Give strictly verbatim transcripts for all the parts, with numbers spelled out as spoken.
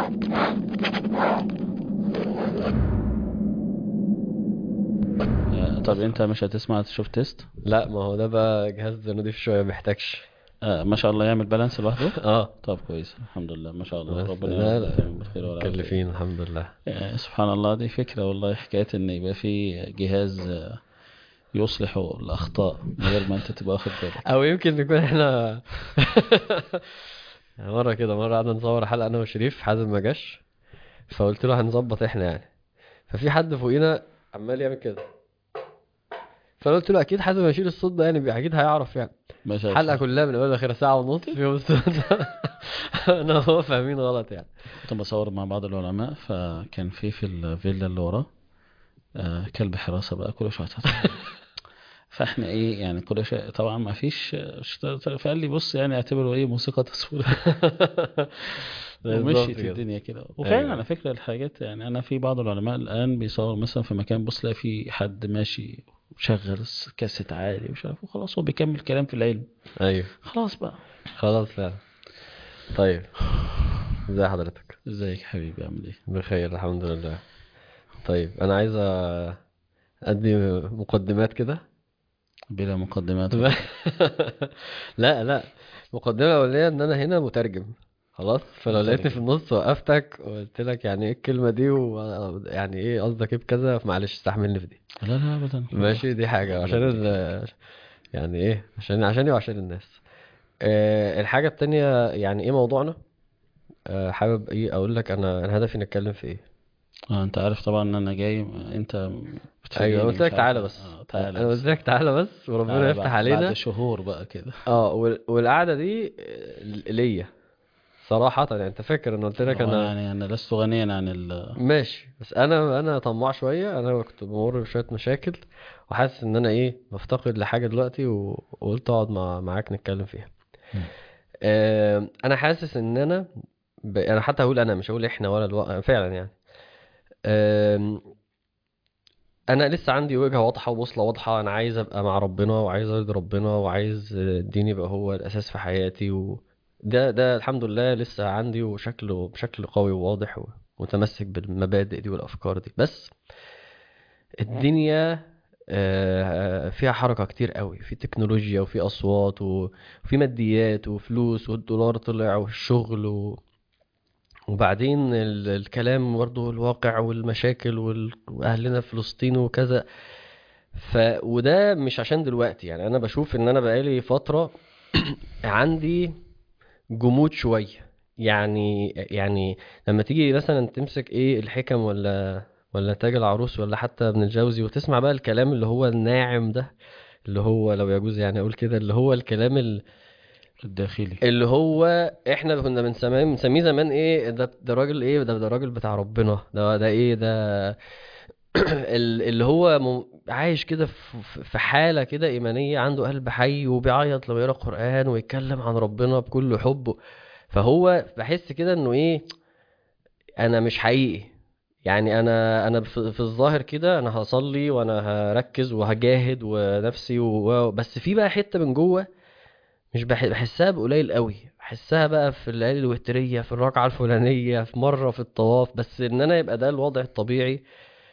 آه، طب انت مش هتسمع تشوف تيست؟ لا، ما هو ده بقى جهاز نضيف شويه محتاجش. آه ما شاء الله يعمل بالانس لوحده. اه. طب كويس الحمد لله ما شاء الله، بس ربنا يا لا رب لا، يتمم بالخير والعافية. مكلفين الحمد لله. آه سبحان الله، دي فكرة والله، حكاية ان يبقى في جهاز آه، يصلح الأخطاء من غير ما انت تبقى واخد بالك. او يمكن نكون احنا مره كده، مره قعدنا نصور حلقه انا وشريف، حازم ما جاش، فقلت له هنظبط احنا يعني، ففي حد فوقينا عمال يعمل كده، فانا قلت له اكيد حازم هيشيل الصوت ده يعني، اكيد هيعرف يعني. ما شافش. الحلقه كلها من اولها لاخرها ساعه ونص فيهم الصوت ده. انا هو فاهمين غلط يعني. كنت بصور مع بعض العلماء، فكان في في الفيلا اللي وراه آه كلب حراسة بقى كل شوية فاحنا ايه يعني كل شيء طبعا ما فيش، فقال لي بص يعني اعتبره ايه موسيقى تصوير. بالظبط ومشيت كده. الدنيا كده، وفعلا على ايوه فكرة الحاجات يعني انا في بعض العلماء الان بيصور مثلا في مكان، بص تلاقي في حد ماشي شغل كاسيت عالي ومش عارف، وخلاص هو بيكمل كلام في العلم. ايوه. خلاص بقى. خلاص فعلا. طيب، ازي حضرتك؟ ازيك يا حبيبي عامل ايه؟ بخير الحمد لله. طيب انا عايز أ- ادي مقدمات كده. بلا مقدمات وكده. لا لا، مقدمة أولية إن أنا هنا مترجم خلاص، فلو لقيتني في مترجم. النص وقفتك وقلت لك يعني إيه الكلمة دي ويعني إيه قصدك إيه بكذا، معلش استحملني في دي. لا لا ابدا خد ماشي، راحتك، دي حاجة ربنا عشان يبارك فيك. ال يعني إيه، عشان عشاني وعشان الناس. أه الحاجة التانية يعني إيه موضوعنا؟ أه حابب إيه أقول لك، أنا أنا هدفي نتكلم في إيه. اه انت عارف طبعا ان انا جاي، انت أيوة، أنا بتفاجئني قلت مش لك عارف تعالى بس. اه أنا تعالى أنا قلت بس. لك تعالى بس وربنا تعالى يفتح بعد بعد علينا. شهور بقى كده. اه وال- والقعدة دي آه، ليا صراحة يعني. انت فاكر ان قلت لك وانا انا يعني انا لست غنيا عن ال ماشي، بس انا انا طماع شوية، انا كنت بمر بشوية مشاكل وحاسس ان انا ايه مفتقد لحاجة دلوقتي و- وقلت اقعد مع معاك نتكلم فيها. مم. آه، انا حاسس ان انا ب... انا حتى هقول انا مش هقول احنا ولا الو... فعلا يعني. آم، انا لسه عندي وجهة واضحة وبوصلة واضحة، انا عايز ابقى مع ربنا وعايز ارضي ربنا وعايز الدين يبقى هو الاساس في حياتي، و ده ده الحمد لله لسه عندي وشكله بشكل قوي وواضح ومتمسك بالمبادئ دي والافكار دي. بس الدنيا آه، فيها حركة كتير قوي، في تكنولوجيا وفي اصوات و- وفي ماديات وفلوس والدولار طلع والشغل و... وبعدين ال- الكلام برضه الواقع والمشاكل وال- واهلنا في فلسطين وكذا. ف وده مش عشان دلوقتي يعني، انا بشوف ان انا بقالي فترة عندي جمود شوية يعني. يعني لما تيجي مثلا تمسك ايه الحكم ولا ولا تاج العروس ولا حتى ابن الجوزي وتسمع بقى الكلام اللي هو الناعم ده، اللي هو لو يجوز يعني اقول كده، اللي هو الكلام ال- الداخلي. اللي هو احنا كنا بنسميه بنسميه زمان ايه ده ده راجل ايه ده ده راجل بتاع ربنا، ده ده ايه ده. ال- اللي هو م- عايش كده في في- في حالة كده إيمانية، عنده قلب حي وبيعيط لما يقرأ قرآن ويتكلم عن ربنا بكل حب. فهو بحس كده انه ايه، انا مش حقيقي يعني. انا انا في في الظاهر كده انا هصلي وانا هركز وهجاهد ونفسي و... بس في بقى حتة من جوه مش بح... بحسها بقليل قوي، بحسها بقى في الليالي الوترية، في الركعة الفلانية، في مرة في الطواف. بس ان انا يبقى ده الوضع الطبيعي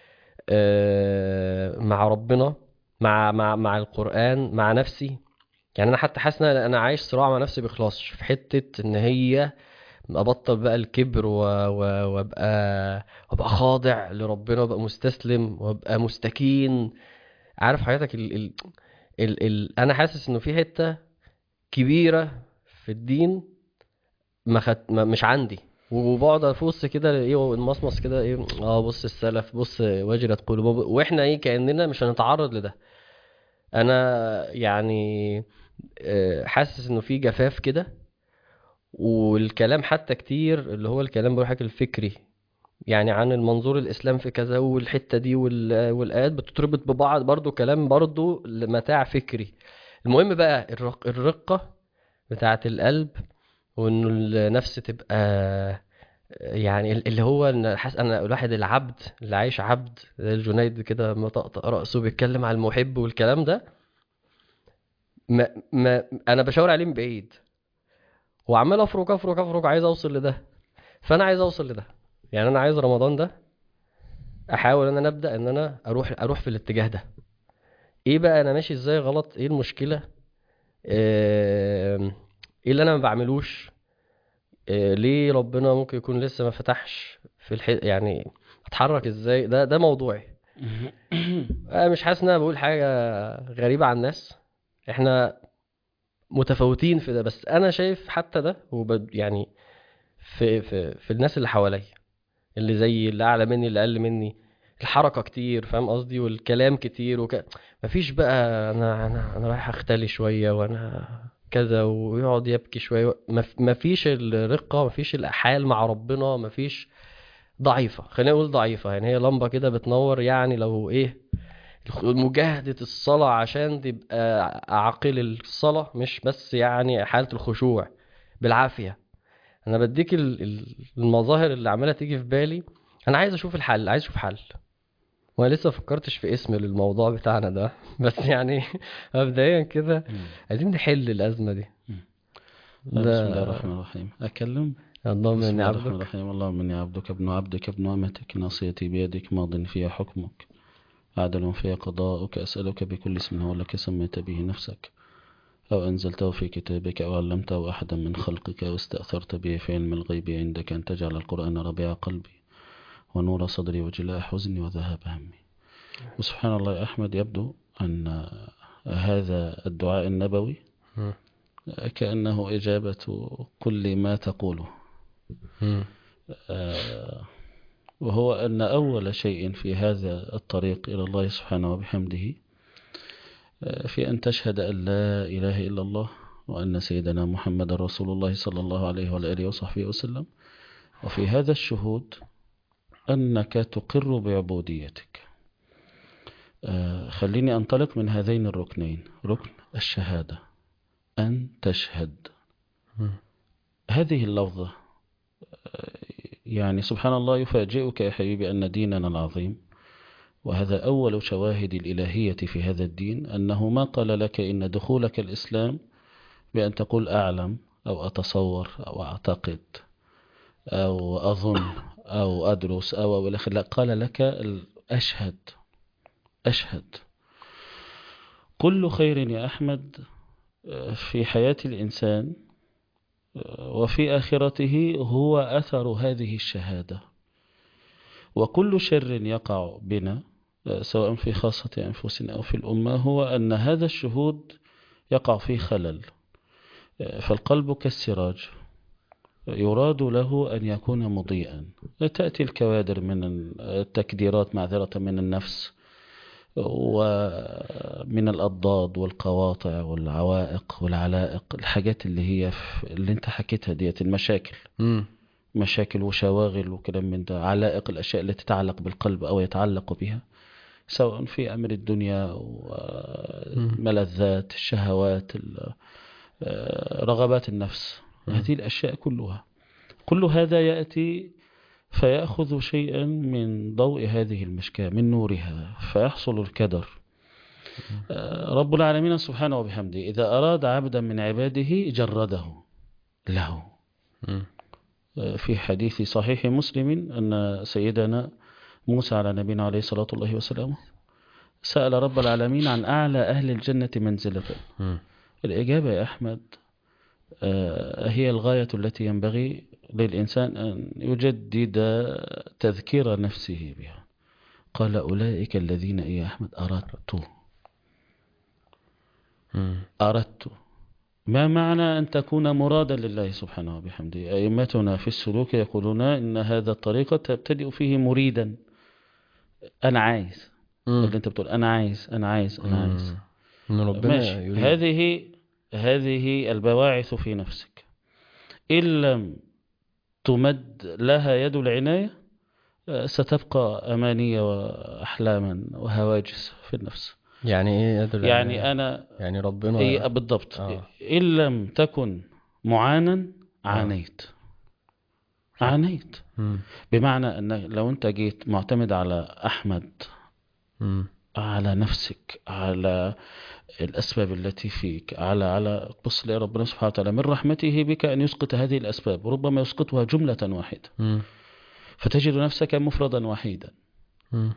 آه، مع ربنا، مع مع مع القرآن، مع نفسي. يعني انا حتى حاسس ان انا أنا عايش صراع مع نفسي بيخلصش في حتة ان هي ابطل بقى الكبر و- و- وابقى وابقى خاضع لربنا وابقى مستسلم وابقى مستكين. عارف حياتك ال ال ال ال انا حاسس انه في حتة كبيرة في الدين ما خد ما مش عندي، وبقعد افص كده ايه المصمص كده ايه، اه بص السلف، بص وجلت قلوبهم، واحنا ايه كأننا مش هنتعرض لده. انا يعني آه، حاسس انه في جفاف كده، والكلام حتى كتير اللي هو الكلام بروحك الفكري يعني عن المنظور الاسلام في كذا والحتة دي وال- والايات بتتربط ببعض برضو، كلام برضو لمتاع فكري. المهم بقى الرق الرقة بتاعة القلب، وانه النفس تبقى يعني اللي هو إن حاسس انا الواحد العبد اللي عايش عبد زي الجنيد كده مطقطق رأسه بيتكلم عن المحب والكلام ده. ما ما انا بشاور عليه من بعيد وعمال افرك افرك افرك عايز اوصل لده. فانا عايز اوصل لده. يعني انا عايز رمضان ده احاول ان انا ابدا ان انا اروح اروح في الاتجاه ده. ايه بقى انا ماشي ازاي غلط؟ ايه المشكله؟ آم، ايه اللي انا ما بعملوش؟ آه، ليه ربنا ممكن يكون لسه ما فتحش في الح... يعني اتحرك ازاي؟ ده ده موضوعي. انا مش حاسس ان انا بقول حاجه غريبه عن الناس. احنا متفاوتين في ده، بس انا شايف حتى ده وب... يعني في في في الناس اللي حواليا، اللي زي اللي اعلى مني اللي اقل مني، الحركه كتير، فاهم قصدي؟ والكلام كتير وك... مفيش بقى انا انا انا رايح اختلي شويه وانا كذا، ويقعد يبكي شويه. مف... مفيش الرقه، مفيش الاحال مع ربنا، مفيش. ضعيفه، خلينا نقول ضعيفه. يعني هي لمبه كده بتنور، يعني لو ايه مجاهدة الصلاة عشان تبقى عاقل الصلاة، مش بس يعني حالة الخشوع بالعافية. انا بديك ال- ال- المظاهر اللي عمالة تيجي في بالي. انا عايز اشوف الحل، عايز اشوف حل. وانا لسه فكرتش في اسم للموضوع بتاعنا ده بس يعني مبدئيا كده مم. عايزين نحل الازمة دي. مم. بسم الله ده الرحمن الرحيم. أكلم. اللهم بسم اني الله الرحمن عبدك. الرحيم. اللهم إني عبدك ابن عبدك ابن أمتك ناصيتي بيدك ماض فيها حكمك عدل فيها قضاؤك. أسألك بكل اسم هو لك سميت به نفسك أو أنزلته في كتابك أو علمته أحدا من خلقك أو استأثرت به في علم الغيب عندك أن تجعل القرآن ربيع قلبي ونور صدري وجلاء حزني وذهاب همي. وسبحان الله يا أحمد، يبدو أن هذا الدعاء النبوي مم. كأنه إجابة كل ما تقوله. مم. آه، وهو أن أول شيء في هذا الطريق إلى الله سبحانه وبحمده آه، في أن تشهد أن لا إله إلا الله وأن سيدنا محمد رسول الله صلى الله عليه وآله وصحبه وسلم. وفي هذا الشهود أنك تقر بعبوديتك. آه، خليني أنطلق من هذين الركنين. ركن الشهادة، أن تشهد. مم. هذه اللفظة يعني سبحان الله يفاجئك يا حبيبي أن ديننا العظيم، وهذا أول شواهد الإلهية في هذا الدين، أنه ما قال لك إن دخولك الإسلام بأن تقول أعلم أو أتصور أو أعتقد أو أظن أو أدرس أو أو إلى آخره. لا، قال لك أشهد. أشهد. كل خير يا أحمد في حياة الإنسان وفي آخرته هو أثر هذه الشهادة. وكل شر يقع بنا سواء في خاصة أنفسنا أو في الأمة هو أن هذا الشهود يقع فيه خلل. فالقلب كالسراج يراد له أن يكون مضيئا. تأتي الكوادر من التكديرات معذرة من النفس ومن الأضداد والقواطع والعوائق والعلائق، الحاجات اللي هي اللي انت حكيتها ديت، المشاكل مم. مشاكل وشواغل وكلام من ده، علائق الأشياء التي تتعلق بالقلب أو يتعلق بها سواء في أمر الدنيا مم. والملذات الشهوات رغبات النفس. مم. هذه الأشياء كلها، كل هذا يأتي فيأخذ شيئا من ضوء هذه المشكاة من نورها فيحصل الكدر. رب العالمين سبحانه وبحمده إذا أراد عبدا من عباده جرده له. مم. في حديث صحيح مسلم أن سيدنا موسى على نبينا عليه الصلاة والله وسلامه سأل رب العالمين عن أعلى أهل الجنة منزلة. مم. الإجابة يا أحمد هي الغاية التي ينبغي للإنسان أن يجدد تذكير نفسه بها. قال أولئك الذين يا أحمد أردت مم. أردت. ما معنى أن تكون مرادا لله سبحانه وبحمده؟ أئمتنا في السلوك يقولون إن هذا الطريقة تبتدئ فيه مريدا. أنا عايز، مم. اللي أنت بتقول أنا عايز أنا عايز أنا عايز ان ربنا ماشي. يريد. هذه هذه البواعث في نفسك، إن لم تمد لها يد العناية ستبقى أمانية وأحلاما وهواجس في النفس. يعني ايه يدل على؟ يعني أنا يعني ربنا. إيه بالضبط؟ اه إن لم تكن معانا عانيت. صح. عانيت مم. بمعنى أن لو أنت جيت معتمد على أحمد مم. على نفسك، على الأسباب التي فيك، على على بص لي ربنا سبحانه وتعالى من رحمته بك أن يسقط هذه الأسباب، وربما يسقطها جملة واحدة، مم. فتجد نفسك مفردا وحيدا. مم.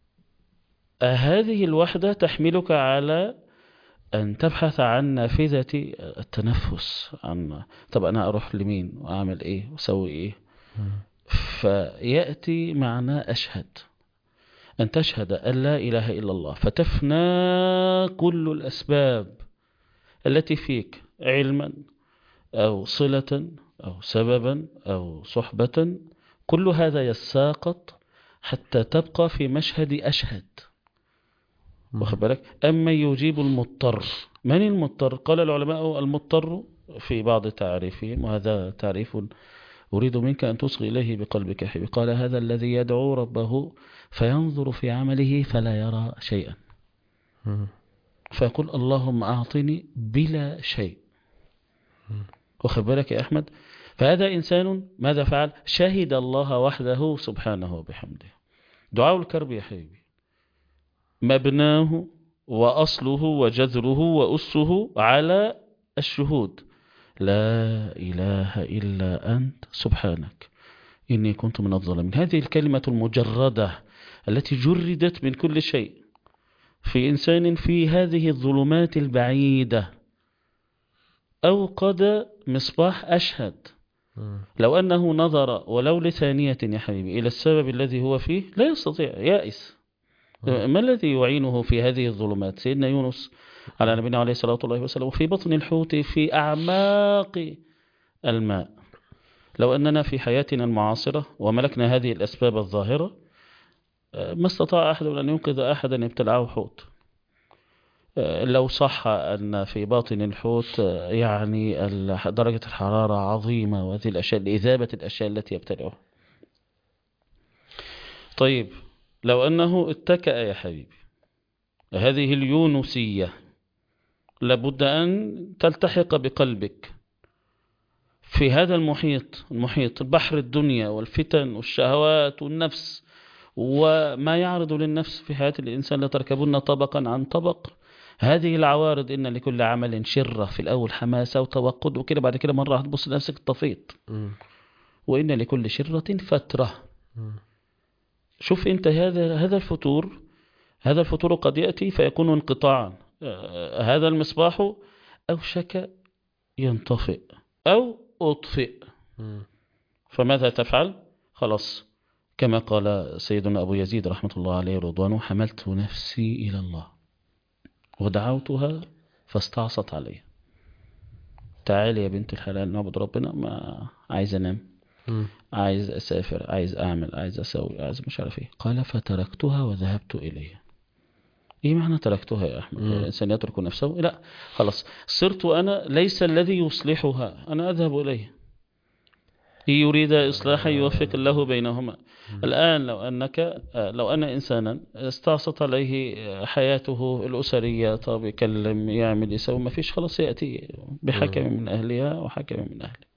هذه الوحدة تحملك على أن تبحث عن نافذة التنفس، عن طب أنا أروح لمين وأعمل إيه وأسوي إيه. مم. فيأتي معنا أشهد، أن تشهد أن لا إله إلا الله، فتفنى كل الأسباب التي فيك علما أو صلة أو سببا أو صحبة، كل هذا يساقط حتى تبقى في مشهد أشهد. واخد بالك؟ أما يجيب المضطر. من المضطر؟ قال العلماء المضطر في بعض تعريفهم، وهذا تعريف أريد منك أن تصغي إليه بقلبك حبيبي، قال هذا الذي يدعو ربه فينظر في عمله فلا يرى شيئا، مم. فيقول اللهم أعطني بلا شيء. واخد بالك يا أحمد؟ فهذا إنسان ماذا فعل؟ شهد الله وحده سبحانه وبحمده. دعاء الكرب يا حبيبي مبناه وأصله وجذره وأسه على الشهود، لا إله إلا أنت سبحانك إني كنت من الظالمين. هذه الكلمة المجردة التي جردت من كل شيء في إنسان في هذه الظلمات البعيدة أوقد مصباح أشهد. لو أنه نظر ولو لثانية يا حبيبي إلى السبب الذي هو فيه لا يستطيع، يائس. ما الذي يعينه في هذه الظلمات؟ سيدنا يونس على نبينا عليه الصلاة والسلام وفي بطن الحوت في أعماق الماء. لو أننا في حياتنا المعاصرة وملكنا هذه الأسباب الظاهرة ما استطاع أحد أن ينقذ أحدا ابتلعه حوت. لو صح أن في باطن الحوت يعني درجة الحرارة عظيمة وهذه الأشياء لإذابة الأشياء التي يبتلعها. طيب لو أنه اتكأ يا حبيبي، هذه اليونسية لابد أن تلتحق بقلبك في هذا المحيط، المحيط البحر الدنيا والفتن والشهوات والنفس وما يعرض للنفس في حياة الإنسان، لتركبن طبقا عن طبق. هذه العوارض إن لكل عمل شرة، في الأول حماسة وتوقد وكده، بعد كده مرة هتبص لنفسك طفيت. وإن لكل شرة فترة. شوف أنت هذا هذا الفتور، هذا الفتور قد يأتي فيكون انقطاعا. هذا المصباح أوشك ينطفئ أو أطفئ، فماذا تفعل؟ خلاص كما قال سيدنا أبو يزيد رحمة الله عليه رضوانه: حملت نفسي إلى الله ودعوتها فاستعصت علي. تعالي يا بنت الحلال نعبد ربنا، ما عايز أنام، عايز أسافر، عايز أعمل، عايز أسوي، عايز مش عارف إيه. قال فتركتها وذهبت إليه. إيه معنى تركتها يا أحمد؟ الإنسان يترك نفسه؟ لا، خلاص صرت أنا ليس الذي يصلحها، أنا أذهب إليه. يريد إصلاحا يوفق الله بينهما. الآن لو أنك لو أن إنسانا استعصت عليه حياته الأسرية، طب يكلم يعمل يسوي، ما فيش، خلاص يأتي بحكم من أهلها وحكم من أهله.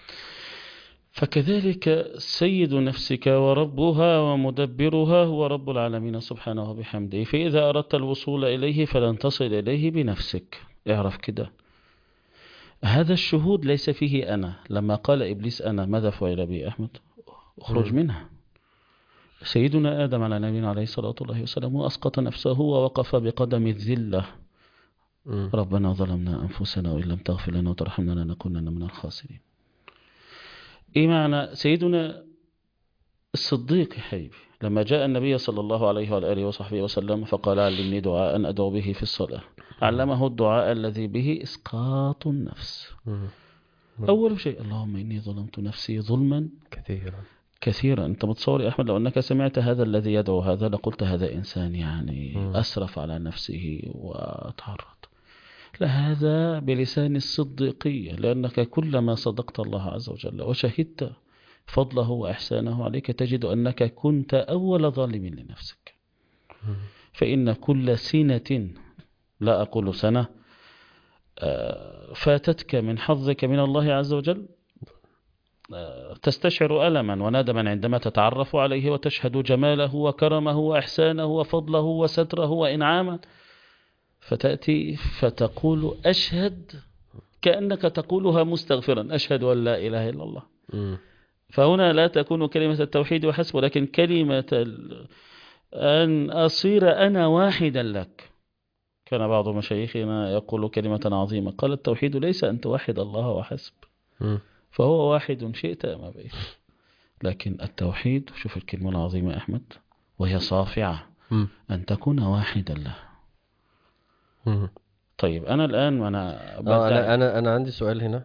فكذلك سيد نفسك وربها ومدبرها هو رب العالمين سبحانه وبحمده. فإذا أردت الوصول إليه فلن تصل إليه بنفسك. اعرف كده، هذا الشهود ليس فيه أنا. لما قال إبليس أنا، ماذا فعل به أحمد؟ اخرج منها. سيدنا آدم على نبينا عليه الصلاة والسلام وأسقط نفسه ووقف بقدم الذلة: ربنا ظلمنا أنفسنا وإن لم تغفر لنا وترحمنا لنكونن من الخاسرين. إيه معنى سيدنا الصديق يا حبيبي لما جاء النبي صلى الله عليه وآله وصحبه وسلم فقال: علمني دعاء أدعو به في الصلاة. علمه الدعاء الذي به إسقاط النفس. أول شيء: اللهم إني ظلمت نفسي ظلما كثيرا كثيرا. أنت متصور يا أحمد لو أنك سمعت هذا الذي يدعو هذا لقلت هذا إنسان يعني م. أسرف على نفسه وتعرض. لا، هذا بلسان الصديقية، لأنك كلما صدقت الله عز وجل وشهدت فضله وإحسانه عليك تجد أنك كنت أول ظالم لنفسك. م. فإن كل سنة، لا أقول سنة، فاتتك من حظك من الله عز وجل تستشعر ألما وندما عندما تتعرف عليه وتشهد جماله وكرمه وإحسانه وفضله وستره وإنعامه، فتأتي فتقول أشهد كأنك تقولها مستغفرا، أشهد أن لا إله إلا الله. م. فهنا لا تكون كلمة التوحيد وحسب، ولكن كلمة أن أصير أنا واحدا لك. كان بعض مشايخنا يقول كلمة عظيمة، قال التوحيد ليس أن توحد الله وحسب، م. فهو واحد شئت أم أبيت، لكن التوحيد، شوف الكلمة العظيمة أحمد وهي صافعة، م. أن تكون واحدا له. م. طيب أنا الآن وأنا اه بدعي انا انا انا عندي سؤال هنا.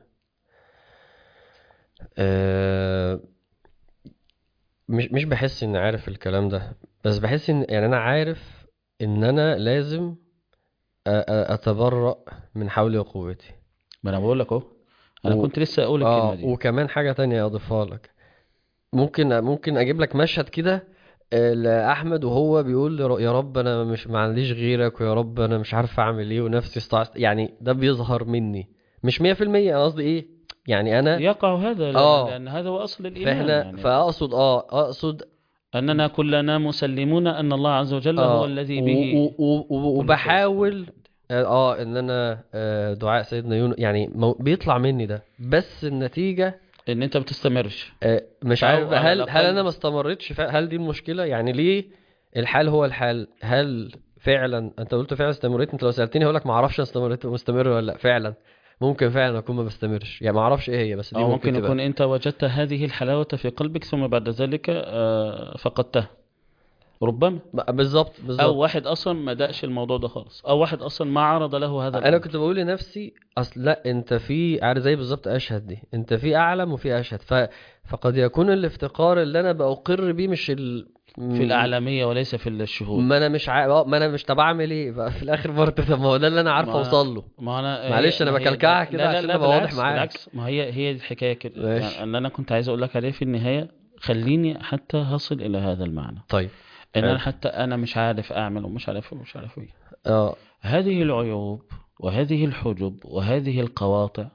آه مش مش بحس اني عارف الكلام ده، بس بحس ان يعني انا عارف ان انا لازم أ- أ- اتبرأ من حولي وقوتي. ما أنا بقول لك أهو، أنا و... كنت لسه أقول الكلمة اه دي. وكمان حاجة تانية اضيفها لك. ممكن ممكن اجيب لك مشهد كده، آه، لأحمد وهو بيقول لر- يا رب انا مش ما عنديش غيرك، ويا رب انا مش عارف اعمل ايه ونفسي استعص، يعني ده بيظهر مني مش مية في المية. انا قصدي ايه، يعني انا يقع هذا لأن, اه لأن هذا هو أصل الإيمان، فاحنا يعني فاقصد اه اقصد أننا كلنا مسلمون أن الله عز وجل هو اه الذي و... به و... و... و- كل شيء. وبحاول اه آه، ان انا آه، دعاء سيدنا يونس يعني مو... بيطلع مني ده، بس النتيجة إن أنت بتستمرش، آه، مش عارف أو بقى، على هل هل انا الأقل ما استمرتش ف- هل دي المشكلة؟ يعني ليه الحال هو الحال؟ هل فعلا انت قلت فعلا استمريت؟ انت لو سألتني هقولك ما اعرفش انا استمريت مستمر ولا لا. فعلا ممكن فعلا اكون ما بستمرش، يعني ما اعرفش ايه هي، بس دي أو ممكن ممكن تبقى. يكون أنت وجدت هذه الحلاوة في قلبك ثم بعد ذلك آه، فقدتها ربما. ب- بالظبط أو بالظبط. واحد أصلا ما دقش الموضوع ده خالص، أو واحد أصلا ما عرض له هذا انا كنت الأمر. بقول لنفسي اصل لا، انت في عارف زي بالظبط اشهد دي، انت في اعلم وفي اشهد، ف... فقد يكون الافتقار اللي انا بأقر بيه مش ال... في م- الأعلامية وليس في الشهود. ما انا مش ع... آه، ما انا مش طب اعمل ايه بقى في الاخر برضه؟ طب ما هو ده اللي انا عارف ما أنا اوصل له. ما أنا هي معلش انا ما هي ده بكلكعها لا كده لا عشان لا ابقى واضح بالعكس معاك. بالعكس، ما هي هي الحكاية كده، يعني ماشي. اللي أنا كنت عايز أقول لك عليه في النهاية. خليني حتى هصل إلى هذا المعنى، طيب إن أنا حلو. حتى أنا مش عارف أعمل ومش عارف ومش عارف إيه. اه هذه العيوب وهذه الحجب وهذه القواطع،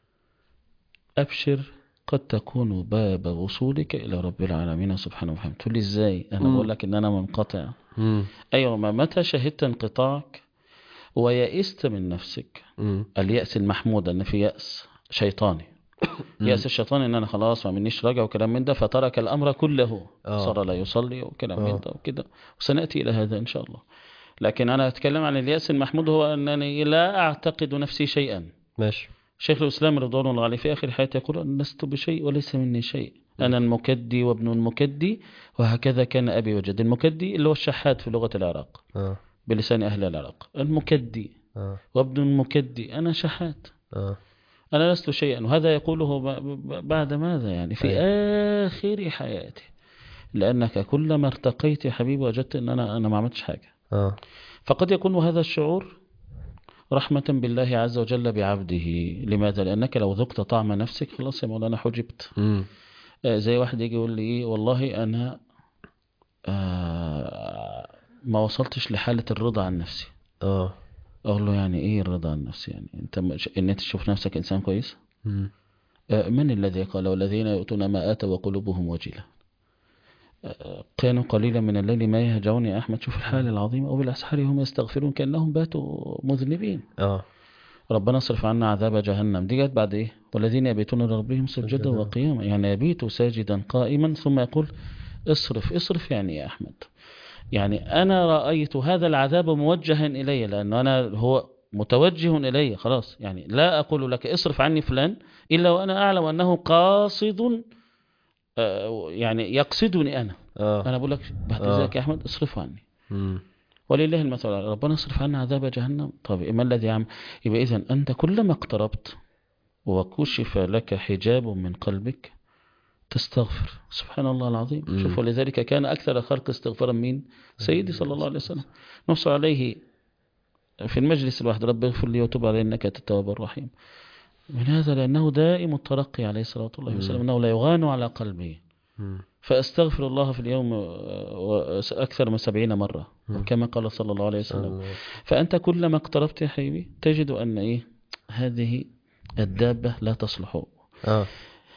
أبشر، قد تكون باب وصولك إلى رب العالمين سبحانه وتعالى. تقول لي إزاي؟ أنا امم بقول لك إن أنا منقطع. امم أيوة، ما متى شهدت انقطاعك ويئست من نفسك، امم اليأس المحمود أن في يأس شيطاني. امم يأس الشيطان إن أنا خلاص ما منيش راجع وكلام من ده، فترك الأمر كله، اه صار لا يصلي وكلام من اه ده وكده، وسنأتي إلى هذا إن شاء الله. لكن أنا أتكلم عن اليأس المحمود، هو أنني لا أعتقد نفسي شيئا. ماشي. شيخ الإسلام رضوان الله عليه في آخر حياته يقول: لست بشيء وليس مني شيء، مم. أنا المكدي وابن المكدي، وهكذا كان أبي وجد. المكدي اللي هو الشحات في لغة العراق اه بلسان أهل العراق، المكدي اه وابن المكدي، أنا شحات، اه أنا لست شيئا. وهذا يقوله ب- ب- بعد ماذا؟ يعني في ايوه آخر حياته، لأنك كلما ارتقيت يا حبيبي وجدت أن أنا أنا ما عملتش حاجة. اه فقد يكون هذا الشعور رحمة بالله عز وجل بعبده. لماذا؟ لأنك لو ذقت طعم نفسك خلاص يا مولانا حجبت. امم آه، زي واحد يجي يقول لي إيه، والله أنا آه، ما وصلتش لحالة الرضا عن نفسي. اه أقول له يعني إيه الرضا عن نفسي؟ يعني أنت مش إن أنت تشوف نفسك إنسان كويس؟ امم آه، من الذي قال والذين يؤتون ما آتوا وقلوبهم وجلة كانوا قليلا من الليل ما يهجعون؟ يا أحمد شوف الحال العظيمة، وبالأسحار هم يستغفرون كأنهم باتوا مذنبين. اه ربنا اصرف عنا عذاب جهنم، دي جت بعد إيه؟ والذين يبيتون لربهم سجدا سجدا. وقياما، يعني يبيت ساجدا قائما، ثم يقول اصرف. اصرف يعني يا أحمد، يعني أنا رأيت هذا العذاب موجها إلي، لأن أنا هو متوجه إلي خلاص. يعني لا أقول لك اصرف عني فلان إلا وأنا أعلم أنه قاصد، آه، يعني يقصدني أنا. اه أنا بقول لك بعد ذلك اه يا أحمد اصرف عني. امم ولله المثل الأعلى. ربنا اصرف عنا عذاب جهنم. طب ما الذي يعمل؟ يبقى إذن أنت كلما اقتربت وكشف لك حجاب من قلبك تستغفر. سبحان الله العظيم. امم شوف، ولذلك كان أكثر خلق استغفارا من سيدي صلى الله عليه وسلم، نص عليه في المجلس الواحد: رب اغفر لي وتب علي إنك أنت التواب الرحيم. من هذا لأنه دائم الترقي عليه الصلاة والسلام، أنه لا يغان على قلبه. امم فأستغفر الله في اليوم آه، أكثر من سبعين مرة، كما قال صلى الله عليه وسلم. فأنت كلما اقتربت يا حبيبي تجد أن إيه، هذه الدابة لا تصلح. اه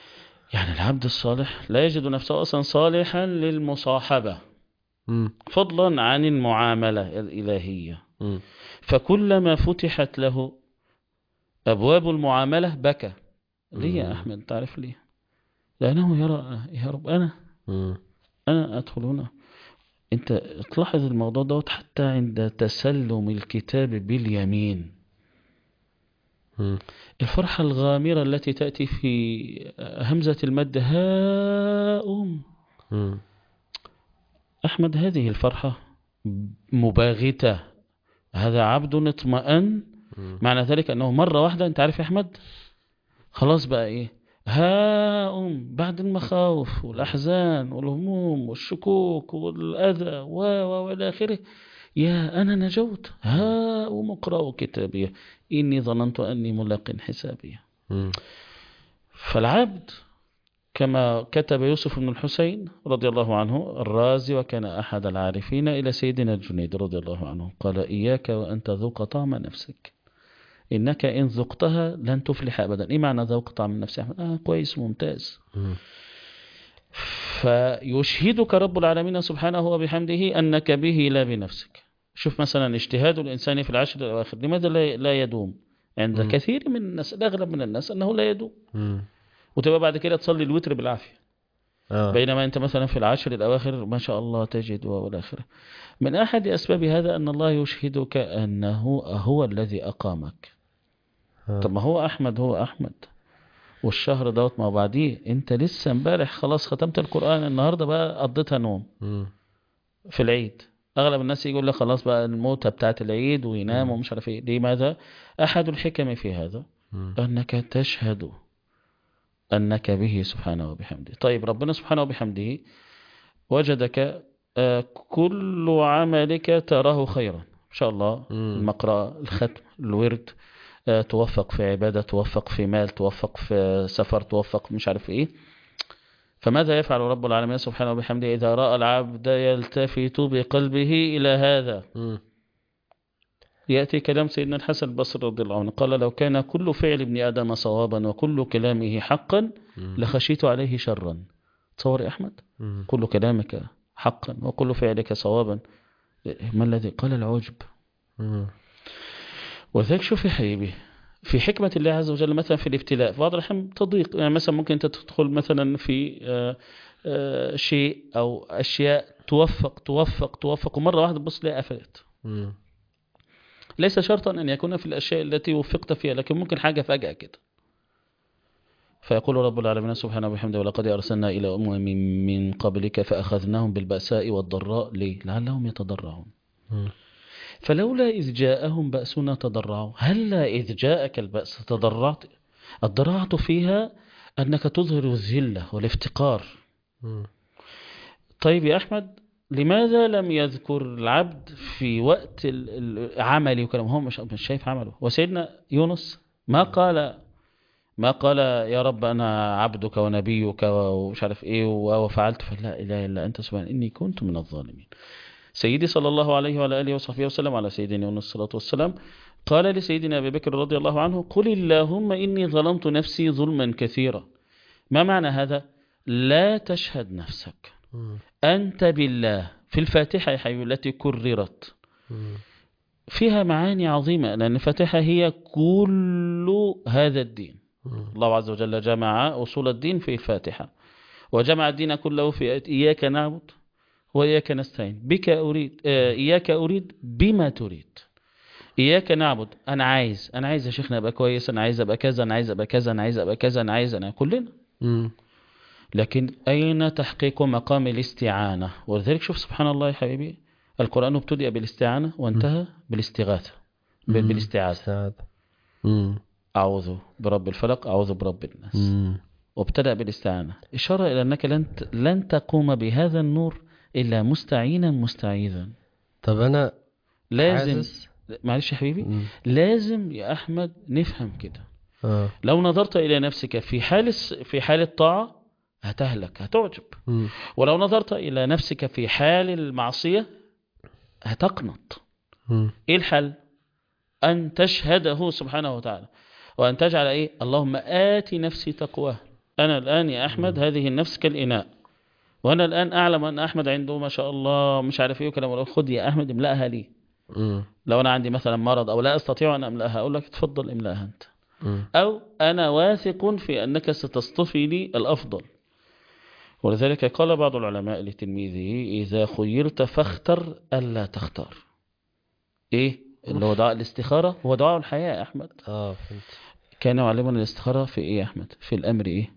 يعني العبد الصالح لا يجد نفسه أصلا صالحا للمصاحبة مم. فضلا عن المعاملة الإلهية. مم. فكلما فتحت له أبواب المعاملة بكى. ليه يا مم. أحمد؟ تعرف ليه؟ لأنه يرى يا رب أنا مم. أنا أدخل هنا. أنت تلاحظ الموضوع دوت حتى عند تسلم الكتاب باليمين، مم. الفرحة الغامرة التي تأتي في همزة المد هاؤم. مم. أحمد هذه الفرحة مباغتة، هذا عبد اطمأن. مم. معنى ذلك أنه مرة واحدة أنت عارف يا أحمد خلاص بقى إيه، هاؤم بعد المخاوف والأحزان والهموم والشكوك والأذى و و والى آخره، يا أنا نجوت هاؤم اقرأوا كتابي إني ظننت أني ملاق حسابي. مم. فالعبد كما كتب يوسف بن الحسين رضي الله عنه الرازي وكان أحد العارفين إلى سيدنا الجنيد رضي الله عنه، قال إياك وأن تذوق طعم نفسك، إنك إن ذقتها لن تفلح أبدا. إيه معنى ذوق طعم النفس؟ آه كويس ممتاز. مم. فيشهدك رب العالمين سبحانه وبحمده أنك به لا بنفسك. شوف مثلا اجتهاد الإنسان في العشر الأواخر لماذا لا لا يدوم عند مم. كثير من الناس، الأغلب من الناس أنه لا يدوم، مم. وتبقى بعد كده تصلي الوتر بالعافية، اه. بينما أنت مثلا في العشر الأواخر ما شاء الله تجد والآخرة. من أحد أسباب هذا أن الله يشهدك أنه هو الذي أقامك. آه. طب ما هو أحمد هو أحمد، والشهر دوت ما بعديه أنت لسه امبارح خلاص ختمت القرآن، النهاردة بقى قضيتها نوم مم. في العيد. أغلب الناس يقول لك خلاص بقى الموتة بتاعت العيد وينام مم. ومش عارف إيه. لماذا؟ أحد الحكم في هذا مم. أنك تشهد أنك به سبحانه وبحمده. طيب ربنا سبحانه وبحمده وجدك آه، كل عملك تراه خيرا إن شاء الله، مم. المقرأة الختم الورد، آه، توفق في عبادة، توفق في مال، توفق في سفر، توفق مش عارف إيه. فماذا يفعل رب العالمين سبحانه وبحمده إذا رأى العبد يلتفت بقلبه إلى هذا؟ مم. يأتي كلام سيدنا الحسن البصري رضي الله عنه قال لو كان كل فعل ابن آدم صوابا وكل كلامه حقا مم. لخشيت عليه شرا. تصور يا أحمد، مم. كل كلامك حقا وكل فعلك صوابا، ما الذي قال العجب. مم. وذلك شوف يا حبيبي في حكمة الله عز وجل مثلا في الابتلاء في بعض الأحيان تضيق، يعني مثلا ممكن أنت تدخل مثلا في آه، آه، شيء أو أشياء توفق توفق توفق ومرة واحدة تبص لها قفلت. مم. ليس شرطا أن يكون في الأشياء التي وفقت فيها، لكن ممكن حاجة فجأة كده. فيقول رب العالمين سبحانه وبحمده ولقد أرسلنا إلى أمم من قبلك فأخذناهم بالبأساء والضراء ليه؟ لعلهم يتضرعون. مم. فلولا إذ جاءهم بأسنا تضرعوا. هلا إذ جاءك البأس تضرعت؟ الضراعة فيها أنك تظهر الذلة والافتقار. مم. طيب يا أحمد لماذا لم يذكر العبد في وقت ال- العمل وكلام؟ هو مش مش شايف عمله. وسيدنا يونس ما قال ما قال يا رب أنا عبدك ونبيك ومش عارف إيه وفعلت فلا إله إلا أنت سبحان إني كنت من الظالمين. سيدي صلى الله عليه وعلى آله وصحبه وسلم على سيدنا يونس الصلاة والسلام قال لسيدنا أبي بكر رضي الله عنه قل اللهم إني ظلمت نفسي ظلما كثيرا. ما معنى هذا؟ لا تشهد نفسك مم. أنت بالله. في الفاتحة يا حبيبي التي كررت مم. فيها معاني عظيمة، لأن الفاتحة هي كل هذا الدين. مم. الله عز وجل جمع أصول الدين في الفاتحة، وجمع الدين كله في آية إياك نعبد وإياك نستعين بك أريد آه، إياك أريد بما تريد. إياك نعبد أنا عايز أنا عايز يا شيخنا أبقى كويس، أنا عايز أبقى كذا، أنا عايز أبقى كذا، أنا عايز أبقى كذا، أنا عايز أنا كلنا. مم. لكن أين تحقيق مقام الاستعانة؟ ولذلك شوف سبحان الله يا حبيبي القرآن ابتدأ بالاستعانة وانتهى بالاستغاثة بال- مم. بالاستعاذة. سعادة. مم. أعوذ برب الفلق أعوذ برب الناس، مم. وابتدأ بالاستعانة إشارة إلى أنك لن ت- لن تقوم بهذا النور إلا مستعينا مستعيذا. طب أنا لازم حاسس. معلش يا حبيبي مم. لازم يا أحمد نفهم كده. آه. لو نظرت إلى نفسك في حال الس- في حال الطاعة هتهلك هتعجب، مم. ولو نظرت إلى نفسك في حال المعصية هتقنط. مم. إيه الحل؟ أن تشهده سبحانه وتعالى، وأن تجعل إيه؟ اللهم آت نفسي تقواه. أنا الآن يا أحمد مم. هذه النفس كالإناء، وأنا الآن أعلم أن أحمد عنده ما شاء الله مش عارف إيه وكلام الله، خد يا أحمد املأها لي. مم. لو أنا عندي مثلا مرض أو لا أستطيع أن أملأها أقول لك تفضل املأها أنت، مم. أو أنا واثق في أنك ستصطفي لي الأفضل. ولذلك قال بعض العلماء لتلميذه إذا خيرت فاختر ألا تختار. إيه اللي هو دعاء الاستخارة؟ هو دعاء الحياة يا أحمد. اه فهمت. كان يعلمنا الاستخارة في إيه يا أحمد؟ في الأمر إيه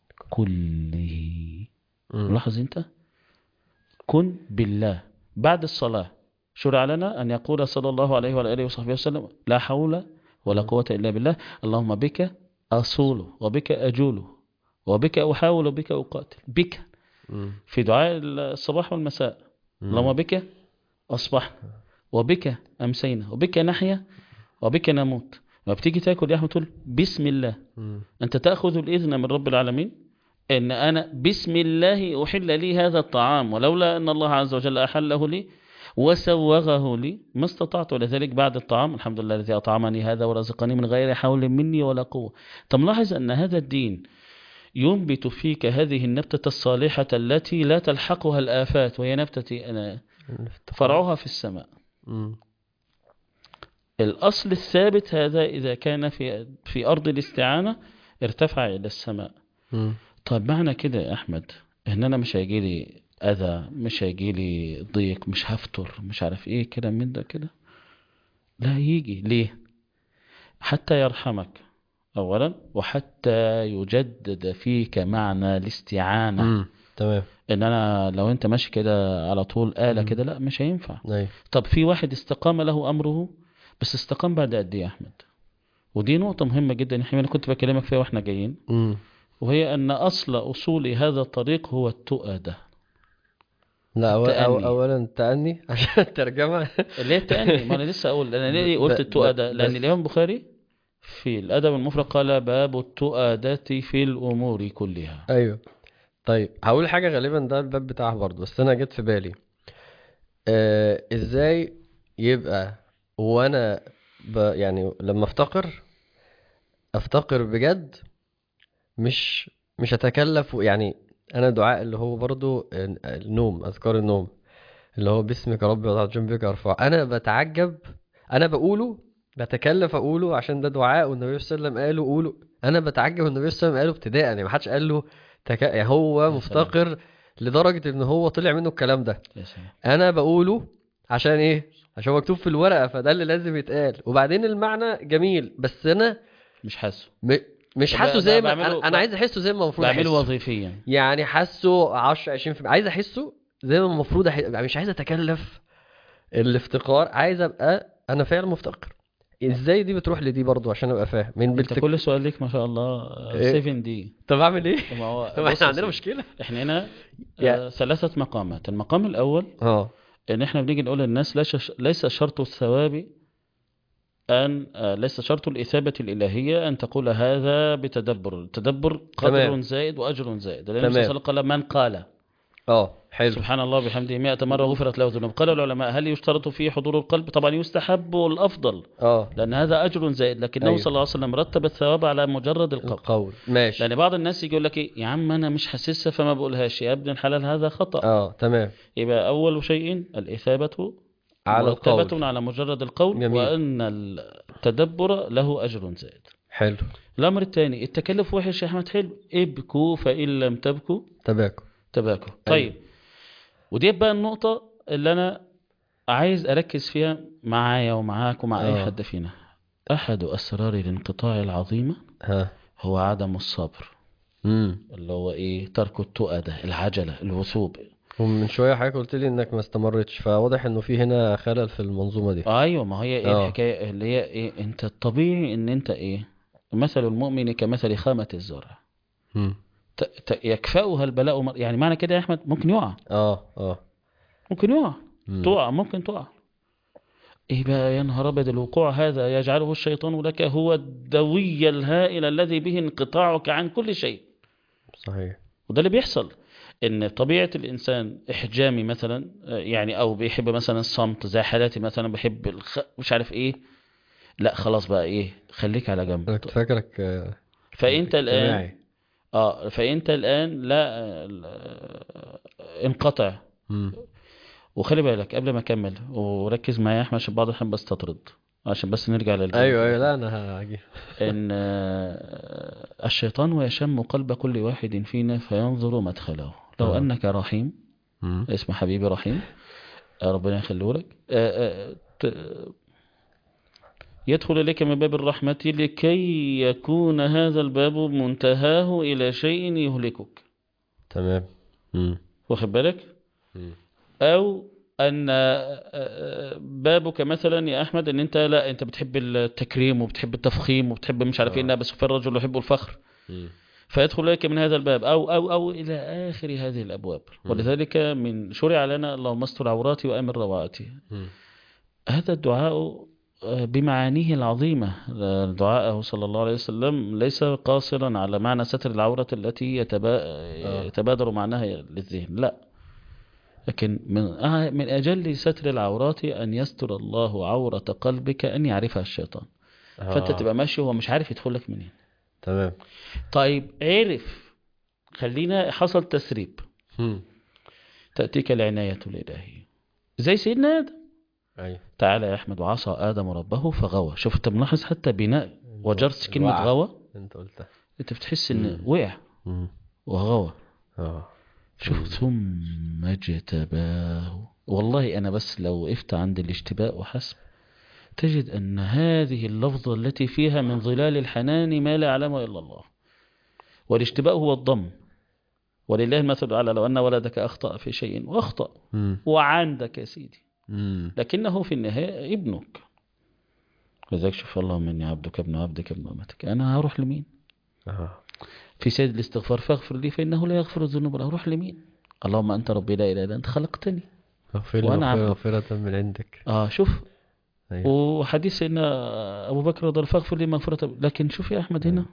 كله. مم. ملاحظ أنت؟ كن بالله. بعد الصلاة شرع لنا أن يقول صلى الله عليه وعلى آله وصحبه وسلم لا حول ولا مم. قوة إلا بالله، اللهم بك أصول وبك أجول وبك أحاول وبك أقاتل. بك مم. في دعاء الصباح والمساء، اللهم مم. بك أصبحنا وبك أمسينا وبك نحيا وبك نموت. ما بتيجي تاكل يا أحمد تقول بسم الله، مم. أنت تأخذ الإذن من رب العالمين إن أنا بسم الله أحل لي هذا الطعام، ولولا أن الله عز وجل أحله لي وسوغه لي ما استطعت. ولذلك بعد الطعام الحمد لله الذي أطعمني هذا ورزقني من غير حول مني ولا قوة. تلاحظ أن هذا الدين ينبت فيك هذه النبتة الصالحة التي لا تلحقها الآفات، وهي نبتة أنا الافتقار. فرعها في السماء. مم. الأصل الثابت هذا إذا كان في في أرض الاستعانة ارتفع إلى السماء. مم. طيب معنى كده يا أحمد إن أنا مش هيجي لي أذى، مش هيجي لي ضيق، مش هفتر، مش عارف إيه كده من ده كده. لا يجي ليه؟ حتى يرحمك أولا، وحتى يجدد فيك معنى الاستعانة. مم. تمام. إن أنا لو أنت ماشي كده على طول آلة مم. كده لا مش هينفع. أيوة. طب في واحد استقام له أمره، بس استقام بعد قد إيه يا أحمد؟ ودي نقطة مهمة جدا احنا كنت بكلمك فيها واحنا جايين، مم. وهي أن أصل أصول هذا الطريق هو التؤدة. لا أول أو التأني. أولا تأني عشان الترجمة. اللي هي التأني، ما أنا لسه أقول أنا ب... ليه ب... قلت ب... التؤدة، لأن بس الإمام البخاري في الأدب المفرد قال باب التؤدة في الأمور كلها. أيوه. طيب هقول حاجة غالبا ده الباب بتاعها برضه، بس أنا جت في بالي آه إزاي يبقى وأنا ب... يعني لما أفتقر أفتقر بجد، مش مش هتكلف يعني. أنا دعاء اللي هو برضه النوم، أذكار النوم اللي هو باسمك ربي وضعت جنبك ارفع، انا بتعجب، انا بقوله بتكلف اقوله عشان ده دعاء والنبي صلى الله عليه وسلم قاله قوله. انا بتعجب النبي صلى الله عليه وسلم قاله ابتداء، يعني ما حدش قال له تك... يعني هو يا سلام مفتقر لدرجة ان هو طلع منه الكلام ده. يا سلام. انا بقوله عشان ايه؟ عشان هو مكتوب في الورقة، فده اللي لازم يتقال، وبعدين المعنى جميل بس انا مش حاسه. م... مش ب- حاسه ب- زي ما بعمله انا, أنا ب- عايز احسه زي ما المفروض بعمله احسه. وظيفيا. يعني حاسه عشرة عشرين في المية، عايز احسه زي ما المفروض أحس... يعني مش عايز اتكلف الافتقار، عايز ابقى انا فعلا مفتقر. ازاي دي بتروح لدي برضو عشان ابقى فاهم من انت بالتك... كل سؤال ليك ما شاء الله إيه؟ سبعة دي. طب اعمل ايه؟ ما هو طب بص احنا يا عندنا سيدي، مشكلة احنا هنا يعني. آه، ثلاثة مقامات. المقام الأول اه ان احنا بنيجي نقول للناس ليس ليس شرط الثواب أن آه، ليس شرط الإثابة الإلهية أن تقول هذا بتدبر. التدبر قدر تمام زائد وأجر زائد. النبي صلى الله تمام. عليه وسلم قال من قال اه حلو. سبحان الله بحمده مئة مرة غفرت له ذنوب. قال العلماء هل يشترط فيه حضور القلب؟ طبعا يستحب الأفضل اه لأن هذا أجر زائد، لكنه ايوه صلى الله عليه وسلم رتب الثواب على مجرد القول. القول ماشي. لأن بعض الناس يقول لك إيه يا عم أنا مش حاسسها فما بقولهاش، يا ابن الحلال هذا خطأ. اه تمام. يبقى أول شيء الإثابة على القول. مرتبة على مجرد القول، جميل. وأن التدبر له أجر زائد. حلو. الأمر الثاني التكلف وحش يا أحمد. حلو، ابكوا فإن لم تبكوا تباكو. تباكوا. ايوه. طيب ودي بقى النقطة اللي أنا عايز أركز فيها معايا ومعاك ومع أي اه حد فينا. أحد أسرار الانقطاع العظيمة ها. هو عدم الصبر، امم اللي هو إيه ترك التؤدة، العجلة، الوثوب. ومن شوية حضرتك قلت لي انك ما استمرتش، فواضح انه في هنا خلل في المنظومة دي. أيوة ما هي إيه اه الحكاية اللي هي إيه أنت الطبيعي إن أنت إيه مثل المؤمن كمثل خامة الزرع امم ت- ت- يكفأها البلاء مر... يعني معنى كده يا أحمد ممكن يقع، اه اه ممكن يقع، امم تقع ممكن تقع. إيه بقى يا نهار أبيض، الوقوع هذا يجعله الشيطان لك هو الدوي الهائل الذي به انقطاعك عن كل شيء. صحيح. وده اللي بيحصل، ان طبيعة الانسان احجامي مثلا آه، يعني او بيحب مثلا الصمت زي حالاتي مثلا بحب الخ... مش عارف ايه. لا خلاص بقى ايه خليك على جنب. انا كنت فاكرك آه، فانت الان اجتماعي. اه فانت الان لا لا- انقطع. مم. وخلي بالك قبل ما اكمل وركز معايا يا احمد، عشان بعض الاحيان بستطرد، عشان بس نرجع للجانب ايوه ايوه، الاخر. لا انا هاجي. ان آه، الشيطان يشم قلب كل واحد فينا فينظر مدخله. لو اه. انك رحيم، مم. اسم حبيبي رحيم، آه، ربنا يخليه لك، آه، آه، ت- يدخل إليك من باب الرحمة لكي يكون هذا الباب منتهاه إلى شيء يهلكك. تمام. مم. واخد بالك؟ مم. أو أن آه، بابك مثلا يا أحمد أن أنت لا أنت بتحب التكريم وبتحب التفخيم وبتحب مش عارف إيه، اه. إنها بس في الرجل يحب الفخر، مم. فيدخل إليك من هذا الباب أو أو أو إلى آخر هذه الأبواب. مم. ولذلك من شرع لنا اللهم استر عوراتي وأمن روعاتي. مم. هذا الدعاء آه، بمعانيه العظيمة. آه، دعاءه صلى الله عليه وسلم ليس قاصرا على معنى ستر العورة التي يتبا... اه. يتبادر معناها للذهن، لا، لكن من أع- من أجل ستر العورات أن يستر الله عورة قلبك أن يعرفها الشيطان. فأنت اه. تبقى ماشي وهو مش عارف يدخل لك منين. تمام. طيب عرف، خلينا حصل تسريب، مم. تأتيك العناية الإلهية زي سيدنا آدم. ايوه. تعالى يا أحمد وعصى آدم ربه فغوى. شوف أنت ملاحظ حتى بناء الو... وجرس كلمة الوعى غوى، انت قلتها. أنت بتحس إن مم. وقع مم. وغوى. اه. شوف مم. ثم اجتباه. والله أنا بس لو وقفت عند الاشتباء وحسب، تجد أن هذه اللفظة التي فيها من ظلال الحنان ما لا يعلمه إلا الله. والاشتباء هو الضم. ولله المثل الأعلى، لو أن ولدك أخطأ في شيء وأخطأ مم. وعندك يا سيدي، مم. لكنه في النهاية ابنك. لذلك شوف اللهم إني عبدك ابن عبدك ابن أمتك، أنا هروح لمين؟ اه. في سيد الاستغفار فاغفر لي فإنه لا يغفر الذنوب إلا هو. أروح لمين؟ اللهم أنت ربي لا إله إلا أنت خلقتني اغفر لي وأنا مغفرة عبدك. مغفرة من عندك. آه شوف، ايوه. وحديث سيدنا أبو بكر رضي الله عنه فاغفر لي مغفرة. لكن شوف يا أحمد هنا، من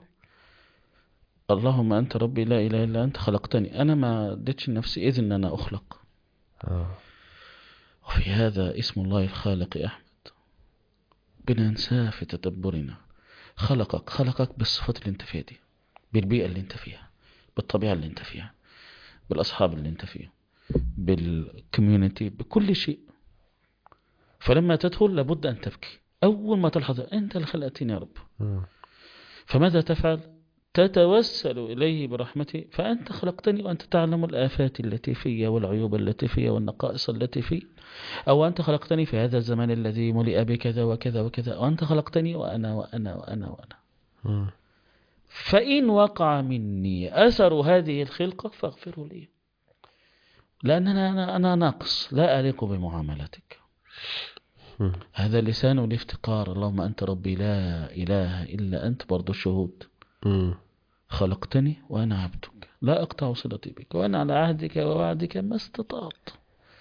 اللهم أنت ربي لا إله إلا أنت خلقتني، أنا ما اديتش لنفسي إذن أن أنا أخلق. اه. وفي هذا اسم الله الخالق يا أحمد بننساه في تدبرنا. خلقك خلقك بالصفات اللي انت فيها دي، بالبيئة اللي انت فيها، بالطبيعة اللي انت فيها، بالأصحاب اللي انت فيها، بالكوميونتي، بكل شيء. فلما تدخل لابد أن تبكي أول ما تلحظ أنت اللي خلقتني يا رب. مم. فماذا تفعل؟ تتوسل إليه برحمته، فأنت خلقتني وأنت تعلم الآفات التي في والعيوب التي في والنقائص التي في. أو أنت خلقتني في هذا الزمان الذي ملئ بكذا وكذا وكذا، وأنت خلقتني وأنا وأنا وأنا وأنا. مم. فإن وقع مني أثر هذه الخلقة فاغفره لي، لأن أنا, أنا, أنا ناقص لا أليق بمعاملتك. مم. هذا لسان الافتقار. اللهم أنت ربي لا إله إلا أنت، برضو الشهود. مم. خلقتني وأنا عبدك لا أقطع صلتي بك، وأنا على عهدك ووعدك ما استطعت.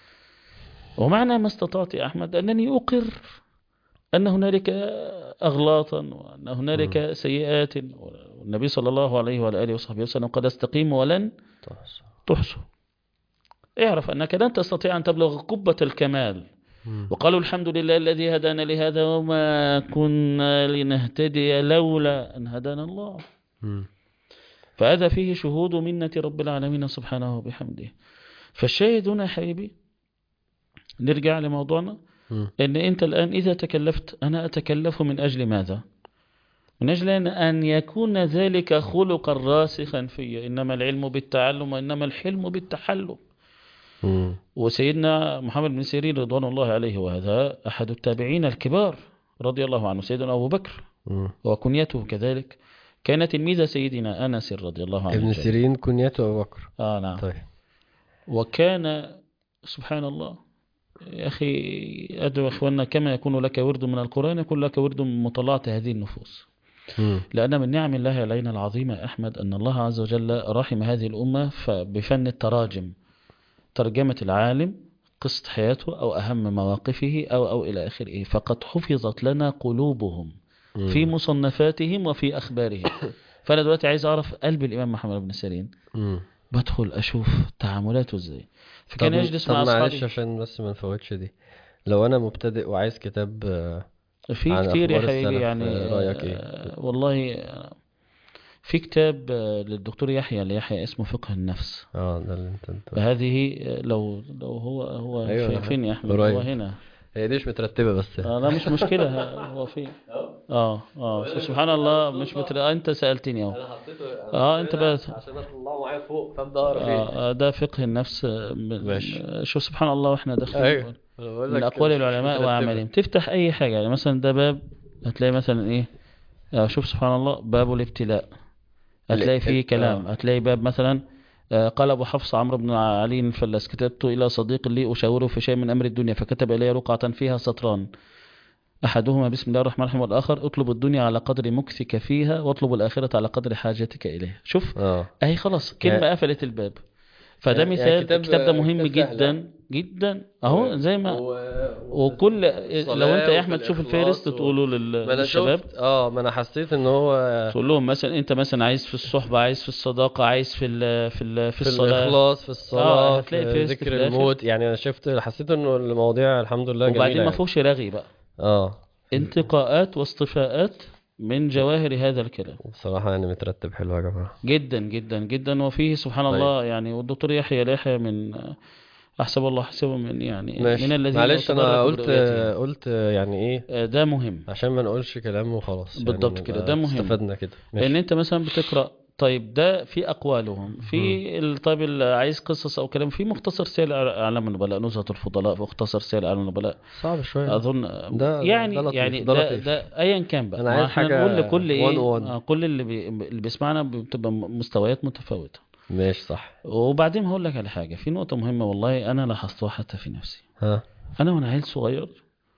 ومعنى ما استطعت يا أحمد أنني أقر أن هنالك أغلاطا وأن مم. هنالك سيئات، والنبي صلى الله عليه وعلى آله وصحبه وسلم قد استقيم ولن تحصى. تحصوا. اعرف أنك لن تستطيع أن تبلغ قبة الكمال. مم. وقالوا الحمد لله الذي هدانا لهذا وما كنا لنهتدي لولا أن هدانا الله. مم. فهذا فيه شهود منة رب العالمين سبحانه وبحمده. فالشاهد هنا يا حبيبي، نرجع لموضوعنا، مم. أن أنت الآن إذا تكلفت، أنا أتكلف من أجل ماذا؟ من أجل أن يكون ذلك خلقا راسخا في. إنما العلم بالتعلم وإنما الحلم بالتحلم. مم. وسيدنا محمد بن سيرين رضوان الله عليه، وهذا أحد التابعين الكبار رضي الله عنه، سيدنا أبو بكر مم. وكنيته كذلك، كان تلميذ سيدنا أنس رضي الله عنه ابن الجليل. سيرين كنيته أبو بكر. آه نعم. طيب. وكان سبحان الله يا أخي، أدعو أخواننا كما يكون لك ورد من القرآن يكون لك ورد من مطالعة هذه النفوس. مم. لأن من نعم الله علينا العظيمة يا أحمد أن الله عز وجل رحم هذه الأمة بفن التراجم، ترجمة العالم قصة حياته أو أهم مواقفه أو أو إلى آخره، فقد حفظت لنا قلوبهم في مم. مصنفاتهم وفي أخبارهم. فأنا دلوقتي عايز أعرف قلب الإمام محمد بن سيرين، مم. بدخل أشوف تعاملاته إزاي. فكان طب يجلس طب مع معلش أصحابه. عشان بس ما نفوتش دي، لو انا مبتدئ وعايز كتاب آه، في عن كتير يا اخبار حبيبي السلف، يعني آه، رايك ايه؟ آه، والله في كتاب آه، للدكتور يحيى ليحيى اسمه فقه النفس. اه ده اللي انت انت هذه آه، لو لو هو هو ايوه في انا فين يا عارف. احمد؟ هو قريب. هنا. هي دي مش مترتبة بس. آه لا مش مشكلة، ه- هو فين؟ اه اه سبحان الله مش متر... انت سألتني اهو. انا حطيته انا اه حطيته انت هنا بس عشان اطلعه معايا فوق فابدا اقرا فيه. آه آه، ده فقه النفس. آه، من- ماشي. آه، شوف سبحان الله واحنا داخلين ايوه انا بقول من لك اقوال مش مش العلماء مترتبة. واعمالهم. تفتح اي حاجة يعني مثلا ده باب هتلاقي مثلا ايه، آه شوف سبحان الله باب الابتلاء ال... هتلاقي فيه ال... كلام. اه هتلاقي باب مثلا آه، قال أبو حفص عمرو بن علي الفلاس كتبت إلى صديق لي أشاوره في شيء من أمر الدنيا فكتب إلي رقعة فيها سطران أحدهما بسم الله الرحمن الرحيم والآخر اطلب الدنيا على قدر مكثك فيها واطلب الآخرة على قدر حاجتك إليها. شوف اه أهي خلاص يعني كلمة قفلت الباب. فده يعني يعني مثال. كتاب الكتاب ده مهم كتاب سهل ها؟ جدا جدا و... أهو زي ما. و... وكل وفي لو أنت الصلاة يا وفي أحمد تشوف الفهرست الإخلاص و... تقوله لل- ما أنا للشباب، شفت اه ما أنا حسيت إن هو تقول لهم مثلا أنت مثلا عايز في الصحبة، عايز في الصداقة، عايز في ال في ال في في الصلاة. الإخلاص في اه الصلاة هتلاقي في الفهرست في ذكر الآخر. الموت. يعني أنا شفت حسيت إنه المواضيع الحمد لله جميلة وبعدين ما يعني. فيهوش رغي بقى، اه انتقاءات واصطفاءات من جواهر هذا الكلام. بصراحة يعني مترتب حلو يا جماعة. جدا جدا جدا. وفيه سبحان طيب الله يعني. والدكتور يحيى يحيى من أحسب الله حسبه من يعني من ماشي الذين معلش أنا تبركوا قلت برؤيته يعني. قلت يعني إيه آه، ده مهم. عشان ما نقولش كلام وخلاص يعني بالضبط كده نبقى ده مهم. استفدنا كده. ان ماشي. انت مثلا بتقرا، طيب ده في اقوالهم مم. في ال- طيب اللي عايز قصص او كلام في مختصر سير اعلام النبلاء، نزهة الفضلاء، في مختصر سير اعلام النبلاء صعب شوية ده. اظن. ده ده يعني لطيف يعني ده ده لطيف. ده ايا كان بقى. أنا ما عايز احنا حاجة نقول لكل وان ايه، وان. آه، كل اللي بي اللي بيسمعنا بتبقى م- مستويات متفاوته. ماشي صح. وبعدين هقول لك على حاجه، في نقطه مهمه والله انا لاحظتها حتى في نفسي. ها. انا وانا عيل صغير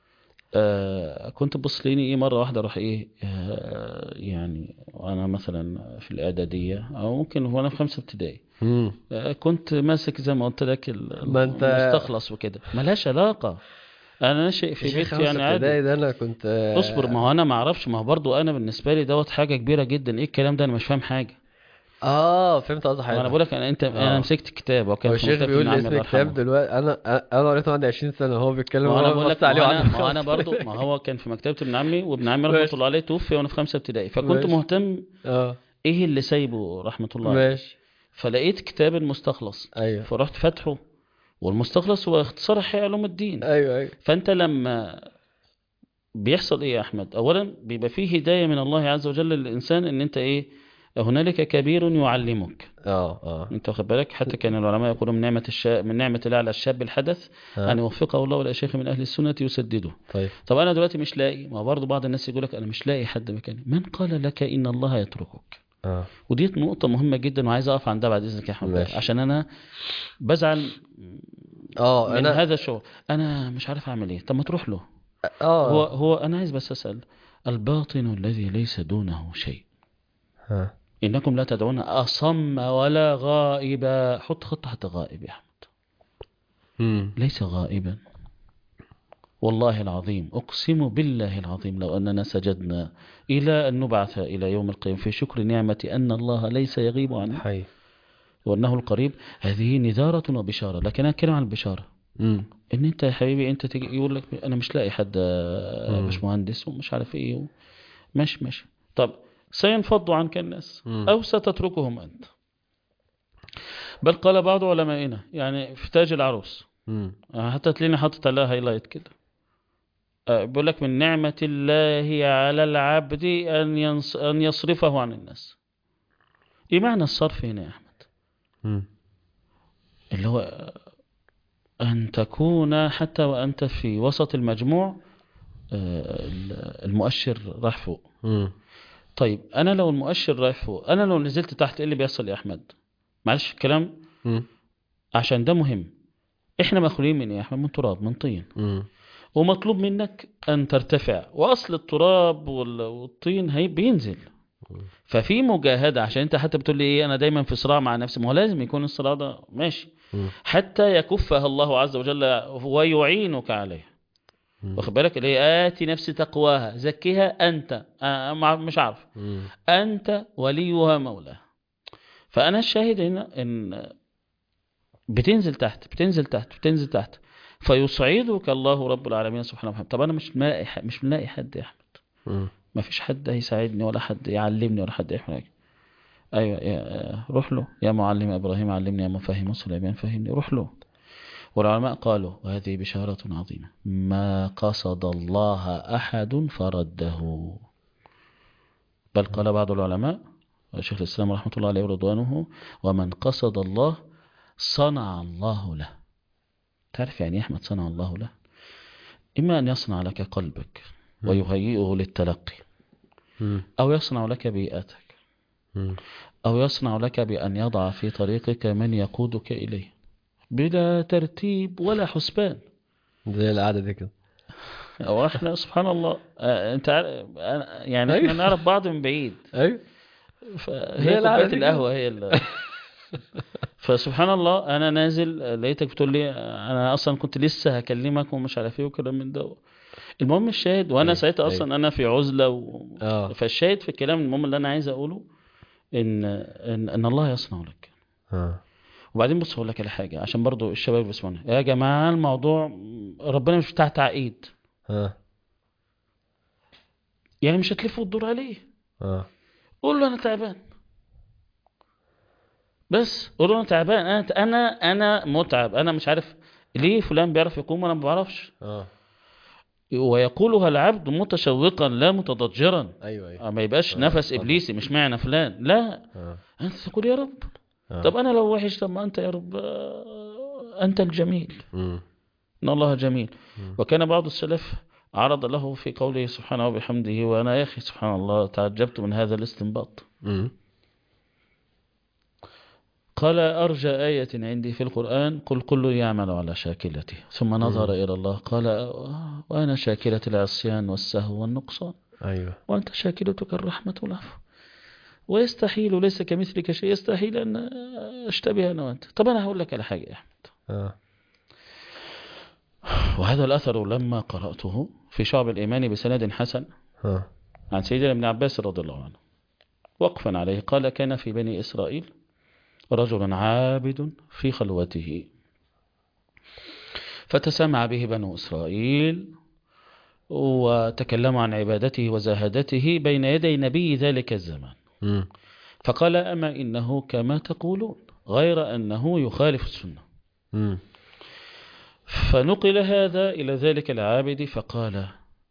آه كنت بص ليني ايه مره واحده اروح ايه آه يعني انا مثلا في الاعداديه او ممكن وانا في خمسه ابتدائي مم. آه كنت ماسك زي ما قلت لك ال- ما انت المستخلص وكده ملهاش علاقه. انا ناشئ يا في شيخ بيت خمسة يعني عادي. ابتدائي ده انا كنت اصبر، ما هو انا ما اعرفش، ما هو برضو انا بالنسبه لي دوت حاجه كبيره جدا. ايه الكلام ده؟ انا مش فاهم حاجه. اه فهمت قصدي ما انا حضرتك. بقول لك انا انت انا اه مسكت كتاب وكان هو في الشيخ مكتبه ابن بيقول لي عمي اسم الله كتاب يرحمه. دلوقتي انا انا قريته عندي عشرين سنة هو بيتكلم ما انا وانا بقول ببص لك، ما عليه هو انا وعنده ما هو انا خمسة برضو، ابتدائي. ما هو كان في مكتبه ابن عمي، وابن عمي رحمه ماشي الله عليه توفي وانا في خمسه ابتدائي، فكنت ماشي. مهتم اه ايه اللي سايبه رحمة الله عليه. ماشي. فلقيت كتاب المستخلص ايوه فرحت فاتحه. والمستخلص هو اختصار احياء علوم الدين. ايوه ايوه. فانت لما بيحصل ايه يا احمد؟ اولا بيبقى فيه هداية من الله عز وجل للانسان ان انت ايه، هنالك كبير يعلمك. اه اه. انت واخد بالك؟ حتى كان العلماء يقولون من نعمة الشاب، من نعمة الله على الشاب الحدث ان ها. يوفقه الله الى شيخ من اهل السنة يسدده. طيب. طب انا دلوقتي مش لاقي، ما برضه بعض الناس يقول لك انا مش لاقي حد مكاني. من قال لك ان الله يتركك؟ اه ودي نقطة مهمة جدا وعايز أقف عندها بعد إذنك يا أحمد بقى، ماشي. عشان أنا بزعل اه من انا هذا الشغل. أنا مش عارف أعمل إيه. طب ما تروح له. هو اه هو أنا عايز بس أسأل، الباطن الذي ليس دونه شيء، ها. إنكم لا تدعون أصم ولا غائبا. حط خطة حتى غائب يا أحمد، مم. ليس غائبا. والله العظيم أقسم بالله العظيم لو أننا سجدنا إلى أن نبعث إلى يوم القيامة في شكر نعمة أن الله ليس يغيب عنا حي. وأنه القريب، هذه نذارة وبشارة. لكن أنا أتكلم عن البشارة. مم. ان انت يا حبيبي انت تيجي يقول لك انا مش لاقي حد يا مم. باشمهندس ومش عارف ايه و... ماشي ماشي. طب سينفض عنك الناس مم. او ستتركهم انت. بل قال بعض علمائنا يعني في تاج العروس، مم. حتى تلاقيني حاطط عليها هايلايت كده، آه، بيقول لك من نعمة الله على العبد ان ينص... ان يصرفه عن الناس. ايه معنى الصرف هنا يا احمد؟ مم. اللي هو ان تكون حتى وانت في وسط المجموع آه، المؤشر راح فوق. مم. طيب انا لو المؤشر رايح فوق، انا لو نزلت تحت ايه اللي بيحصل يا احمد؟ معلش في الكلام مم. عشان ده مهم. احنا مخلوقين من ايه يا احمد؟ من تراب، من طين. مم. ومطلوب منك ان ترتفع، واصل التراب وال- والطين هي بينزل. ففي مجاهدة، عشان انت حتى بتقول لي ايه انا دايما في صراع مع نفسي. ما هو لازم يكون الصراع ده ماشي مم. حتى يكفها الله عز وجل ويعينك عليه. مم. واخد بالك؟ اللي هي آتي نفسي تقواها زكيها أنت آه مع- مش عارف مم. أنت وليها مولاها. فأنا الشاهد هنا إن بتنزل تحت بتنزل تحت بتنزل تحت فيصعدك الله رب العالمين سبحانه وتعالى. طب أنا مش ملاقي ح- مش ملاقي حد يا أحمد. مم. ما فيش حد هيساعدني ولا حد يعلمني ولا حد يعمل حاجة. ايوه يا روح له يا معلم ابراهيم علمني، يا مفهم سليمان فهمني، روح له. والعلماء قالوا وهذه بشارة عظيمة: ما قصد الله أحد فرده. بل قال بعض العلماء، شيخ الإسلام رحمة الله عليه ورضوانه: ومن قصد الله صنع الله له. تعرف يعني أحمد صنع الله له؟ إما أن يصنع لك قلبك ويهيئه للتلقي، أو يصنع لك بيئتك، أو يصنع لك بأن يضع في طريقك من يقودك إليه بلا ترتيب ولا حسبان. زي القعدة دي كده. أو احنا سبحان الله، آه، انت عارف يعني احنا نعرف بعض من بعيد، ايوه فهي كوبايه القهوه هي اللي فسبحان الله انا نازل لقيتك بتقول لي انا اصلا كنت لسه هكلمك ومش عارف ايه وكلام من ده. المهم الشاهد، وانا ساعتها اصلا انا في عزله و... اه فالشاهد في الكلام، المهم اللي انا عايز اقوله ان ان, إن الله يصنع لك. اه وبعدين بص هقول لك على حاجه عشان برضو الشباب بيسمعونا، يا جماعه الموضوع ربنا مش بتاع تعقيد، اه يعني مش هتلف وتدور عليه. اه قول له انا تعبان، بس قول له انا تعبان، انا انا انا متعب، انا مش عارف ليه فلان بيعرف يقوم وانا ما بعرفش. اه ويقولها العبد متشوقا لا متضجرا. ايوه ايوه ما يبقاش اه نفس اتفضل. ابليسي مش معنى فلان، لا، اه انت تقول يا رب. اه طب انا لو وحش، طب ما انت يا رب، آه، انت الجميل، امم ان الله جميل. امم وكان بعض السلف عرض له في قوله سبحانه وبحمده، وانا يا اخي سبحان الله تعجبت من هذا الاستنباط. امم قال أرجى آية عندي في القرآن: قل كل يعمل على شاكلته. ثم نظر إلى الله قال: وأنا شاكلة العصيان والسهو والنقصان، ايوه وأنت شاكلتك الرحمة والعفو، ويستحيل ليس كمثلك شيء، يستحيل أن أشتبه أنا وأنت. طب أنا هقول لك على حاجة يا أحمد، اه وهذا الأثر لما قرأته في شعب الإيمان بسند حسن اه عن سيدنا ابن عباس رضي الله عنه وقفا عليه، قال: كان في بني إسرائيل رجل عابد في خلوته، فتسامع به بنو إسرائيل وتكلموا عن عبادته وزاهدته بين يدي نبي ذلك الزمان، امم فقال: أما إنه كما تقولون، غير أنه يخالف السنة. امم فنقل هذا إلى ذلك العابد فقال: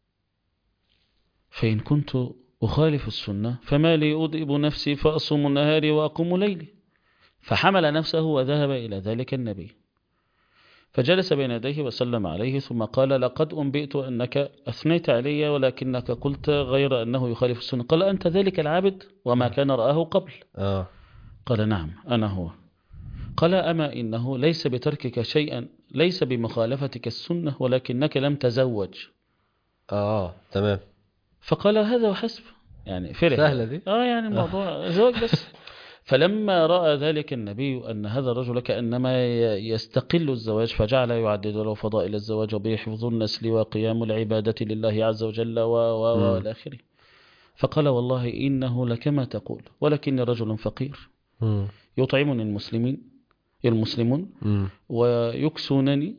فإن كنت أخالف السنة فما لي أضئب نفسي فأصوم نهاري وأقوم ليلي. فحمل نفسه وذهب إلى ذلك النبي، فجلس بين يديه وسلم عليه، ثم قال: لقد أنبئت أنك أثنيت علي ولكنك قلت غير أنه يخالف السنة. قال: أنت ذلك العابد وما كان رآه قبل؟ اه قال: نعم أنا هو. قال: أما إنه ليس بتركك شيئا، ليس بمخالفتك السنة، ولكنك لم تزوج. اه تمام. فقال: هذا وحسب، يعني فرح سهلة يعني. دي. آه يعني الموضوع زواج بس. فلما رأى ذلك النبي أن هذا الرجل كأنما يستقل الزواج، فجعل يعدد له فضائل الزواج وبه حفظ النسل وقيام العبادة لله عز وجل و و و امم إلى آخره. فقال: والله إنه لكما تقول، ولكني رجل فقير، امم يطعمني المسلمين المسلمون امم ويكسونني،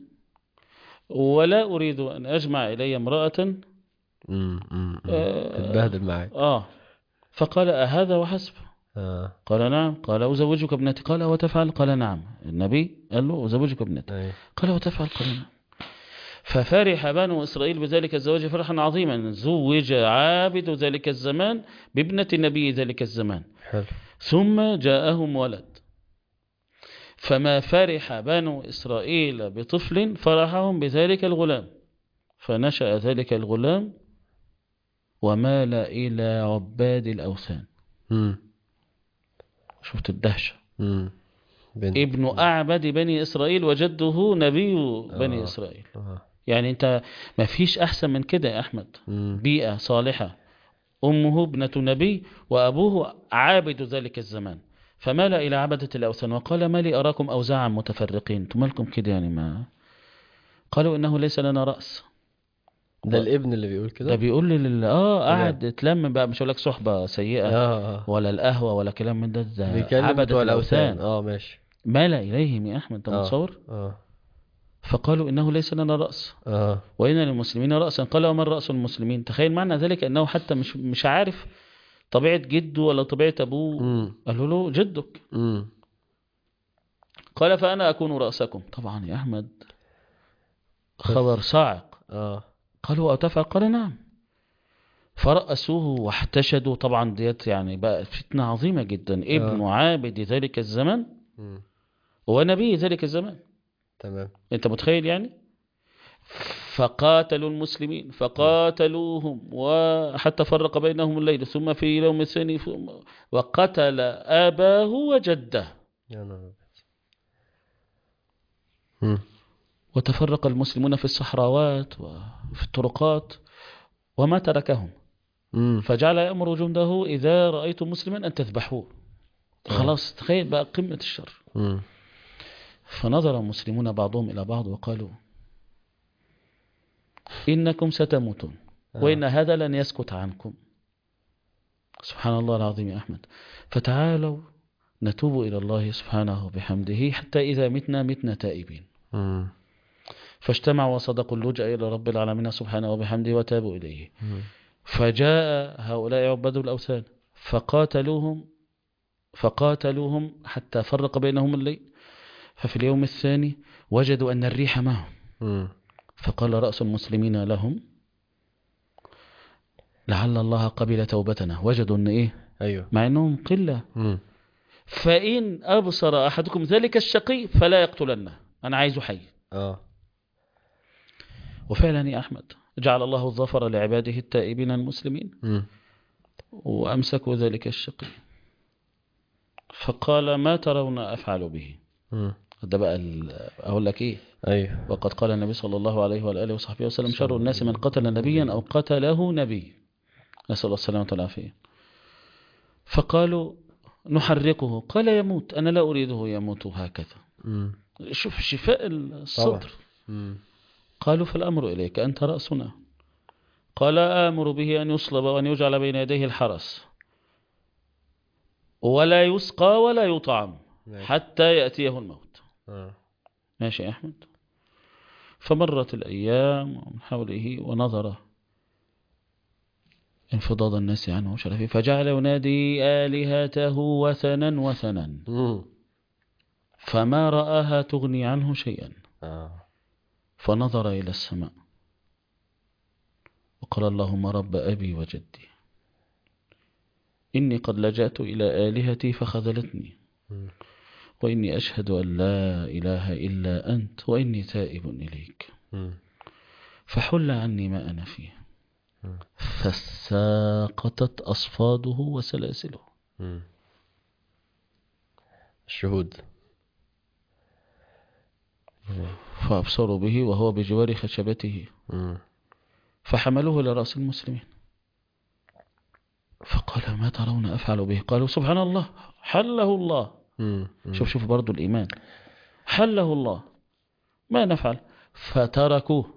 ولا أريد أن أجمع إلي امرأة. امم آه, تتبهدل معاك. آه فقال: أهذا وحسب؟ اه قال: نعم. قال: أزوجك ابنتي؟ قال: وتفعل؟ قال: نعم. النبي قال له: أزوجك ابنتي؟ ايوه قال: وتفعل؟ قال: نعم. ففرح بنو إسرائيل بذلك الزواج فرحا عظيما. زوج عابد ذلك الزمان بابنة نبي ذلك الزمان، حلو. ثم جاءهم ولد. فما فرح بنو إسرائيل بطفل فرحهم بذلك الغلام، فنشأ ذلك الغلام ومال إلى عباد الأوثان. امم شفت الدهشة؟ امم بنت. ابن أعبد بني إسرائيل وجده نبي بني اه إسرائيل. اه يعني أنت ما فيش أحسن من كده يا أحمد. امم بيئة صالحة، أمه ابنة نبي وأبوه عابد ذلك الزمان، فمال إلى عبدة الأوثان وقال: ما لي أراكم أوزاعا متفرقين، انتم مالكم كده يعني؟ ما قالوا: إنه ليس لنا رأس. ده الابن اللي بيقول ده كده. بيقول لي لل... اه تمام. قاعد اتلم بقى، مش هقول لك صحبة اه سيئة اه ولا القهوة ولا كلام من ده، ده بيكلم عبدة بتوع الاوثان. الأوثان. اه ماشي. مال إليهم يا أحمد، أنت اه متصور؟ اه فقالوا: إنه ليس لنا رأس اه وإن للمسلمين رأسا. قال: ومن رأس المسلمين؟ تخيل معنى ذلك أنه حتى مش مش عارف طبيعة جده ولا طبيعة أبوه؟ مم. قالوا له جدك. مم. قال فأنا أكون رأسكم. طبعا يا أحمد خبر صاعق. اه قالوا أتفعل؟ قال نعم. فرأسوه واحتشدوا. طبعا ديت يعني بقى فتنة عظيمة جدا. ابن اه عابد ذلك الزمن مم. ونبي ذلك الزمان. تمام. انت متخيل يعني؟ فقاتلوا المسلمين مم. فقاتلوهم وحتى فرق بينهم الليل، ثم في يوم الثاني وقتل أباه وجده. يا نهار أبيض. مم. وتفرق المسلمون في الصحراوات وفي الطرقات وما تركهم، مم. فجعل يأمر جنده إذا رأيتم مسلما أن تذبحوه. اه خلاص تخيل بقى قمة الشر. مم. فنظر المسلمون بعضهم إلى بعض وقالوا إنكم ستموتون وإن اه هذا لن يسكت عنكم. سبحان الله العظيم يا أحمد. فتعالوا نتوب إلى الله سبحانه بحمده حتى إذا متنا متنا تائبين. مم. فاجتمعوا وصدقوا اللجأ إلى رب العالمين سبحانه وبحمده وتابوا إليه. مم. فجاء هؤلاء عباد الأوثان فقاتلوهم فقاتلوهم حتى فرق بينهم الليل. ففي اليوم الثاني وجدوا أن الريح معهم، مم. فقال رأس المسلمين لهم لعل الله قبل توبتنا. وجدوا أن إيه؟ ايوه. مع أنهم قلة. مم. فإن أبصر أحدكم ذلك الشقي فلا يقتلنه، أنا عايزه حي. اه وفعلا يا أحمد جعل الله الظفر لعباده التائبين المسلمين مم. وأمسكوا ذلك الشقي. فقال ما ترون أفعل به؟ مم. ده بقى ال- أقول لك إيه. ايوه. وقد قال النبي صلى الله عليه وآله وصحبه وسلم صلى شر الناس من قتل نبيا أو قتله نبي، نسأل الله السلامة والعافية. فقالوا نحرقه. قال يموت، أنا لا أريده يموت هكذا. مم. شوف شفاء طبعا. الصدر. مم. قالوا فالأمر إليك أنت رأسنا. قال آمر به أن يصلب وأن يجعل بين يديه الحرس ولا يسقى ولا يطعم ماشي. حتى يأتيه الموت. اه ماشي يا أحمد. فمرت الأيام من حوله ونظر انفضاض الناس عنه وشرفه، فجعل ينادي آلهته وثنا وثنا مم. فما رآها تغني عنه شيئا. اه فنظر إلى السماء وقال اللهم رب أبي وجدي إني قد لجأت إلى آلهتي فخذلتني، مم. وإني أشهد أن لا إله إلا أنت وإني تائب إليك مم. فحل عني ما أنا فيه. مم. فساقطت أصفاده وسلاسله. مم. الشهود. مم. فأبصروا به وهو بجوار خشبته مم. فحملوه لرأس المسلمين. فقال ما ترون أفعل به؟ قالوا سبحان الله حله الله. مم. شوف شوف برضو الإيمان. حله الله ما نفعل. فتركوه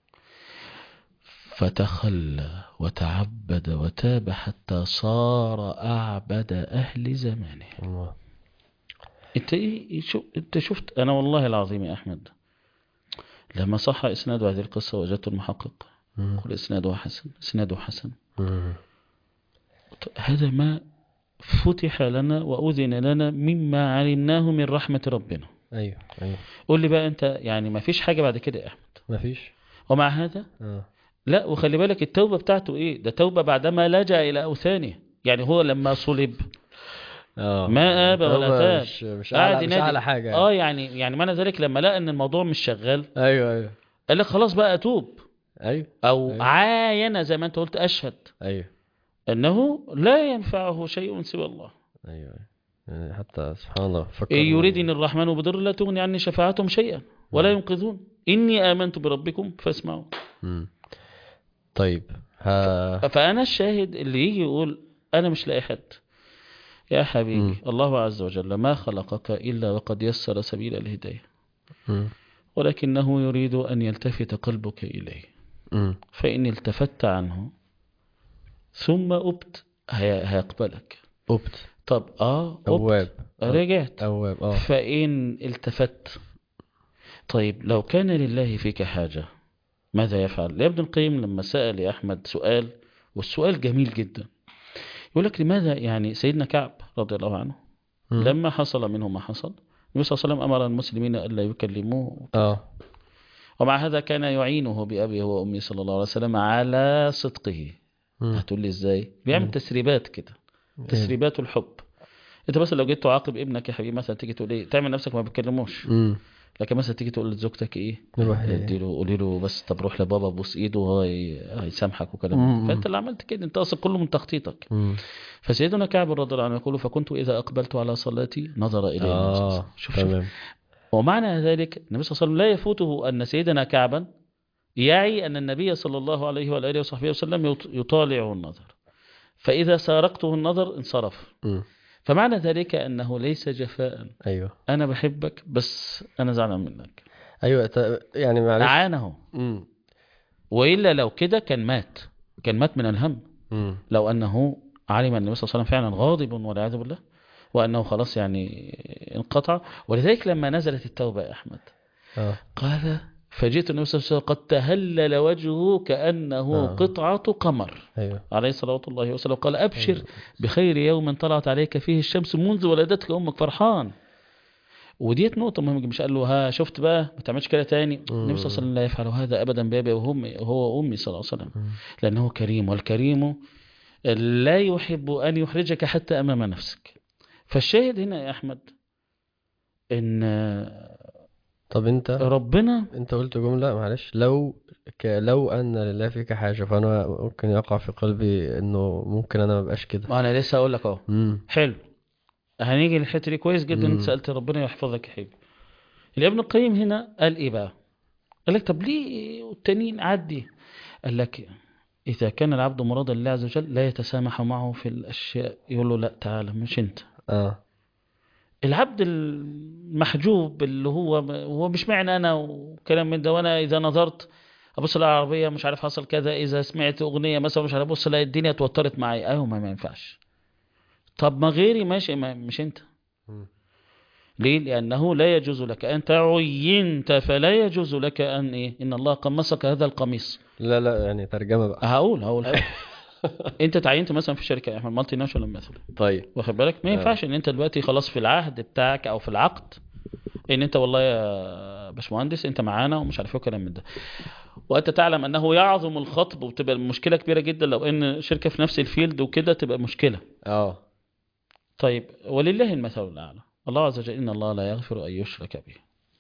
فتخلى وتعبد وتاب حتى صار أعبد أهل زمانه. الله. انت ايه شو انت شفت. انا والله العظيم يا احمد لما صح اسناد هذه القصة وجدت المحقق مم. قل اسناده حسن اسناده حسن. مم. هذا ما فتح لنا وأذن لنا مما علمناه من رحمة ربنا. ايوه ايوه. قول لي بقى انت يعني ما فيش حاجة بعد كده يا احمد. مفيش. ومع هذا اه لا. وخلي بالك التوبة بتاعته ايه؟ ده توبة بعدما لجأ الى اوثانه. يعني هو لما صلب اه ما آب ولا توبة تاب. مش مش قاعد اعلى مش ينادي. اعلى حاجة يعني. اه يعني يعني معنى ذلك لما لقى ان الموضوع مش شغال ايوه ايوه قال لك خلاص بقى اتوب. ايوه او ايوه عاين زي ما انت قلت اشهد ايوه انه لا ينفعه شيء سوى الله. ايوه أيوة. يعني حتى سبحان الله فكر. إن يريدني الرحمن بضر لا تغني عني شفاعتهم شيئا ولا ينقذون. إني آمنت بربكم فاسمعوا. مم. طيب ها. فأنا الشاهد اللي يجي يقول أنا مش لاقي حد. يا حبيبي مم. الله عز وجل ما خلقك إلا وقد يسر سبيل الهداية، مم. ولكنه يريد أن يلتفت قلبك إليه. مم. فإن التفت عنه ثم أبت هي- هيقبلك. أبت. طب آه أبت أواب. رجعت. أواب اه. فإن التفت طيب لو كان لله فيك حاجة ماذا يفعل؟ ابن القيم لما سأل يا أحمد سؤال والسؤال جميل جدا يقول لك لماذا يعني سيدنا كعب رضي الله عنه مم. لما حصل منه ما حصل النبي صلى الله عليه وسلم أمر المسلمين ألا يكلموه، اه ومع هذا كان يعينه بأبيه وأمي صلى الله عليه وسلم على صدقه. مم. هتقول لي ازاي؟ بيعمل مم. تسريبات كده، ايه تسريبات الحب. انت مثلا لو جيت تعاقب ابنك يا حبيبي مثلا تيجي تقول ايه، تعمل نفسك ما بتكلموش، امم لكن مثلا تيجي تقول لزوجتك ايه، نروح ادي ايه له قولي له بس طب روح لبابا بوس ايده وهو هي- هيسامحك وكلام من ده. امم فانت اللي عملت كده، انت اصلا كله من تخطيطك. امم فسيدنا كعب رضي الله عنه يقول فكنت اذا اقبلت على صلاتي نظر الي النبي صلى الله عليه وسلم. اه شوف شوف تمام ومعنى ذلك النبي صلى الله عليه وسلم لا يفوته ان سيدنا كعبا يعي ان النبي صلى الله عليه واله وصحبه وسلم يط- يطالعه النظر، فاذا سارقته النظر انصرف. امم فمعنى ذلك انه ليس جفاء، ايوه انا بحبك بس انا زعلان منك، ايوه ت... يعني معلش اعانه. امم وإلا لو كده كان مات، كان مات من الهم. امم لو أنه علم أن النبي صلى الله عليه وسلم فعلا غاضب والعياذ بالله، وأنه خلاص يعني انقطع. ولذلك لما نزلت التوبة يا أحمد اه قال فجئت النبي صلى الله عليه وسلم قد تهلل وجهه كأنه اه قطعة قمر ايوه عليه الصلاة الله وسلم. قال أبشر ايوه بخير يوم طلعت عليك فيه الشمس منذ ولدتك أمك، فرحان. وديت نقطة مهمة، مش قال له ها شفت بقى ما تعملش كده تاني. النبي صلى الله عليه امم وسلم لا يفعل هذا أبدا بابي وأمي هو أمي صلى الله عليه وسلم، أمم. لأنه كريم، والكريم لا يحب أن يحرجك حتى أمام نفسك. فالشاهد هنا يا أحمد إن طب انت ربنا انت قلت جملة معلش لو ك... لو ان لله فيك حاجة، فانا ممكن يقع في قلبي انه ممكن انا ما ابقاش كده. ما أنا لسه أقول لك أهو. امم حلو، هنيجي للحتة دي كويس جدا. أنت امم سألت ربنا يحفظك يا حبيبي. ابن القيم هنا قال إيه بقى؟ قال لك طب ليه التانيين عدي؟ قال لك إذا كان العبد مرادا لله عز وجل لا يتسامح معه في الأشياء، يقول له لا تعالى مش أنت. اه العبد المحجوب اللي هو هو مش معنى أنا وكلام من ده، وأنا إذا نظرت أبص على العربية مش عارف حصل كذا، إذا سمعت أغنية مثلا مش عارف أبص ألاقي الدنيا اتوترت معايا. أيوه ما, ما ينفعش. طب ما غيري ماشي، ما مش أنت. مم. ليه؟ لأنه لا يجوز لك، أنت عينت فلا يجوز لك أن إيه؟ إن الله قمصك هذا القميص. لا لا يعني ترجمة بقى. هقول هقول حاجة. انت تعينت مثلا في شركه يا احمد مالتي ناشونال مثلا، طيب واخد بالك، ما اه ينفعش ان انت دلوقتي خلاص في العهد بتاعك او في العقد ان انت والله يا باشمهندس انت معانا ومش عارف ايه وكلام من ده، وانت تعلم انه يعظم الخطب وتبقى مشكله كبيره جدا لو ان شركه في نفس الفيلد وكده تبقى مشكله. اه طيب ولله المثل الاعلى، الله عز وجل ان الله لا يغفر ان يشرك به.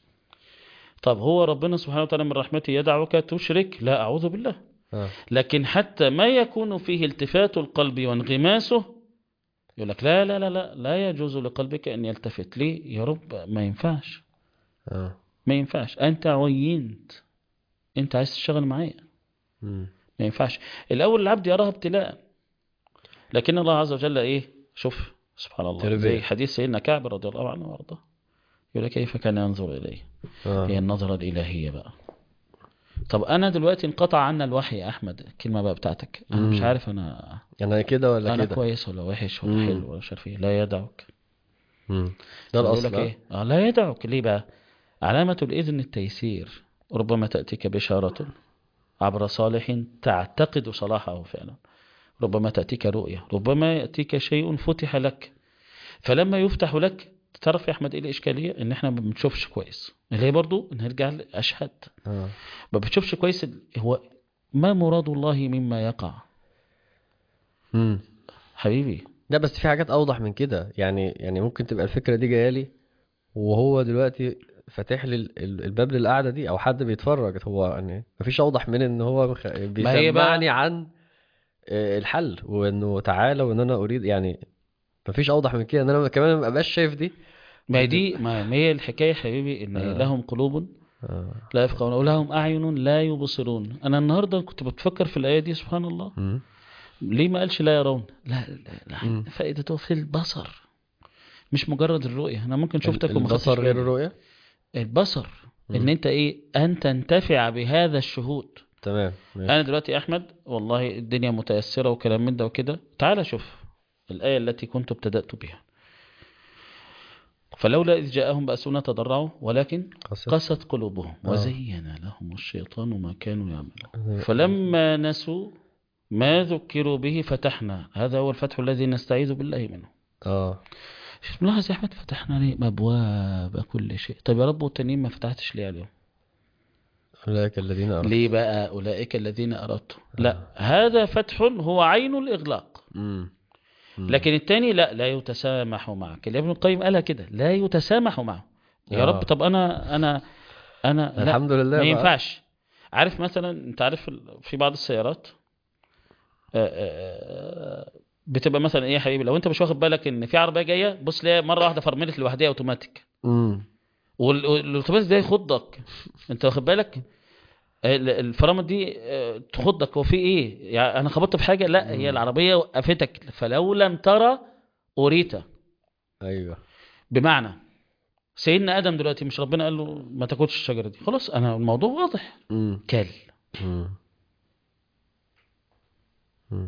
طب هو ربنا سبحانه وتعالى من رحمته يدعوك تشرك؟ لا اعوذ بالله. اه لكن حتى ما يكون فيه التفات القلب وانغماسه يقول لك لا لا لا لا لا يجوز لقلبك أن يلتفت. ليه يا رب؟ ما ينفعش، اه ما ينفعش. أنت عينت، أنت عايز تشتغل معايا، مم. ما ينفعش. الأول العبد يراها ابتلاء، لكن الله عز وجل إيه؟ شوف سبحان الله، زي تربية. حديث سيدنا كعب رضي الله عنه وارضاه، يقول لك كيف كان ينظر إليه. هي اه النظرة الإلهية بقى. طب أنا دلوقتي انقطع عنا الوحي يا أحمد، الكلمة بقى بتاعتك، أنا مش امم عارف أنا انا كده ولا أنا كده. كويس ولا وحش ولا امم حلو ولا مش عارف إيه. لا يدعك. امم ده طب يقول الاصل لك اه إيه؟ آه لا يدعك. ليه بقى؟ علامة الإذن التيسير. ربما تأتيك بشارة عبر صالح تعتقد صلاحه فعلا، ربما تأتيك رؤية، ربما يأتيك شيء فتح لك. فلما يفتح لك تعرف يا أحمد إيه الإشكالية؟ إن إحنا ما بنشوفش كويس، اللي هي برضو نرجع لأشهد اه ما بتشوفش كويس. هو ما مراد الله مما يقع امم حبيبي؟ لا بس في حاجات اوضح من كده، يعني يعني ممكن تبقى الفكرة دي جايه لي وهو دلوقتي فاتح لي ال- ال- الباب للقعدة دي، او حد بيتفرج. هو يعني مفيش اوضح من ان هو مخ- ما هي بيسمعني بقى عن آه، الحل، وانه تعالى وان انا اريد يعني. مفيش اوضح من كده ان انا كمان ما ابقاش شايف دي. ما هي دي ما ما هي الحكاية حبيبي، إن اه لهم قلوب اه لا يفقهون ولهم أعين لا يبصرون. أنا النهاردة كنت بتفكر في الآية دي سبحان الله، امم ليه ما قالش لا يرون؟ لا لا, لا. امم فائدته في البصر، مش مجرد الرؤية. أنا ممكن ال- شفتك وما خدتش البصر غير بالي. الرؤية. البصر إن امم أنت إيه، أن تنتفع بهذا الشهود. تمام أنا ماشي. دلوقتي يا أحمد والله الدنيا متيسرة وكلام من ده وكده، تعال شوف الآية التي كنت ابتدأت بها. فلولا إذ جاءهم بأسنا تضرعوا ولكن قصد قست قلوبهم اه وزين لهم الشيطان ما كانوا يعملون. فلما نسوا ما ذكروا به فتحنا، هذا هو الفتح الذي نستعيذ بالله منه. اه ملاحظ يا أحمد فتحنا ليه أبواب كل شيء. طيب يا رب والتانيين ما فتحتش ليه عليهم؟ أولئك الذين أردت. ليه بقى أولئك الذين أردت؟ لا آه. هذا فتح هو عين الإغلاق. مم. مم. لكن التاني لا لا يتسامح معك. ابن القيم قالها كده، لا يتسامح معه. يا آه. رب طب أنا أنا أنا لا الحمد لله ما بقى. ينفعش. عارف مثلا أنت عارف في بعض السيارات آه، آه، بتبقى مثلا ايه يا حبيبي، لو انت مش واخد بالك ان في عربيه جايه، بص ليه مره واحده فرملت لوحدها اوتوماتيك، مم. وال- والاوتوماتيك ده يخضك، انت واخد بالك؟ ال- الفرامل دي آه، تخضك. هو في ايه يعني انا خبطت في حاجه؟ لا هي مم. العربيه وقفتك، فلو لم ترى اريت. أيوه. بمعنى سيدنا ادم دلوقتي مش ربنا قال له ما تاكلش الشجره دي؟ خلاص انا الموضوع واضح، مم. كل. مم. مم.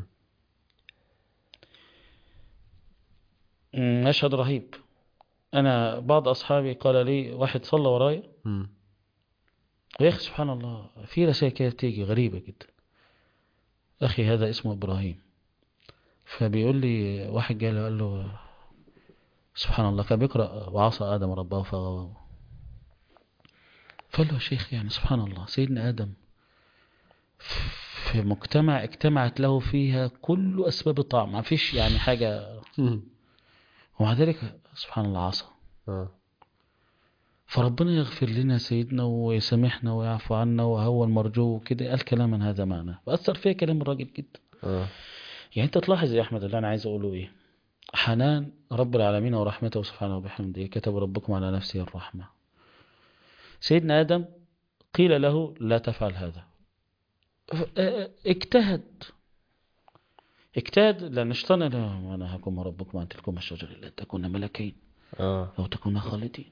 مم، مشهد رهيب. انا بعض اصحابي قال لي واحد صلى ورايا، مم. يا أخي سبحان الله في رسائل كده تيجي غريبة جدا. أخي هذا اسمه إبراهيم، فبيقول لي واحد جاي له قال له سبحان الله كان بيقرأ وعصى آدم ربه فغوى، فقال له يا شيخ يعني سبحان الله سيدنا آدم في مجتمع اجتمعت له فيها كل أسباب الطعام، ما فيش يعني حاجة، مم. ومع ذلك سبحان الله عصى. آه. فربنا يغفر لنا سيدنا ويسامحنا ويعفو عنا وهو المرجو كده. قال كلاما هذا معناه وأثر فيه كلام الراجل جدا. آه. يعني انت تلاحظ يا احمد اللي انا عايز اقوله ايه، حنان رب العالمين ورحمته سبحانه وبحمده، كتب ربكم على نفسه الرحمة. سيدنا آدم قيل له لا تفعل هذا، اجتهد اجتهد لأن الشيطان له أنا هكون ربكم عن تلكم الشجر إلا تكون ملكين آه. أو تكون خالدين.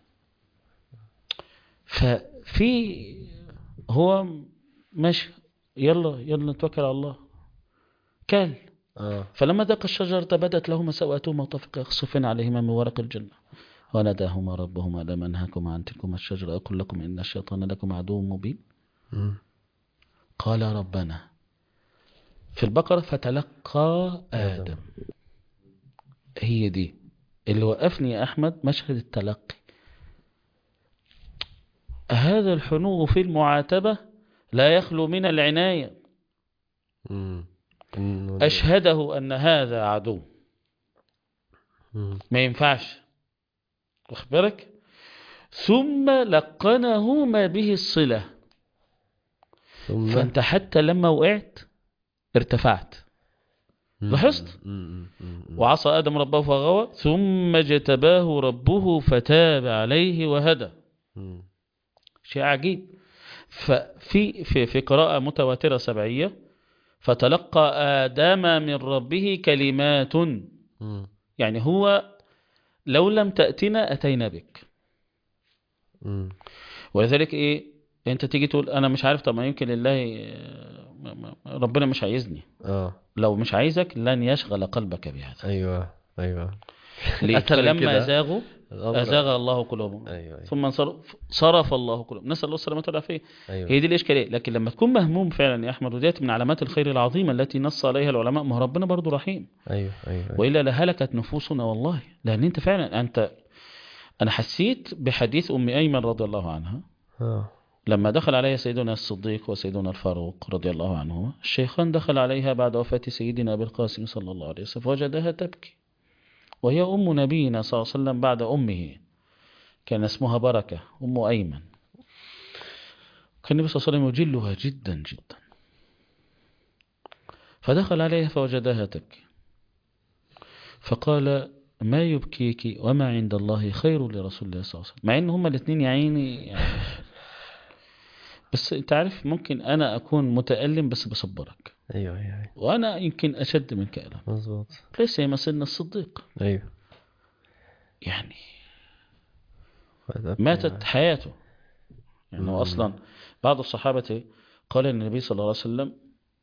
ففي هو ماشي يلا يلا نتوكل على الله، كال. آه. فلما ذاق الشجرة بدت لهما سوءاتهما وطفقا يخصفان عليهما من ورق الجنة وناداهما ربهما ألم أنهكما عن تلكما الشجرة أقول لكم إن الشيطان لكم عدو مبين. مم. قال ربنا في البقرة فتلقى آدم. هي دي اللي وقفني يا أحمد، مشهد التلقي. هذا الحنو في المعاتبة لا يخلو من العناية. مم. إنه- أشهده أن هذا عدو مم. ما ينفعش، واخبرك، ثم لقنه ما به الصلة. ثم فأنت حتى لما وقعت ارتفعت. مم. لاحظت؟ مم. مم. مم. وعصى آدم ربه فغوى ثم اجتباه ربه فتاب عليه وهدى. مم. شيء عجيب. ففي في في قراءة متواترة سبعية فتلقى آدم من ربه كلمات، مم. يعني هو لو لم تأتنا أتينا بك. مم. ولذلك إيه أنت تيجي تقول أنا مش عارف، طب ما يمكن لله ربنا مش عايزني. آه. لو مش عايزك لن يشغل قلبك بهذا. أيوه أيوه. ليه؟ أسهل من فلما كده. أزاغوا الأمر. أزاغ الله قلوبهم أيوه أيوه. ثم صرف, صرف الله قلوبهم. نسأل الله السلامة والعافية. أيوه. هي دي الإشكالية. لكن لما تكون مهموم فعلا يا أحمد، وديت من علامات الخير العظيمة التي نص عليها العلماء، ما هو ربنا برضو رحيم. أيوه أيوه. أيوه. وإلا لهلكت نفوسنا والله. لأن أنت فعلا أنت أنا حسيت بحديث أم أيمن رضي الله عنها آه. لما دخل عليها سيدنا الصديق وسيدنا الفاروق رضي الله عنهما. الشيخان دخل عليها بعد وفاة سيدنا أبي القاسم صلى الله عليه وسلم فوجدها تبكي، وهي أم نبينا صلى الله عليه وسلم بعد أمه، كان اسمها بركة أم أيمن. كان النبي صلى الله عليه وسلم يجلها جدا جدا، فدخل عليها فوجدها تبكي فقال ما يبكيك وما عند الله خير لرسول الله صلى الله عليه وسلم. مع ان هما الاثنين يا عيني يعني، بس انت عارف ممكن انا اكون متألم بس بصبرك، أيوه أيوه. أيوه. وانا يمكن اشد منك ألم. مظبوط. ليس يمثلنا الصديق أيوه. يعني وأتبقى- ماتت حياته. يعني هو مم. اصلا بعض الصحابة قال النبي صلى الله عليه وسلم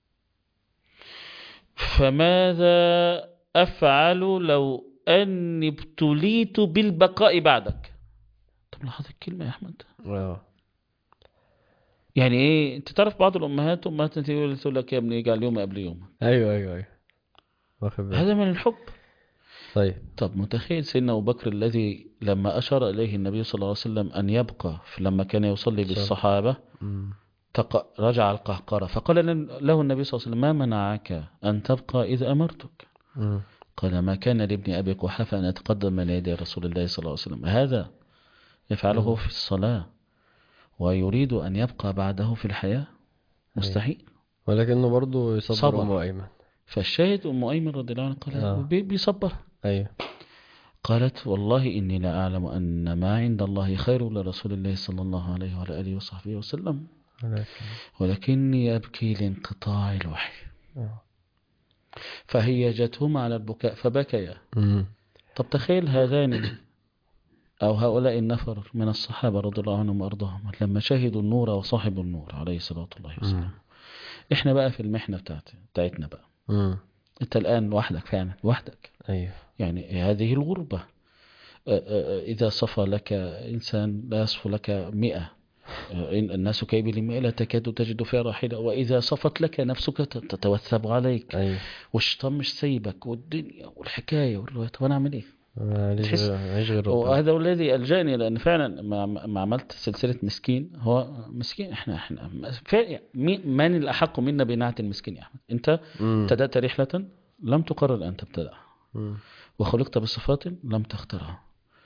فماذا أفعل لو أني ابتليت بالبقاء بعدك. طب لاحظ الكلمة يا أحمد، آه. يعني ايه، انت تعرف بعض الامهات امهات تقول تقول لك يا ابني اجعل يوم قبل يوم، ايوه ايوه ايوه، واخد بالي. هذا من الحب. طيب. طب متخيل سيدنا ابو بكر الذي لما اشار اليه النبي صلى الله عليه وسلم ان يبقى في- لما كان يصلي صل. بالصحابه، مم. تق... رجع القهقرة فقال له النبي صلى الله عليه وسلم ما منعك أن تبقى إذا أمرتك؟ مم. قال ما كان لابن أبي قحافة أن يتقدم من يدي رسول الله صلى الله عليه وسلم، هذا يفعله مم. في الصلاة ويريد أن يبقى بعده في الحياة؟ ايوه، مستحيل. ولكنه برضو يصبر ام صبر. ايمن. فالشاهد أم أيمن رضي الله عنها قال اه. بي- بيصبر. ايوه. قالت والله إني لا أعلم أن ما عند الله خير لرسول الله صلى الله عليه وعلى آله وصحبه وسلم، ولكن. ولكني أبكي لانقطاع الوحي. اه. فهي جتهما على البكاء فبكيا. مم. طب تخيل هذان أو هؤلاء النفر من الصحابة رضي الله عنهم وأرضاهم لما شهدوا النور وصاحب النور عليه الصلاة والله مم. وسلم. إحنا بقى في المحنة بتاعت بتاعتنا بقى، مم. أنت الآن لوحدك فعلا لوحدك، ايوه. يعني هذه الغربة. أ- أ- إذا صفى لك إنسان لا يصفو لك مئة، إن الناس كيبل مئة لا تكاد تجد فيها راحلة، وإذا صفت لك نفسك تتوثب عليك، ايوه. والشيطان مش سايبك والدنيا والحكاية والرواية. طب أنا أعمل إيه؟ ماليش تحس غير ماليش غير ربنا. وهذا هو الذي ألجأني، لأن فعلا ما, ما عملت سلسلة مسكين، هو مسكين إحنا إحنا فعلا مين- من الأحق منا بنعت المسكين يا أحمد؟ أنت مم. ابتدأت رحلة لم تقرر أن تبتدأ، مم. وخلقت بصفات لم تخترها،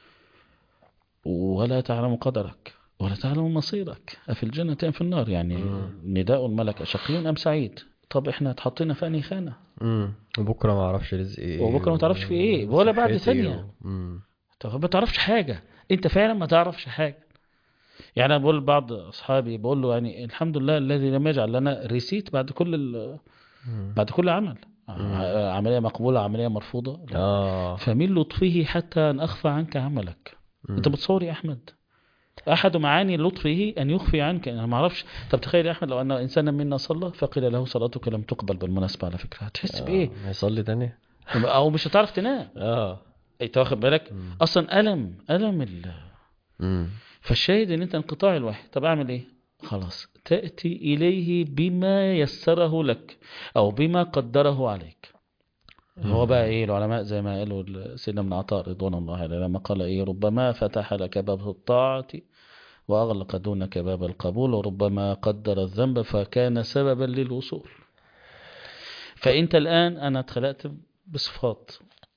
ولا تعلم قدرك ولا تعلم مصيرك، أفي الجنة أم في النار، يعني مم. نداء الملك أشقي أم سعيد. طب إحنا اتحطينا في أنهي خانة؟ مم. وبكره ما اعرفش رزقي ايه وبكرة ما تعرفش في إيه ولا بعد وصحتي ثانية. و... مم. طب ما تعرفش حاجة، أنت فعلا ما تعرفش حاجة. يعني انا بقول لبعض اصحابي بقول له يعني الحمد لله الذي لم يجعل لنا ريسيت بعد كل ال... مم. بعد كل عمل، مم. ع- عمليه مقبوله عمليه مرفوضه لا. اه. فمن لطفه حتى ان اخفى عنك عملك. انت مم. بتصور يا احمد احد معاني لطفه ان يخفي عنك، انا ما اعرفش. طب تخيل يا احمد لو ان انسانا منا صلى فقيل له صلاتك لم تقبل بالمناسبه، على فكره هتحس بايه؟ اه، ما يصلي تاني. او مش هتعرف تنام. اه. انت واخد بالك؟ مم. اصلا الم الم ال... مم. فالشاهد ان انت انقطاع الوحي. طب اعمل ايه؟ خلاص تأتي إليه بما يسره لك أو بما قدره عليك. هو بقى إيه العلماء زي ما قالوا سيدنا ابن عطاء رضوان الله عليه لما قال إيه ربما فتح لك باب الطاعة وأغلق دونك باب القبول، وربما قدر الذنب فكان سببا للوصول. فأنت الآن أنا اتخلقت بصفات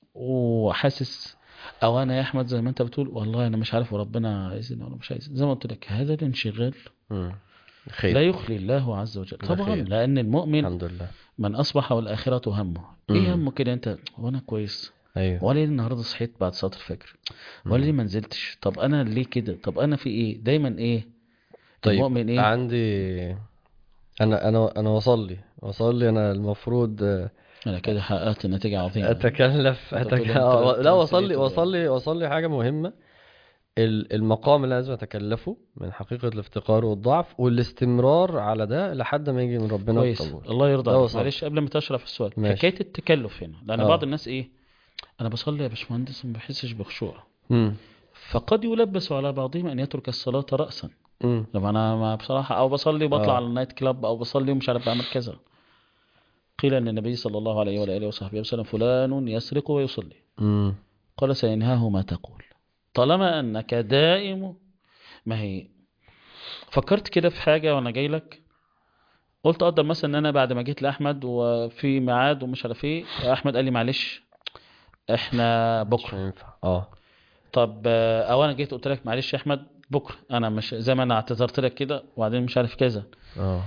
وحاسس، أو أنا يا أحمد زي ما أنت بتقول والله أنا مش عارف وربنا عايزني ولا مش عايزني، زي ما قلت لك هذا الانشغال مم. لا خير. يخلي الله عز وجل ده طبعا، خير. لأن المؤمن الحمد لله. من أصبح والآخرة همه. مم. إيه همه كده أنت؟ وأنا كويس، ايوه. ولا ليه النهاردة صحيت بعد صلاة الفجر، ولا مم. ليه ما نزلتش، طب أنا ليه كده، طب أنا في إيه دايما إيه طيب، المؤمن إيه. عندي انا انا انا وصلي وصلي انا المفروض آه، أنا كده حققت نتيجة عظيمة. اتكلف أنت أتك... بتقول لهم آه، ترا- لا، وصلي ترانسليتور يعني. وصلي وصلي حاجه مهمه. ال- المقام اللي لازم اتكلفه من حقيقه الافتقار والضعف والاستمرار على ده لحد ما يجي من ربنا كويس القبول. الله يرضى ده عليك. وصلي. معلش قبل ما تشرح في السؤال، ماشي. حكاية التكلف هنا، لأن بعض اه. الناس إيه أنا بصلي يا باشمهندس ما بحسش بخشوع، امم. فقد يلبس على بعضهم أن يترك الصلاة رأسا. امم. لما أنا ما بصراحة أو بصلي وبطلع على اه. النايت كلاب أو بصلي ومش عارف بعمل كذا. قيل أن النبي صلى الله عليه وآله وصحبه وسلم فلان يسرق ويصلي، امم. قال سينهاه ما تقول، طالما أنك دائم. ما هي فكرت كده في حاجة وأنا جاي لك، قلت أقدر مثلا أن أنا بعد ما جيت لأحمد وفي ميعاد ومش عارف إيه، أحمد قال لي معلش إحنا مش بكرة. هينفع. اه. طب آه، أو أنا جيت قلت لك معلش يا أحمد بكرة، أنا مش زي ما أنا اعتذرت لك كده وبعدين مش عارف كذا. اه.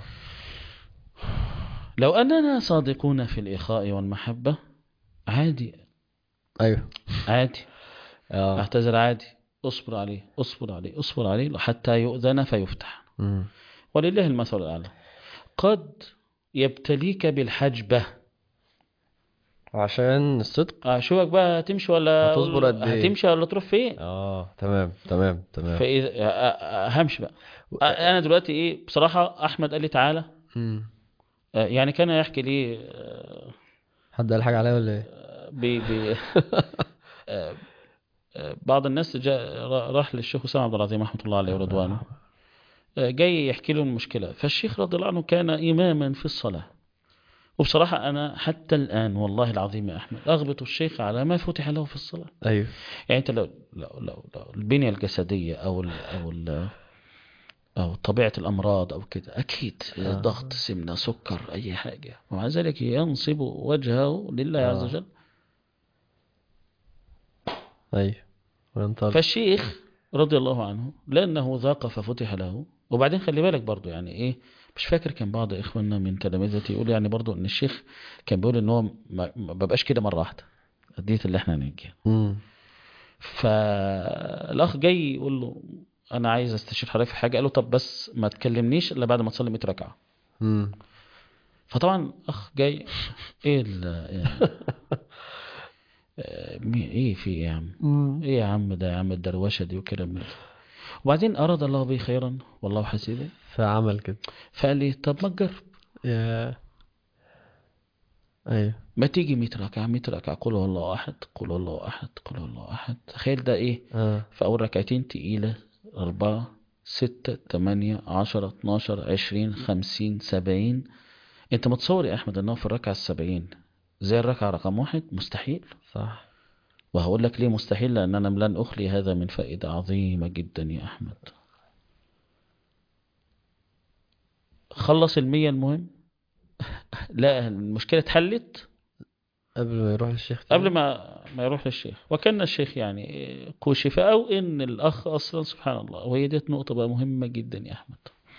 لو أننا صادقون في الإخاء والمحبة عادي، ايوه. عادي اه. اعتذر عادي، اصبر عليه اصبر عليه اصبر عليه حتى يؤذن فيفتح، امم. ولله المثل الأعلى. قد يبتليك بالحجبة، عشان الصدق. أشوفك بقى هتمشي ولا هتصبر قد ايه؟ هتمشي ولا تروح فين. اه، تمام تمام تمام. فإذا أ- أ- همشي بقى. أ- أنا دلوقتي إيه بصراحة أحمد قال لي تعالى، امم. آه، يعني كان يحكي لي آه، حد قال حاجه عليا ولا ايه؟ بي بي آه، آه، بعض الناس جاء راح للشيخ أسامة عبد العظيم رحمة الله عليه ورضوانه، جاي يحكي له المشكلة. فالشيخ رضي الله عنه كان إماما في الصلاة، وبصراحة أنا حتى الآن والله العظيم يا أحمد أغبط الشيخ على ما فتح له في الصلاة. ايوه. يعني أنت لو, لو, لو, لو البنية الجسدية أو ال أو ال أو طبيعة الأمراض أو كده، أكيد آه. ضغط، سمنة، سكر، أي حاجة، ومع ذلك ينصب وجهه لله عز آه. وجل. ايوه وينطلق. فالشيخ رضي الله عنه لأنه ذاق ففتح له. وبعدين خلي بالك برضو يعني إيه، مش فاكر كان بعض إخواننا من تلامذتي يقول يعني برضو إن الشيخ كان بيقول إن هو ما ما ببقاش كده مرة واحدة، أديت اللي إحنا نيجي. امم فالأخ جاي يقول له أنا عايز أستشير حضرتك في حاجة. قال له طب بس ما تكلمنيش إلا بعد ما تصلي مية ركعة. امم فطبعا أخ جاي إيه ال آه، مي- إيه في إيه يا عم، امم إيه يا عم ده، يا عم الدروشة دي وكلام من ده. وبعدين أراد الله به خيرا والله حسيبه، فعمل كده. فقال لي طب ما تجرب، يا ايوه. ما تيجي مية ركعة، مية ركعة، قل هو الله أحد، قل هو الله أحد، قل هو الله أحد. تخيل ده إيه، اه في أول ركعتين تقيلة، أربعة، ستة، تمانية، عشرة، اتناشر، عشرين، خمسين، سبعين. أنت متصور يا أحمد أنه في الركعة السبعين زي الركعة رقم واحد؟ مستحيل. صح. وهقول لك ليه مستحيل، لأن أنا لن أخلي هذا من فائدة عظيمة جدا يا أحمد. خلص المية المهم، لا المشكلة اتحلت قبل ما يروح للشيخ قبل تاني. ما ما يروح للشيخ. وكان الشيخ يعني كوشف، أو إن الأخ أصلا سبحان الله. وهي دي نقطة بقى مهمة جدا يا أحمد.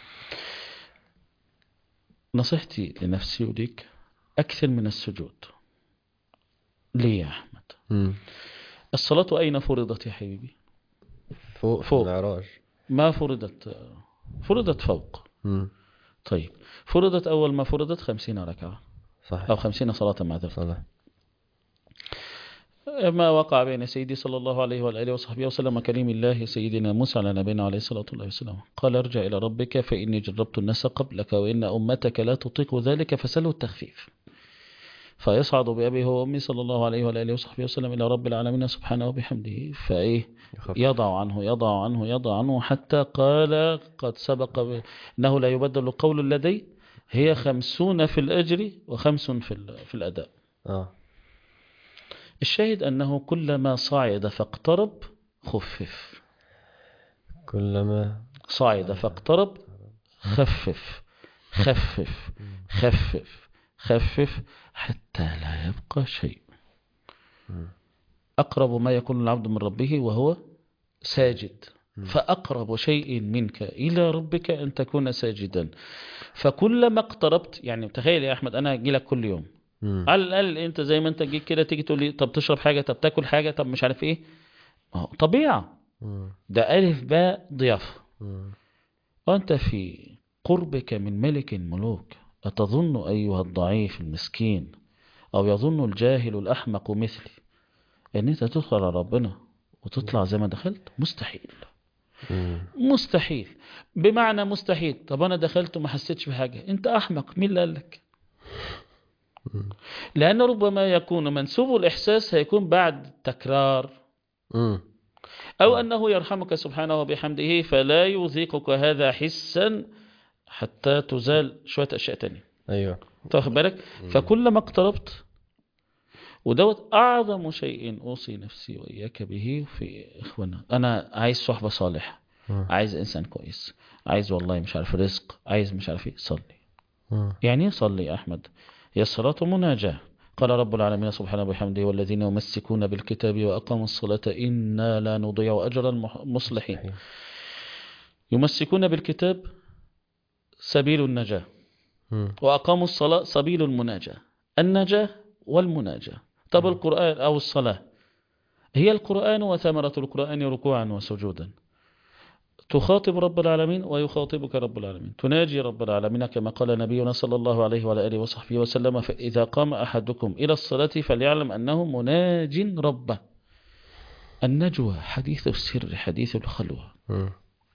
نصيحتي لنفسي وليك أكثر من السجود. ليه يا أحمد؟ امم الصلاة أين فرضت يا حبيبي؟ فوق في فوق. المعراج. ما فرضت، فرضت فوق. امم طيب فرضت أول ما فرضت خمسين ركعة صحيح. أو خمسين صلاة معذرة. صلاة. ما وقع بين سيدي صلى الله عليه وآله وصحبه وسلم كريم الله سيدنا موسى على نبينا عليه الصلاة والسلام، قال ارجع إلى ربك فإني جربت الناس قبلك وإن أمتك لا تطيق ذلك فسله التخفيف. فيصعد بأبي هو أمي صلى الله عليه وآله وصحبه وسلم إلى رب العالمين سبحانه وبحمده، فإيه يخفف. يضع عنه يضع عنه يضع عنه حتى قال قد سبق ب- إنه لا يبدل القول لدي، هي خمسون في الأجر وخمس في ال- في الأداء. اه الشاهد أنه كلما صعد فاقترب خفف، كلما صعد فاقترب خفف خفف خفف خفف حتى لا يبقى شيء. مم. أقرب ما يكون العبد من ربه وهو ساجد، مم. فأقرب شيء منك إلى ربك أن تكون ساجدا. فكلما اقتربت، يعني تخيل يا أحمد أنا أجي لك كل يوم مم. على الأقل، أنت زي ما أنت جيت كده تيجي تقول لي طب تشرب حاجة، طب تاكل حاجة، طب مش عارف إيه. أهو طبيعة، مم. ده ألف باء ضيافة. مم. وأنت في قربك من ملك الملوك، أتظن أيها الضعيف المسكين أو يظن الجاهل الأحمق مثلي أن أنت تدخل على ربنا وتطلع زي ما دخلت؟ مستحيل. مم. مستحيل بمعنى مستحيل. طب أنا دخلت وما حسيتش بحاجة، أنت أحمق، مين اللي قال لك؟ مم. لأن ربما يكون منسوب الإحساس هيكون بعد تكرار، مم. أو أنه يرحمك سبحانه وبحمده فلا يذيقك هذا حسا حتى تزال شوية أشياء تانية. ايوه. تاخد بالك؟ فكلما اقتربت، ودوت أعظم شيء أوصي نفسي وإياك به في إخوانا. أنا عايز صحبة صالحة، مم. عايز إنسان كويس، عايز والله مش عارف رزق، عايز مش عارف إيه، صلي. مم. يعني إيه صلي يا أحمد؟ هي الصلاة مناجاة. قال رب العالمين سبحانه وبحمده والذين يمسكون بالكتاب وأقاموا الصلاة إنا لا نضيع أجر المصلحين. صحيح. يمسكون بالكتاب سبيل النجاة، مم. وأقاموا الصلاة سبيل المناجاة، النجاة والمناجاة. طب القرآن أو الصلاة هي القرآن وثمرة القرآن ركوعا وسجودا. تخاطب رب العالمين ويخاطبك رب العالمين، تناجي رب العالمين كما قال نبينا صلى الله عليه وعلى آله وصحبه وسلم فإذا قام أحدكم إلى الصلاة فليعلم أنه مناج ربه. النجوى حديث السر، حديث الخلوة. مم.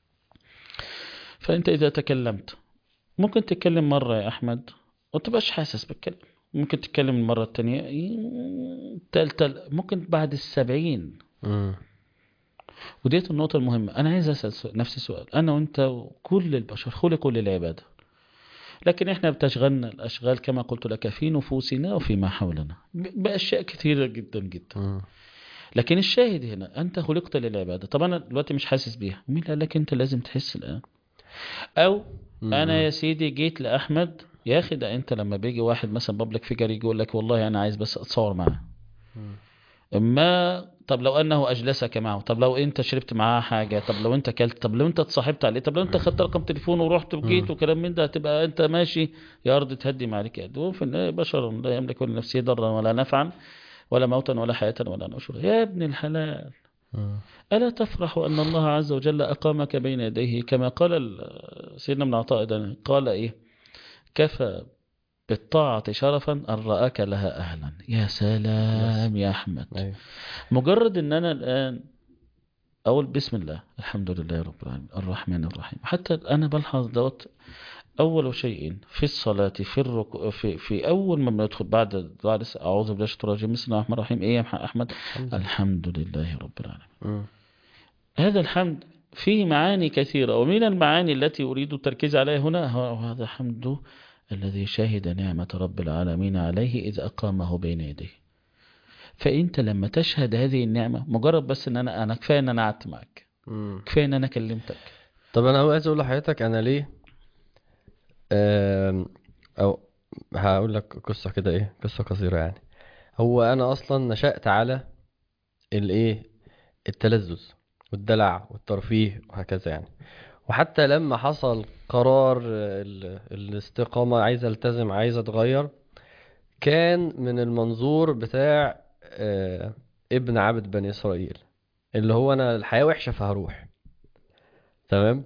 فأنت إذا تكلمت ممكن تتكلم مرة يا أحمد وتبقاش حاسس بالكلام، ممكن تتكلم المرة التانية تالتة، ممكن بعد السبعين. مم. وديت النقطة المهمة. أنا عايز أسأل سؤال- نفسي سؤال. أنا وأنت وكل البشر خلقوا للعبادة، لكن إحنا بتشغلنا الأشغال كما قلت لك في نفوسنا وفيما حولنا ب- بأشياء كثيرة جدا جدا. مم. لكن الشاهد هنا أنت خلقت للعبادة. طب أنا دلوقتي مش حاسس بيها، مين قال لك أنت لازم تحس الآن؟ أو أنا مم. يا سيدي جيت لأحمد، يا أخي ده أنت لما بيجي واحد مثلا بابليك فيجر يجي يقول لك والله أنا عايز بس أتصور معاه، مم. ما طب لو انه اجلسك معه، طب لو انت شربت معاه حاجه، طب لو انت كلت، طب لو انت اتصاحبت عليه، طب لو انت خدت رقم تليفونه ورحت وجيت مم. وكلام من ده، هتبقى انت ماشي يا ارض تهدي عليك قد. وفي النهايه بشر لا يملكون لنفسه ضرا ولا نفعا ولا موتا ولا حياه ولا نشورا. يا ابن الحلال، مم. الا تفرح ان الله عز وجل اقامك بين يديه كما قال ال- سيدنا ابن عطاء ده قال ايه؟ كفى بالطاعة شرفا أن رآك لها أهلا. يا بس سلام يا أحمد. ايوه. مجرد أن أنا الآن أقول بسم الله الحمد لله رب العالمين الرحمن الرحيم، حتى أنا بلحظ دوت أول شيء في الصلاة في الركوع في, في أول ما بندخل بعد بعد أعوذ بالله من الشيطان الرجيم بسم الله الرحمن الرحيم. إيه يا مح- أحمد؟ الحمد لله. الحمد لله رب العالمين. مم. هذا الحمد فيه معاني كثيرة، ومن المعاني التي أريد التركيز عليها هنا هو هذا حمد الذي شهد نعمة رب العالمين عليه إذ أقامه بين يديه. فأنت لما تشهد هذه النعمة، مجرد بس أن أنا أنا كفاية أن أنا قعدت معك، مم. كفاية أن أنا كلمتك. طب انا عايز اقول لحضرتك انا ليه، آم، او هقول لك قصه كده، ايه قصه قصيره يعني. هو انا اصلا نشأت على الايه، التلذذ والدلع والترفيه وهكذا يعني. وحتى لما حصل قرار ال- الاستقامة، عايز التزم عايز اتغير، كان من المنظور بتاع آه، ابن عبد بني اسرائيل، اللي هو انا الحياة وحشة فهروح. تمام.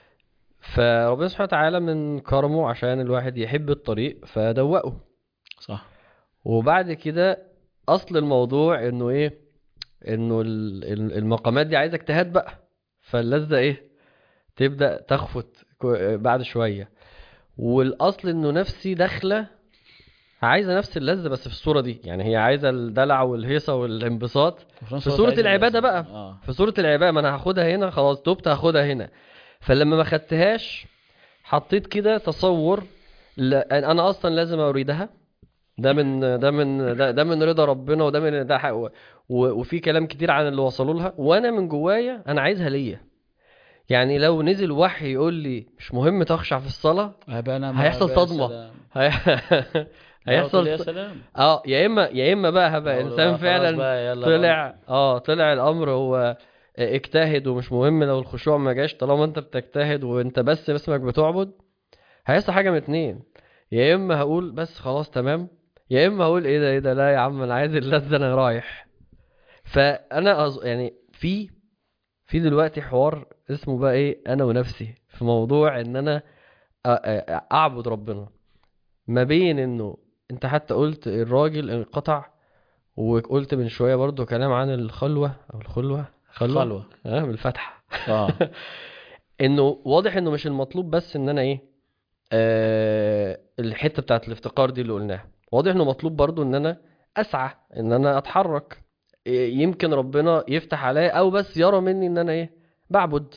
فربنا سبحانه وتعالى من كرمه عشان الواحد يحب الطريق فدوقه. صح. وبعد كده اصل الموضوع انه ايه، انه ال- ال- المقامات دي عايزة اجتهاد بقى، فاللذة ايه تبدأ تخفت كو- بعد شوية. والاصل انه نفسي داخلة عايزة نفس اللذة بس في الصورة دي، يعني هي عايزة الدلع والهيصة والانبساط وفي نفس في الوقت صورة عايز العبادة اللازم. بقى. اه في صورة العبادة، ما انا هاخدها هنا خلاص توبت هاخدها هنا. فلما ما خدتهاش حطيت كده تصور، لا انا اصلا لازم اريدها، ده من ده من ده, ده من رضا ربنا، وده من ده حق و- وفي كلام كتير عن اللي وصلوا لها، وانا من جوايا انا عايزها ليا. يعني لو نزل وحي يقول لي مش مهم تخشع في الصلاة، هبقى انا ما هيحصل بقى صدمة. سلام. هي- لا وتقول هيحصل لي يا ص- سلام. اه يا اما يا اما بقى هبقى اقول انسان بقى خلاص فعلا بقى يلا الامر. طلع اه طلع الامر هو اجتهد، ومش مهم لو الخشوع ما جاش طالما انت بتجتهد وانت بس اسمك بتعبد. هيحصل حاجة من اتنين، يا اما هقول بس خلاص تمام، يا اما هقول ايه ده ايه ده لا يا عم انا عايز اللذة انا رايح. فانا أز... يعني في في دلوقتي حوار اسمه بقى ايه انا ونفسي في موضوع ان انا أ- أ- اعبد ربنا، ما بين انه انت حتى قلت الراجل انقطع، وقلت من شوية برضو كلام عن الخلوة او الخلوة خلوة خلوة. اه بالفتحة. اه انه واضح انه مش المطلوب بس ان انا ايه، آه الحتة بتاعت الافتقار دي اللي قلناها، واضح انه مطلوب برضو ان انا اسعى ان انا اتحرك. إيه، يمكن ربنا يفتح عليا او بس يرى مني ان انا ايه بعبد.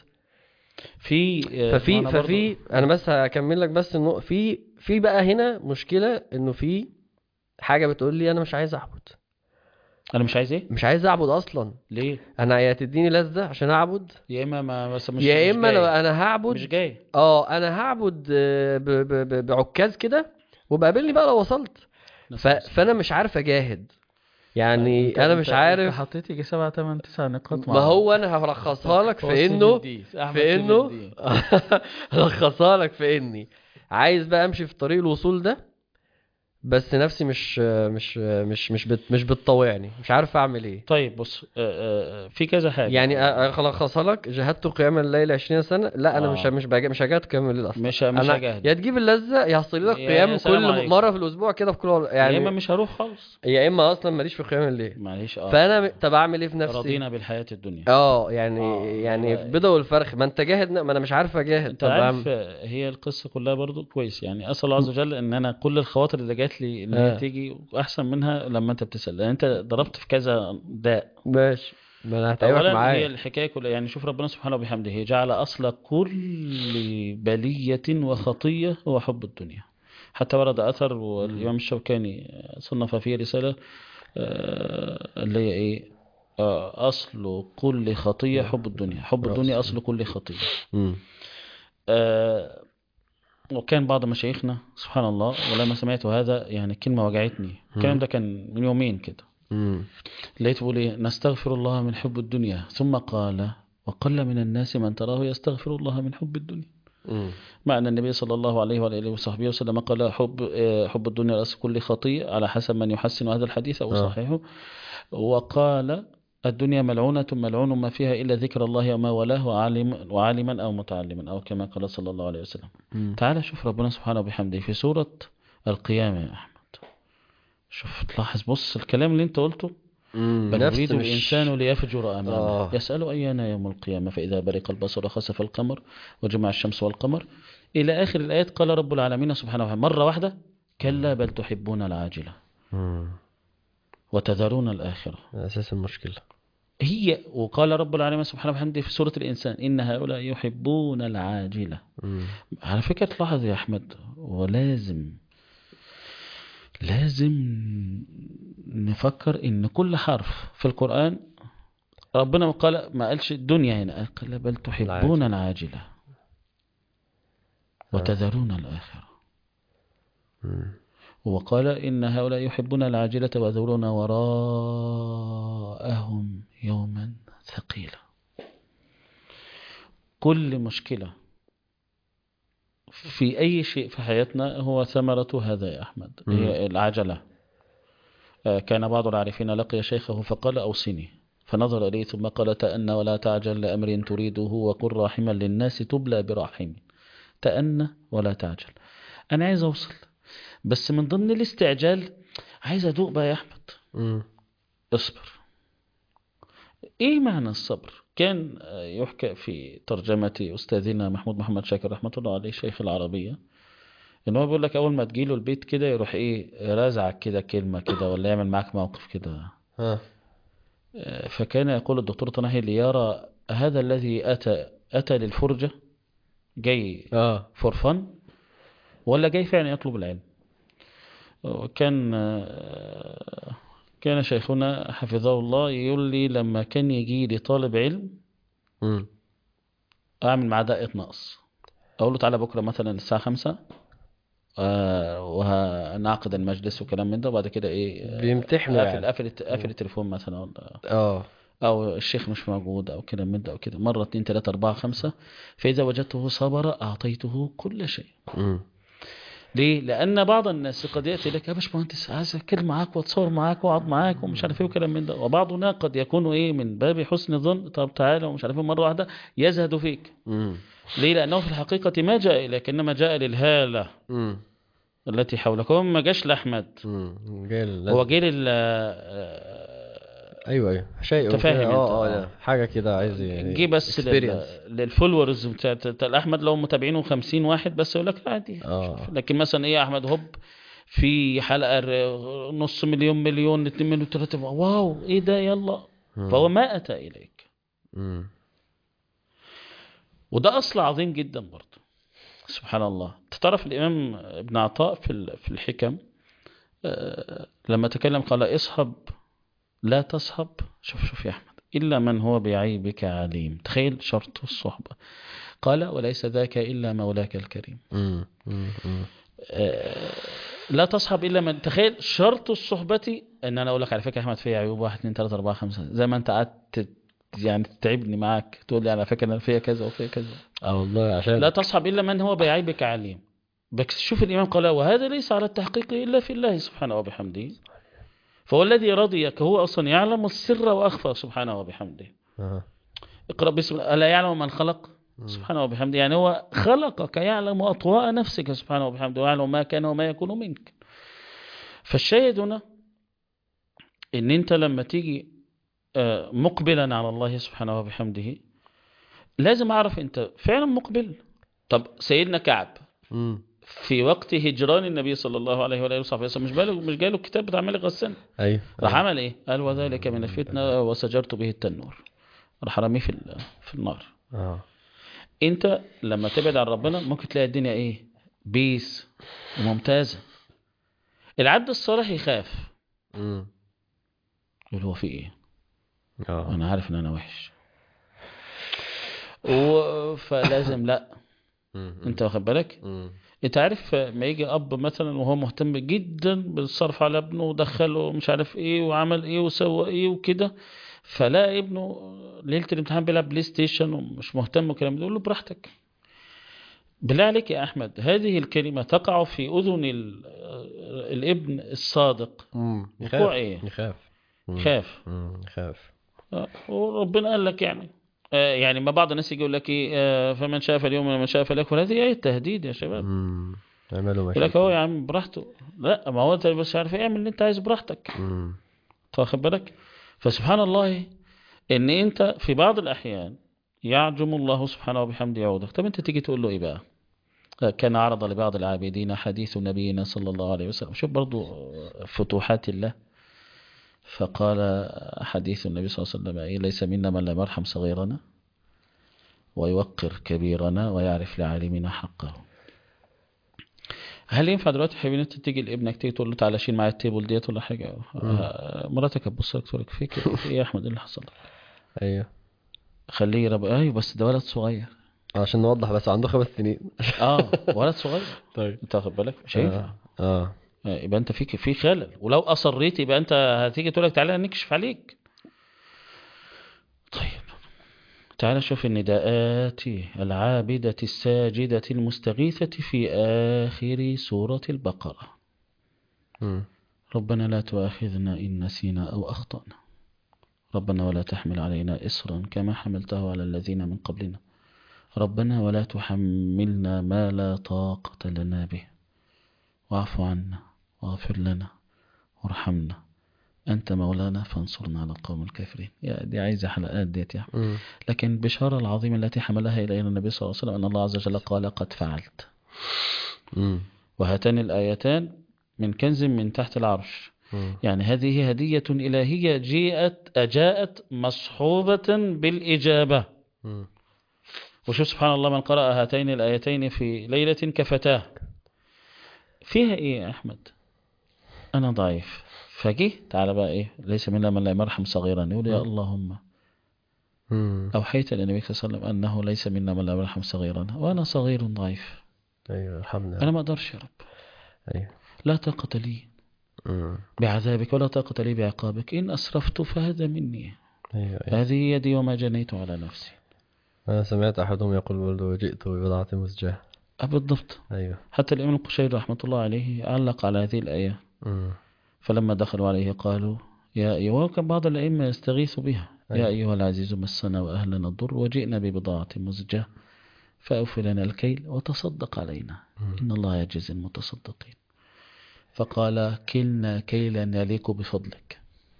في آه، ما ففي انا برضو ففي انا بس هكمل لك بس انه في في بقى هنا مشكلة، انه في حاجة بتقول لي انا مش عايز اعبد، انا مش عايز ايه. مش عايز اعبد اصلا. ليه؟ انا يا تديني لذة عشان اعبد، يا اما ما بس مش يا مش اما جاي. انا انا مش هعبد. جاي. اه انا هعبد آه، ب- ب- ب- بعكاز كده، وبقابلني بقى لو وصلت. ف... نسأل الله فانا السلامة. مش عارف اجاهد، طيب يعني انت انا انت مش انت عارف. حطيت يجي سبعة تمن تسع نقاط مع ما بعض. هو انا هلخصها لك هو في سيف انه الدين احمد في سيف انه الدين. هلخصها لك في اني عايز بقى امشي في طريق الوصول ده، بس نفسي مش مش مش مش بت مش بتطوعني، مش عارف اعمل ايه. طيب بص، آه، آه، في كذا حاجة. يعني أ- الخصها لك، جهدت قيام الليل عشرين سنة، لا انا مش اه مش بجا مش هجهد قيام الليل اصلا. مش مش انا يا هجاهد. تجيب اللذة يا هحصل لك يا يا قيام سلام كل م- عليكم. مرة في الاسبوع كده في كل وال- يا اما يعني، مش هروح خالص. يا اما اصلا ماليش في قيام الليل. معلش اه فانا م- اه. طب اعمل ايه في نفسي؟ رضينا بالحياة الدنيا. اه يعني اه يعني هو البيضة والفرخ، ما انت جاهد ما انا مش عارف اجاهد. انت طب عارف اعمل آه، هي القصة كلها برضو كويس. يعني اسأل الله عز وجل ان انا كل الخواطر اللي جات لي ان هي اه تيجي احسن منها لما انت بتسأل، لان انت ضربت في كذا داء. ماشي. ما انا هتعبك اولا هي معايا. الحكايه كلها، يعني شوف ربنا سبحانه وبحمده جعل اصل كل بليه وخطيه هو حب الدنيا. حتى ورد اثر، مم. والامام الشوكاني صنف فيه رساله آه، اللي هي ايه، آه، اصل كل خطيه حب الدنيا، حب رأس. الدنيا اصل كل خطيه. مم. آه، وكان بعض مشايخنا سبحان الله، ولما سمعت هذا يعني كلمه وجعتني، الكلام مم. ده كان من يومين كده، مم. لقيت بيقول ايه، نستغفر الله من حب الدنيا، ثم قال وقل من الناس من تراه يستغفر الله من حب الدنيا. مم. مع أن النبي صلى الله عليه وآله وصحبه وسلم قال حب آه، حب الدنيا رأس كل خطيئة، على حسب من يحسن هذا الحديث أو اه. صحيحه. وقال الدنيا ملعونة ملعون ما فيها إلا ذكر الله وما ولاه وعالم وعالما أو متعلما، أو كما قال صلى الله عليه وسلم. مم. تعال شوف ربنا سبحانه وبحمده في سورة القيامة يا أحمد. شوف تلاحظ، بص الكلام اللي انت قلته، مم. بل نفس يريد مش. الإنسان ليفجر أمامه اه. يسأل أيان يوم القيامة فإذا برق البصر وخسف القمر وجمع الشمس والقمر إلى آخر الآيات. قال رب العالمين سبحانه وتعالى مرة واحدة كلا بل تحبون العاجلة مم. وتذرون الآخرة. اساس المشكلة. هي وقال رب العالمين سبحانه وتعالى في سورة الإنسان إن هؤلاء يحبون العاجلة. مم. على فكرة تلاحظ يا أحمد، ولازم لازم نفكر إن كل حرف في القرآن ربنا قال، ما قالش الدنيا هنا، قال بل تحبون العاجل. العاجلة اه. وتذرون الآخرة. مم. وقال إن هؤلاء يحبون العاجلة ويذرون وراءهم يوما ثقيلا. كل مشكلة في أي شيء في حياتنا هو ثمرة هذا يا أحمد، مم. هي العجلة. آه، كان بعض العارفين لقي شيخه فقال أوصني، فنظر إليه ثم قال تأنى ولا تعجل لأمر تريده وقل راحما للناس تبلى براحم. تأنى ولا تعجل. أنا عايز أوصل، بس من ضمن الاستعجال عايز أدوق بقى يا أحمد. مم. اصبر. إيه معنى الصبر؟ كان آه، يحكى في ترجمة أستاذنا محمود محمد شاكر رحمة الله عليه شيخ العربية، إن هو بيقول لك أول ما تجيله البيت كده يروح إيه رازعك كده كلمة كده، ولا يعمل معاك موقف كده. اه. آه، فكان يقول الدكتور طناهي ليرى هذا الذي أتى أتى للفرجة، جاي اه. فور فن، ولا جاي فعلا يطلب العلم. وكان آه، كان شيخنا حفظه الله يقول لي لما كان يجي لي طالب علم مم. أعمل معاه دقة نقص، أقول له تعالى بكرة مثلا الساعة خمسة آه، وهنعقد المجلس وكلام من ده، وبعد كده إيه بيمتحنوا آه، قافل يعني. قافل قافل مم. التليفون مثلا، ولا- اه. أو الشيخ مش موجود أو كلام من ده أو كده، مرة اتنين تلاتة أربعة خمسة، فإذا وجدته صبر أعطيته كل شيء. مم. ليه؟ لأن بعض الناس قد يأتي لك يا باشمهندس عايز أتكلم معاك وأتصور معاك وأقعد معاك ومش عارف إيه وكلام من ده، وبعضنا قد يكون إيه من باب حسن الظن، طب تعالى ومش عارف إيه، مرة واحدة يزهد فيك. مم. ليه؟ لأنه في الحقيقة ما جاء إليك، إنما جاء للهالة مم. التي حولك. هو ما جاش لأحمد، مم. جاي هو اللذة. جه لل ايوه ايوه شيء أنت كده، فاهم أنت اه اه أه لا. حاجة كده عايز جه يعني بس لل اكسبيرينس. للفولورز بتاع بتاع أحمد، لو متابعينه خمسين واحد بس يقول لك عادي شوف. اه. لكن مثلا إيه أحمد هوب في حلقة ر- نص مليون مليون اتنين مليون تلاتة، واو ايه ده يلا. مم. فهو ما أتى إليك، مم. وده أصل عظيم جدا برضه. سبحان الله. تعرف الإمام ابن عطاء في ال- في الحكم آه، لما تكلم قال اصحب لا تصحب، شوف شوف يا أحمد، إلا من هو بعيبك عليم. تخيل شرط الصحبة، قال وليس ذاك إلا مولاك الكريم. مم. مم. مم. آه، لا تصحب الا من، تخيل شرط الصحبة ان انا اقول لك على فكره يا احمد فيها عيوب واحد اتنين تلاته اربعه خمسه، زي ما انت قعدت ت- يعني تتعبني معاك تقول لي على فكره انا فيها كذا وفيها كذا. اه والله لا عشانك. تصحب الا من هو بعيبك عليم. بس شوف الامام قال وهذا ليس على التحقيق الا في الله سبحانه وبحمده، فهو الذي رضيك هو اصلا يعلم السر واخفى سبحانه وبحمده. اه. اقرا باسم الا يعلم من خلق مم. سبحانه وبحمده، يعني هو خلقك يعلم اطواء نفسك سبحانه وبحمده، ويعلم ما كان وما يكون منك. فالشاهد هنا ان انت لما تيجي آه، مقبلا على الله سبحانه وبحمده لازم اعرف انت فعلا مقبل. طب سيدنا كعب مم. في وقت هجران النبي صلى الله عليه وآله وصحبه وسلم، مش باله مش جاله الكتاب بتاع مالك غسان، ايوه راح ايوه. عمل ايه؟ قال وذلك من الفتنة وسجرت به التنور، راح رميه في في النار. اه. انت لما تبعد عن ربنا ممكن تلاقي الدنيا ايه؟ بيس وممتازة. العبد الصالح يخاف، امم. يقول هو في ايه؟ اه. انا عارف ان انا وحش، و... فلازم لا. انت واخد بالك؟ امم. انت عارف ما يجي اب مثلا وهو مهتم جدا بالصرف على ابنه ودخله مش عارف ايه وعمل ايه وسوى ايه وكده، فلا ابنه ليله الامتحان بيلعب بلاي ستيشن ومش مهتم والكلام ده، يقول له براحتك. بالله عليك يا احمد، هذه الكلمه تقع في اذن ال... الابن الصادق امم. وقوع يخاف ايه؟ يخاف. امم. خاف. امم. يخاف. آه، وربنا قال لك يعني آه، يعني ما بعض الناس يجي يقول لك ايه آه، فمن شاء فاليوم ومن شاء فليكفر، هذه ايه التهديد يا شباب. امم. اعملوا ما يقول لك اهو شئتم. يا عم براحته، لا ما هو انت بس عارف اعمل اللي انت عايز براحتك. امم. واخد بالك؟ فسبحان الله ان انت في بعض الاحيان يعجم الله سبحانه وبحمده يعودك. طب انت تيجي تقول له ايه بقى؟ آه، كان عرض لبعض العابدين حديث نبينا صلى الله عليه وسلم. شوف برضو آه، فتوحات الله. فقال حديث النبي صلى الله عليه وسلم إيه؟ ليس منا من لم يرحم صغيرنا ويوقر كبيرنا ويعرف لعالمنا حقه. هل ينفع دلوقتي حبيبي انت تيجي لابنك تيجي تقول له تعالى شيل معايا التيبل ديت ولا حاجه؟ امم. آه، مراتك هتبص لك تقول لك فيك في ايه يا احمد؟ ايه اللي حصل لك؟ ايوه. خليه يرب، ايوه بس ده ولد صغير. عشان نوضح بس عنده خمس سنين. اه ولد صغير. طيب. انت واخد بالك؟ مش هينفع. اه اه. آه، يبقى انت فيك في خلل، ولو اصريت يبقى انت هتيجي تقول لك تعالى نكشف عليك. طيب تعالى شوف النداءات العابدة الساجدة المستغيثة في آخر سورة البقرة. امم. ربنا لا تؤاخذنا إن نسينا أو أخطأنا، ربنا ولا تحمل علينا إصرا كما حملته على الذين من قبلنا، ربنا ولا تحملنا ما لا طاقة لنا به، واعف عنا واغفر لنا وارحمنا أنت مولانا فانصرنا على القوم الكافرين. يا دي عايزة حلقات ديت يعني. امم. لكن البشارة العظيمة التي حملها إلينا النبي صلى الله عليه وسلم أن الله عز وجل قال قد فعلت. امم. وهاتان الآيتان من كنز من تحت العرش، امم. يعني هذه هدية إلهية جاءت أجاءت مصحوبة بالإجابة. امم. وشوف سبحان الله من قرأ هاتين الآيتين في ليلة كفتاه. فيها إيه يا أحمد؟ أنا ضعيف، فجه تعالى بقى إيه؟ ليس منا من لا يرحم صغيرا، يقول يا اللهم امم. أوحيت للنبي صلى الله عليه وسلم أنه ليس منا من لا يرحم صغيرا وأنا صغير ضعيف، ايوه الحمد أنا لله. ما أقدرش يا رب، ايوه. لا طاقة لي امم. بعذابك ولا طاقة لي بعقابك، إن أسرفت فهذا مني، ايوه ايوه. هذه يدي وما جنيت على نفسي. انا سمعت احدهم يقول برضه جئت ببضعة مزجاة. أه بالضبط. ايوه. حتى الإمام القشيري رحمة الله عليه علق على هذه الآية، امم. فلما دخلوا عليه قالوا يا أيها، وكان بعض الأئمة يستغيث بها، يا ايوه. أيها العزيز مسنا وأهلنا الضر وجئنا ببضاعة مزجاة فأوف لنا الكيل وتصدق علينا مم. إن الله يجزي المتصدقين. فقال كلنا كيلا يليق بفضلك.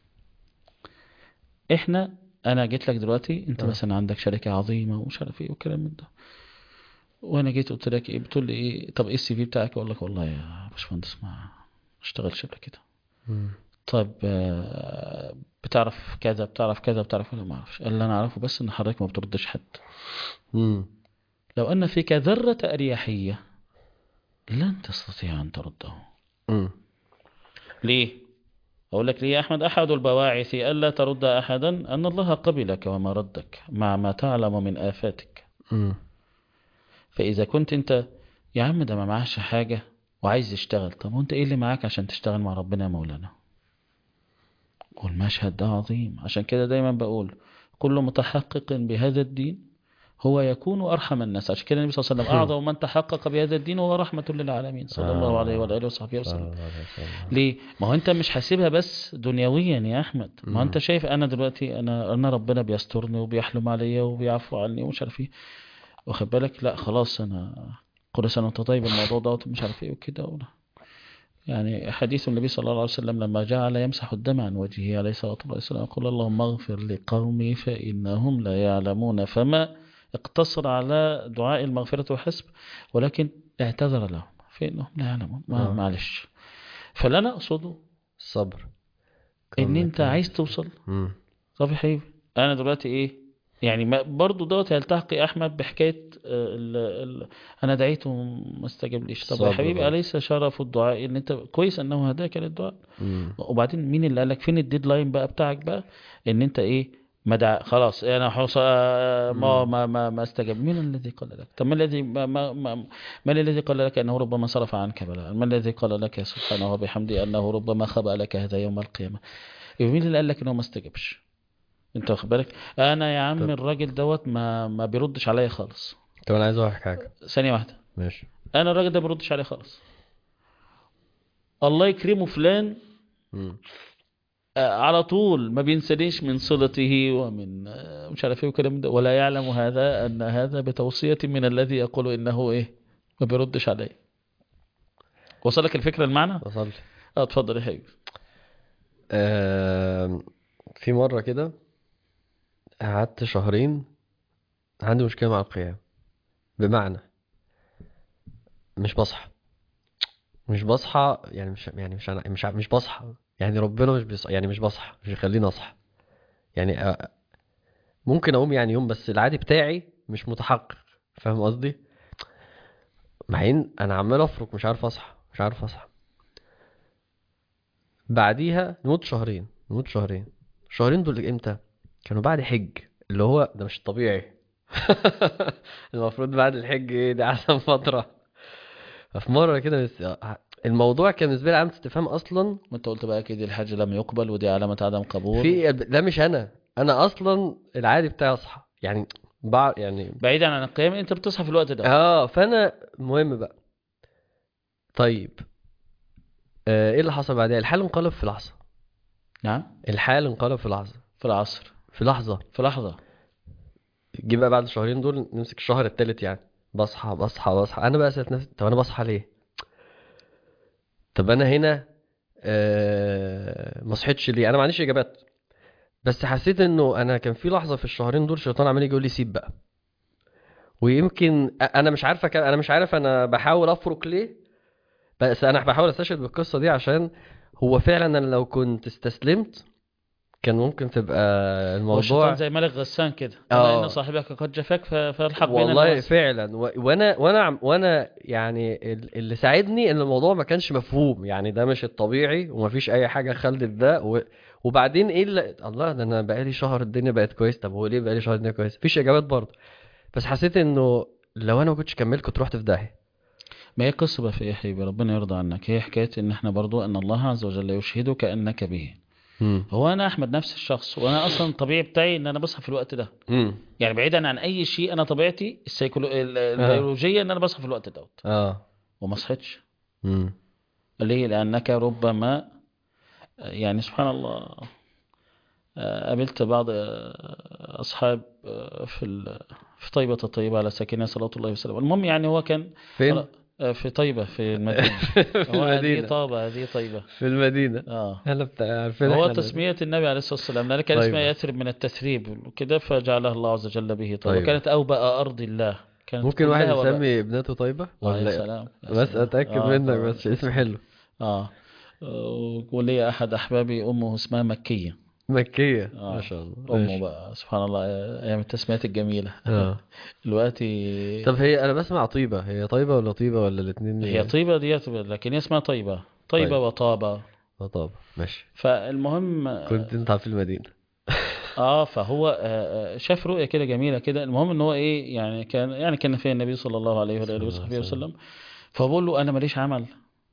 احنا انا جيت لك دلوقتي انت آه. مثلا عندك شركة عظيمة ومش عارف ايه والكلام من ده، وانا جيت قلت لك ايه، بتقول لي ايه طب ايه السي في بتاعك؟ اقول لك والله يا باشمهندس ما اشتغلش قبل كده. مم. طيب آه، بتعرف كذا بتعرف كذا بتعرف ولا ما اعرفش؟ قال اللي انا اعرفه بس ان حضرتك ما بتردش حد. مم. لو ان فيك ذرة اريحية لن تستطيع ان ترده. مم. ليه؟ أقول لك ليه يا أحمد؟ أحد البواعث ألا ترد أحدا أن الله قبلك وما ردك مع ما تعلم من آفاتك. مم. فإذا كنت أنت يا عم ده ما معاش حاجة وعايز يشتغل، طب وأنت إيه اللي معاك عشان تشتغل مع ربنا يا مولانا؟ والمشهد ده عظيم. عشان كده دايما بقول كل متحقق بهذا الدين هو يكون أرحم الناس. عشان كده النبي صلى الله عليه وسلم أعظم من تحقق بهذا الدين هو رحمة للعالمين صلى الله عليه آه. وآله وصحبه صلى وسلم. الله عليه وسلم. ليه؟ ما هو انت مش حاسبها بس دنيويا يا احمد. ما هو انت مم. شايف انا دلوقتي انا انا ربنا بيسترني وبيحلم عليا وبيعفو عني ومش عارف ايه، واخد بالك؟ لا خلاص انا كل سنه وانت طيب، الموضوع دوت مش عارف ايه وكده ولا. يعني حديث النبي صلى الله عليه وسلم لما جعل يمسح الدم عن وجهه عليه الصلاه والسلام يقول اللهم اغفر لقومي فانهم لا يعلمون، فما اقتصر على دعاء المغفره وحسب، ولكن اعتذر لهم فإنهم لا يعلمون. ما آه. معلش. فاللي انا اقصده الصبر ان كونك انت عايز توصل. مم. طب يا حبيبي انا دلوقتي ايه يعني، ما برضو دوت يلتحق يا احمد بحكايه آه، ال ال انا دعيته وما استجابليش. طب يا الصبر حبيبي برضه. اليس شرف الدعاء ان انت كويس انه هداك للدعاء؟ مم. وبعدين مين اللي قال لك فين الديدلاين بقى بتاعك بقى ان انت ايه ما دع... خلاص انا حوص ما مم. ما ما, ما استجاب؟ مين الذي قال لك؟ طب ما الذي ما ما ما من الذي قال لك انه ربما صرف عنك بلاء؟ من الذي قال لك سبحانه وبحمده انه ربما خبأ لك هذا يوم القيامه؟ يبقى مين اللي قال لك انه ما استجابش؟ انت واخد بالك؟ انا يا عم طب الراجل دوت ما ما بيردش عليا خالص. طب انا عايز اقول لك حاجه. ثانيه واحده. ماشي. انا الراجل ده ما بيردش عليا خالص. الله يكرمه فلان مم. آه، على طول ما بينسانيش من صلته ومن آه، مش عارف ايه وكلام ده، ولا يعلم هذا ان هذا بتوصية من الذي يقول انه ايه ما بيردش عليا. وصلك الفكرة المعنى؟ وصلت. اه اتفضل يا حبيبي. آم، في مره كده قعدت شهرين عندي مشكله مع القيام. بمعنى مش بصحى مش بصحى يعني مش يعني مش أنا مش ع- مش بصحى يعني ربنا مش بيصحى يعني مش بصحى مش يخليني اصحى يعني أ- ممكن اقوم يعني يوم بس العادي بتاعي مش متحقق. فاهم قصدي؟ مع ان انا عمال افرك مش عارف اصحى مش عارف اصحى. بعديها نموت شهرين نموت شهرين الشهرين دول امتى؟ كانوا بعد حج. اللي هو ده مش طبيعي. المفروض بعد الحج ايه ده احسن فترة. ففي مرة كده بس الموضوع كان بالنسبة لي علامة استفهام اصلا. ما انت قلت بقى اكيد الحج لم يقبل ودي علامة عدم قبول. في ده مش انا انا اصلا العادي بتاعي اصحى يعني بع... يعني بعيدا عن القيام انت بتصحى في الوقت ده. اه فانا المهم بقى. طيب آه ايه اللي حصل بعدها؟ الحال انقلب في لحظة. نعم. الحال انقلب في لحظة. في العصر. في لحظة. في لحظة. جه بقى بعد الشهرين دول نمسك الشهر التالت يعني. بصحى بصحى بصحى انا بقى سألت نفسي طب انا بصحى ليه؟ طب انا هنا آه ما صحيتش ليه؟ انا ما عنديش اجابات. بس حسيت انه انا كان في لحظة في الشهرين دول الشيطان عمال يجي يقول لي سيب بقى. ويمكن أ- انا مش عارفه كان انا مش عارف انا بحاول افرق ليه. بس انا بحاول استشهد بالقصه دي عشان هو فعلا انا لو كنت استسلمت كان ممكن تبقى هو الشيطان الموضوع. زي ملك غسان كده، الا ان اه صاحبك قد جفاك ف- فالحق بنا والله نواسي. فعلا و... وانا وانا عم- وانا يعني ال- اللي ساعدني ان الموضوع ما كانش مفهوم يعني ده مش الطبيعي ومفيش اي حاجه خلت ده و... وبعدين ايه اللي الله ده انا بقالي شهر الدنيا بقت كويس. طب هو ليه بقالي شهر الدنيا كويس؟ مفيش اجابات برضه. بس حسيت انه لو انا ما كنتش كملت كنت رحت في داهيه. ما هي قصة بقى في ايه يا حبيبي، ربنا يرضى عنك. هي حكاية ان احنا برضو ان الله عز وجل يشهدك انك به. امم هو انا احمد نفس الشخص، وانا اصلا الطبيعي بتاعي ان انا بصحى في الوقت ده. امم يعني بعيدا عن اي شيء، انا طبيعتي السيكولو... ال- اه البيولوجية ان انا بصحى في الوقت دوت. اه وما صحيتش. امم ليه؟ لانك ربما يعني سبحان الله آه، قابلت بعض آه، اصحاب آه، في ال... في طيبة الطيبة على ساكنها صلاة الله وسلامه. المهم يعني هو كان فين؟ آه، في طيبة في المدينة. في هو هذه المدينة. طابة هذه طيبة. في المدينة. اه. انا بتاع عارفين هو احنا المدينة. تسمية النبي عليه الصلاة والسلام لأن كان اسمها طيبة. يثرب من التثريب وكده، فجعلها الله عز وجل به طيبة. طيبة. كانت أوبأ أرض الله، كانت ممكن واحد كلها وباء. يسمي ابنته طيبة اه يا ولا؟ سلام يا بس سلام. اتأكد اه منك طبعا بس يا اسم سلام. حلو. اه. آه، ولي أحد أحبابي أمه اسمها مكية. مكية ما اه. شاء الله أمه ماشي. بقى سبحان الله أيام التسميات الجميلة. اه دلوقتي طب هي انا بسمع طيبة هي طيبة ولا طيبة ولا هي الاتنين؟ طيبة ديت، لكن هي اسمها طيبة. طيبة طيب وطابة. اه طب ماشي. فالمهم كنت انت في المدينة. اه فهو آه، آه، شاف رؤية كده جميلة كده. المهم ان هو ايه يعني كان يعني كان فيها النبي صلى الله عليه صلى وآله الله عليه وصحبه وسلم. وسلم. فبقول له انا ماليش عمل.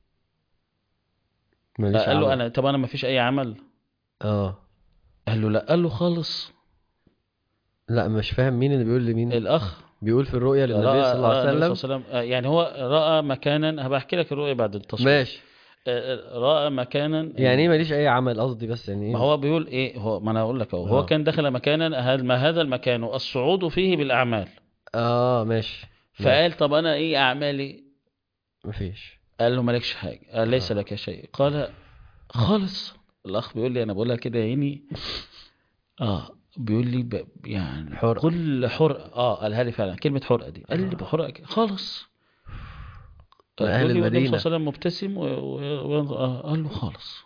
آه، ماليش قال له عمل. انا طب انا ما فيش اي عمل. اه قال له لا. قال له خالص. لا مش فاهم مين اللي بيقول لمين. الاخ بيقول في الرؤيا للنبي صلى رأى الله عليه رأى النبي صلى وسلم. الله عليه وسلم آه، يعني هو رأى مكانا. هبقى احكي لك الرؤية بعد التصوير. ماشي. آه، آه، رأى مكانا يعني ايه إن- ماليش اي عمل قصدي بس يعني ما ايه. هو بيقول ايه هو ما انا اقول لك اهو. هو اه كان دخل مكانا هل ما هذا المكان الصعود فيه بالاعمال. اه ماشي فقال ماشي. طب انا ايه اعمالي. مفيش. قال له مالكش حاجة. قال ليس اه لك شيء. قال خالص. الاخ بيقول لي انا بقولها كده يا عيني. اه بيقول لي ب... يعني حرقة. كل حرقه اه قالها لي فعلا كلمه حرقه دي. قال لي اه بحرقه كده خالص. من أهل يقول لي والنبي صلى المدينة. الله عليه وسلم مبتسم و... و... و... آه، قال له خالص.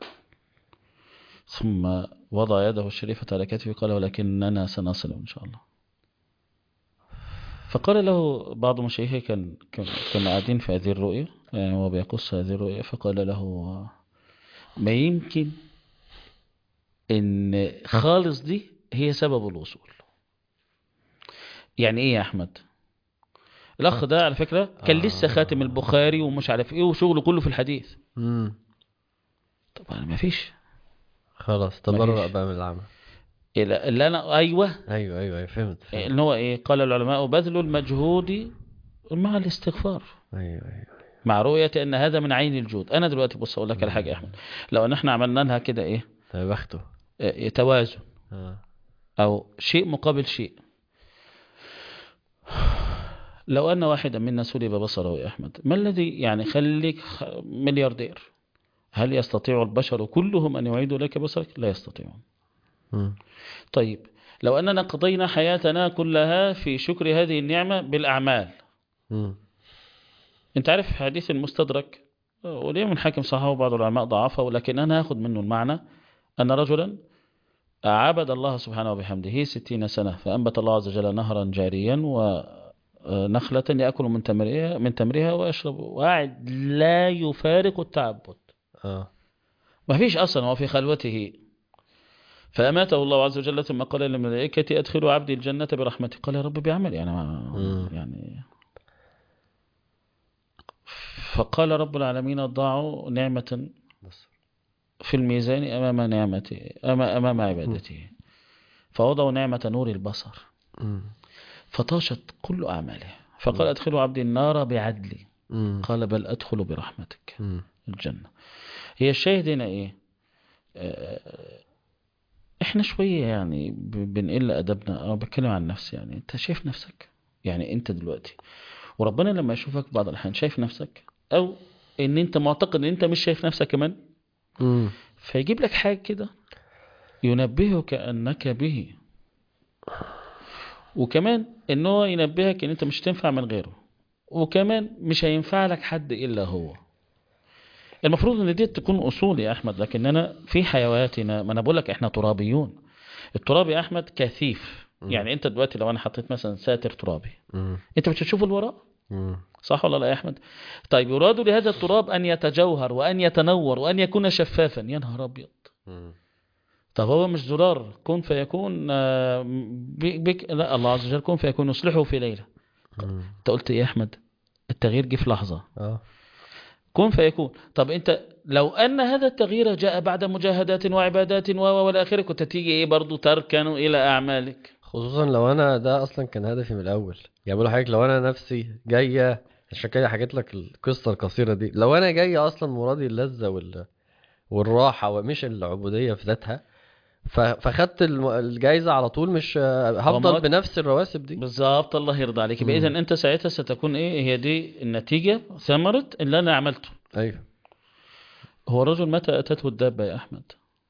ثم وضع يده الشريفة على كتفه قال ولكننا سنصل إن شاء الله. فقال له بعض مشايخه كان كان كانوا قاعدين في هذه الرؤيا، يعني هو بيقص هذه الرؤيا، فقال له ما يمكن ان خالص دي هي سبب الوصول. يعني ايه يا احمد؟ الاخ ده على فكرة كان لسه خاتم البخاري ومش عارف ايه وشغله كله في الحديث. امم طبعا ما فيش، خلاص ما تبرأ فيش بقى من العمل. اللي اللي انا ايوه ايوه ايوه ايوه فهمت فهمت. ان هو ايه، قال العلماء بذل المجهود مع الاستغفار ايوه ايوه. مع رؤية ان هذا من عين الجود. انا دلوقتي بص اقول لك على حاجة يا احمد، لو ان احنا عملنا لها كده ايه، طيب اخته. آه، توازن اه. او شيء مقابل شيء. لو ان واحدا منا سلب بصره يا احمد، ما الذي يعني خليك خ- ملياردير، هل يستطيع البشر كلهم ان يعيدوا لك بصرك؟ لا يستطيعون. امم طيب لو اننا قضينا حياتنا كلها في شكر هذه النعمة بالاعمال. امم انت عارف حديث المستدرك وليه من حاكم صححه وبعض العلماء ضعفه، ولكن انا هاخد منه المعنى ان رجلا عبد الله سبحانه وبحمده ستين سنة فأنبت الله عز وجل نهرا جاريا ونخلة يأكل من تمرها من تمرها ويشرب، وقاعد لا يفارق التعبد، اه. ما فيش أصلا، هو في خلوته. فأماته الله عز وجل ثم قال للملائكة أدخلوا عبدي الجنة برحمتي. قال يا رب بعمل يعني ما امم يعني. فقال رب العالمين ضعوا نعمة بس. في الميزان أمام نعمته أمام عبادته، فوضعوا نعمة نور البصر امم فطاشت كل أعماله. فقال أدخلوا عبدي النار بعدلي، امم قال بل أدخل برحمتك امم الجنة. هي الشاهد هنا إيه؟ آه، إحنا شوية يعني ب- بنقل أدبنا. أو بتكلم عن نفسي، يعني أنت شايف نفسك، يعني أنت دلوقتي وربنا لما يشوفك بعض الأحيان شايف نفسك، أو إن أنت معتقد إن أنت مش شايف نفسك كمان، امم فيجيب لك حاجة كده ينبهك أنك به، وكمان إن هو ينبهك إن أنت مش تنفع من غيره، وكمان مش هينفع لك حد إلا هو. المفروض ان دي تكون اصول يا احمد، لكن انا في حيواتنا، ما انا بقول لك احنا ترابيون. التراب يا احمد كثيف، امم يعني انت دلوقتي لو انا حطيت مثلا ساتر ترابي امم انت مش هتشوف الوراء، امم صح ولا لا يا احمد؟ طيب يراد لهذا التراب ان يتجوهر وان يتنور وان يكون شفافا، يا نهار ابيض. امم طب هو مش زرار كن فيكون آه، بك بك- لا، الله عز وجل كن فيكون يصلحه في ليله. امم انت قلت ايه يا احمد؟ التغيير جه في لحظه، اه. كن فيكون. طب انت لو ان هذا التغيير جاء بعد مجاهدات وعبادات و والى اخره، كنت تيجي ايه برضو تركن الى اعمالك. خصوصا لو انا ده اصلا كان هدفي من الاول. يعني بقول لحضرتك لو انا نفسي جايه، عشان كده حكيت لك القصه القصيره دي، لو انا جايه اصلا مرادي اللذه وال... والراحه ومش العبوديه في ذاتها، ف... فخدت الم... الجايزه على طول، مش هو هفضل موت بنفس الرواسب دي. بالظبط، الله يرضى عليك. يبقى اذا امم انت ساعتها ستكون ايه هي دي النتيجة، ثمرة اللي انا عملته. ايوه. هو الرجل متى اتته الدابة يا احمد؟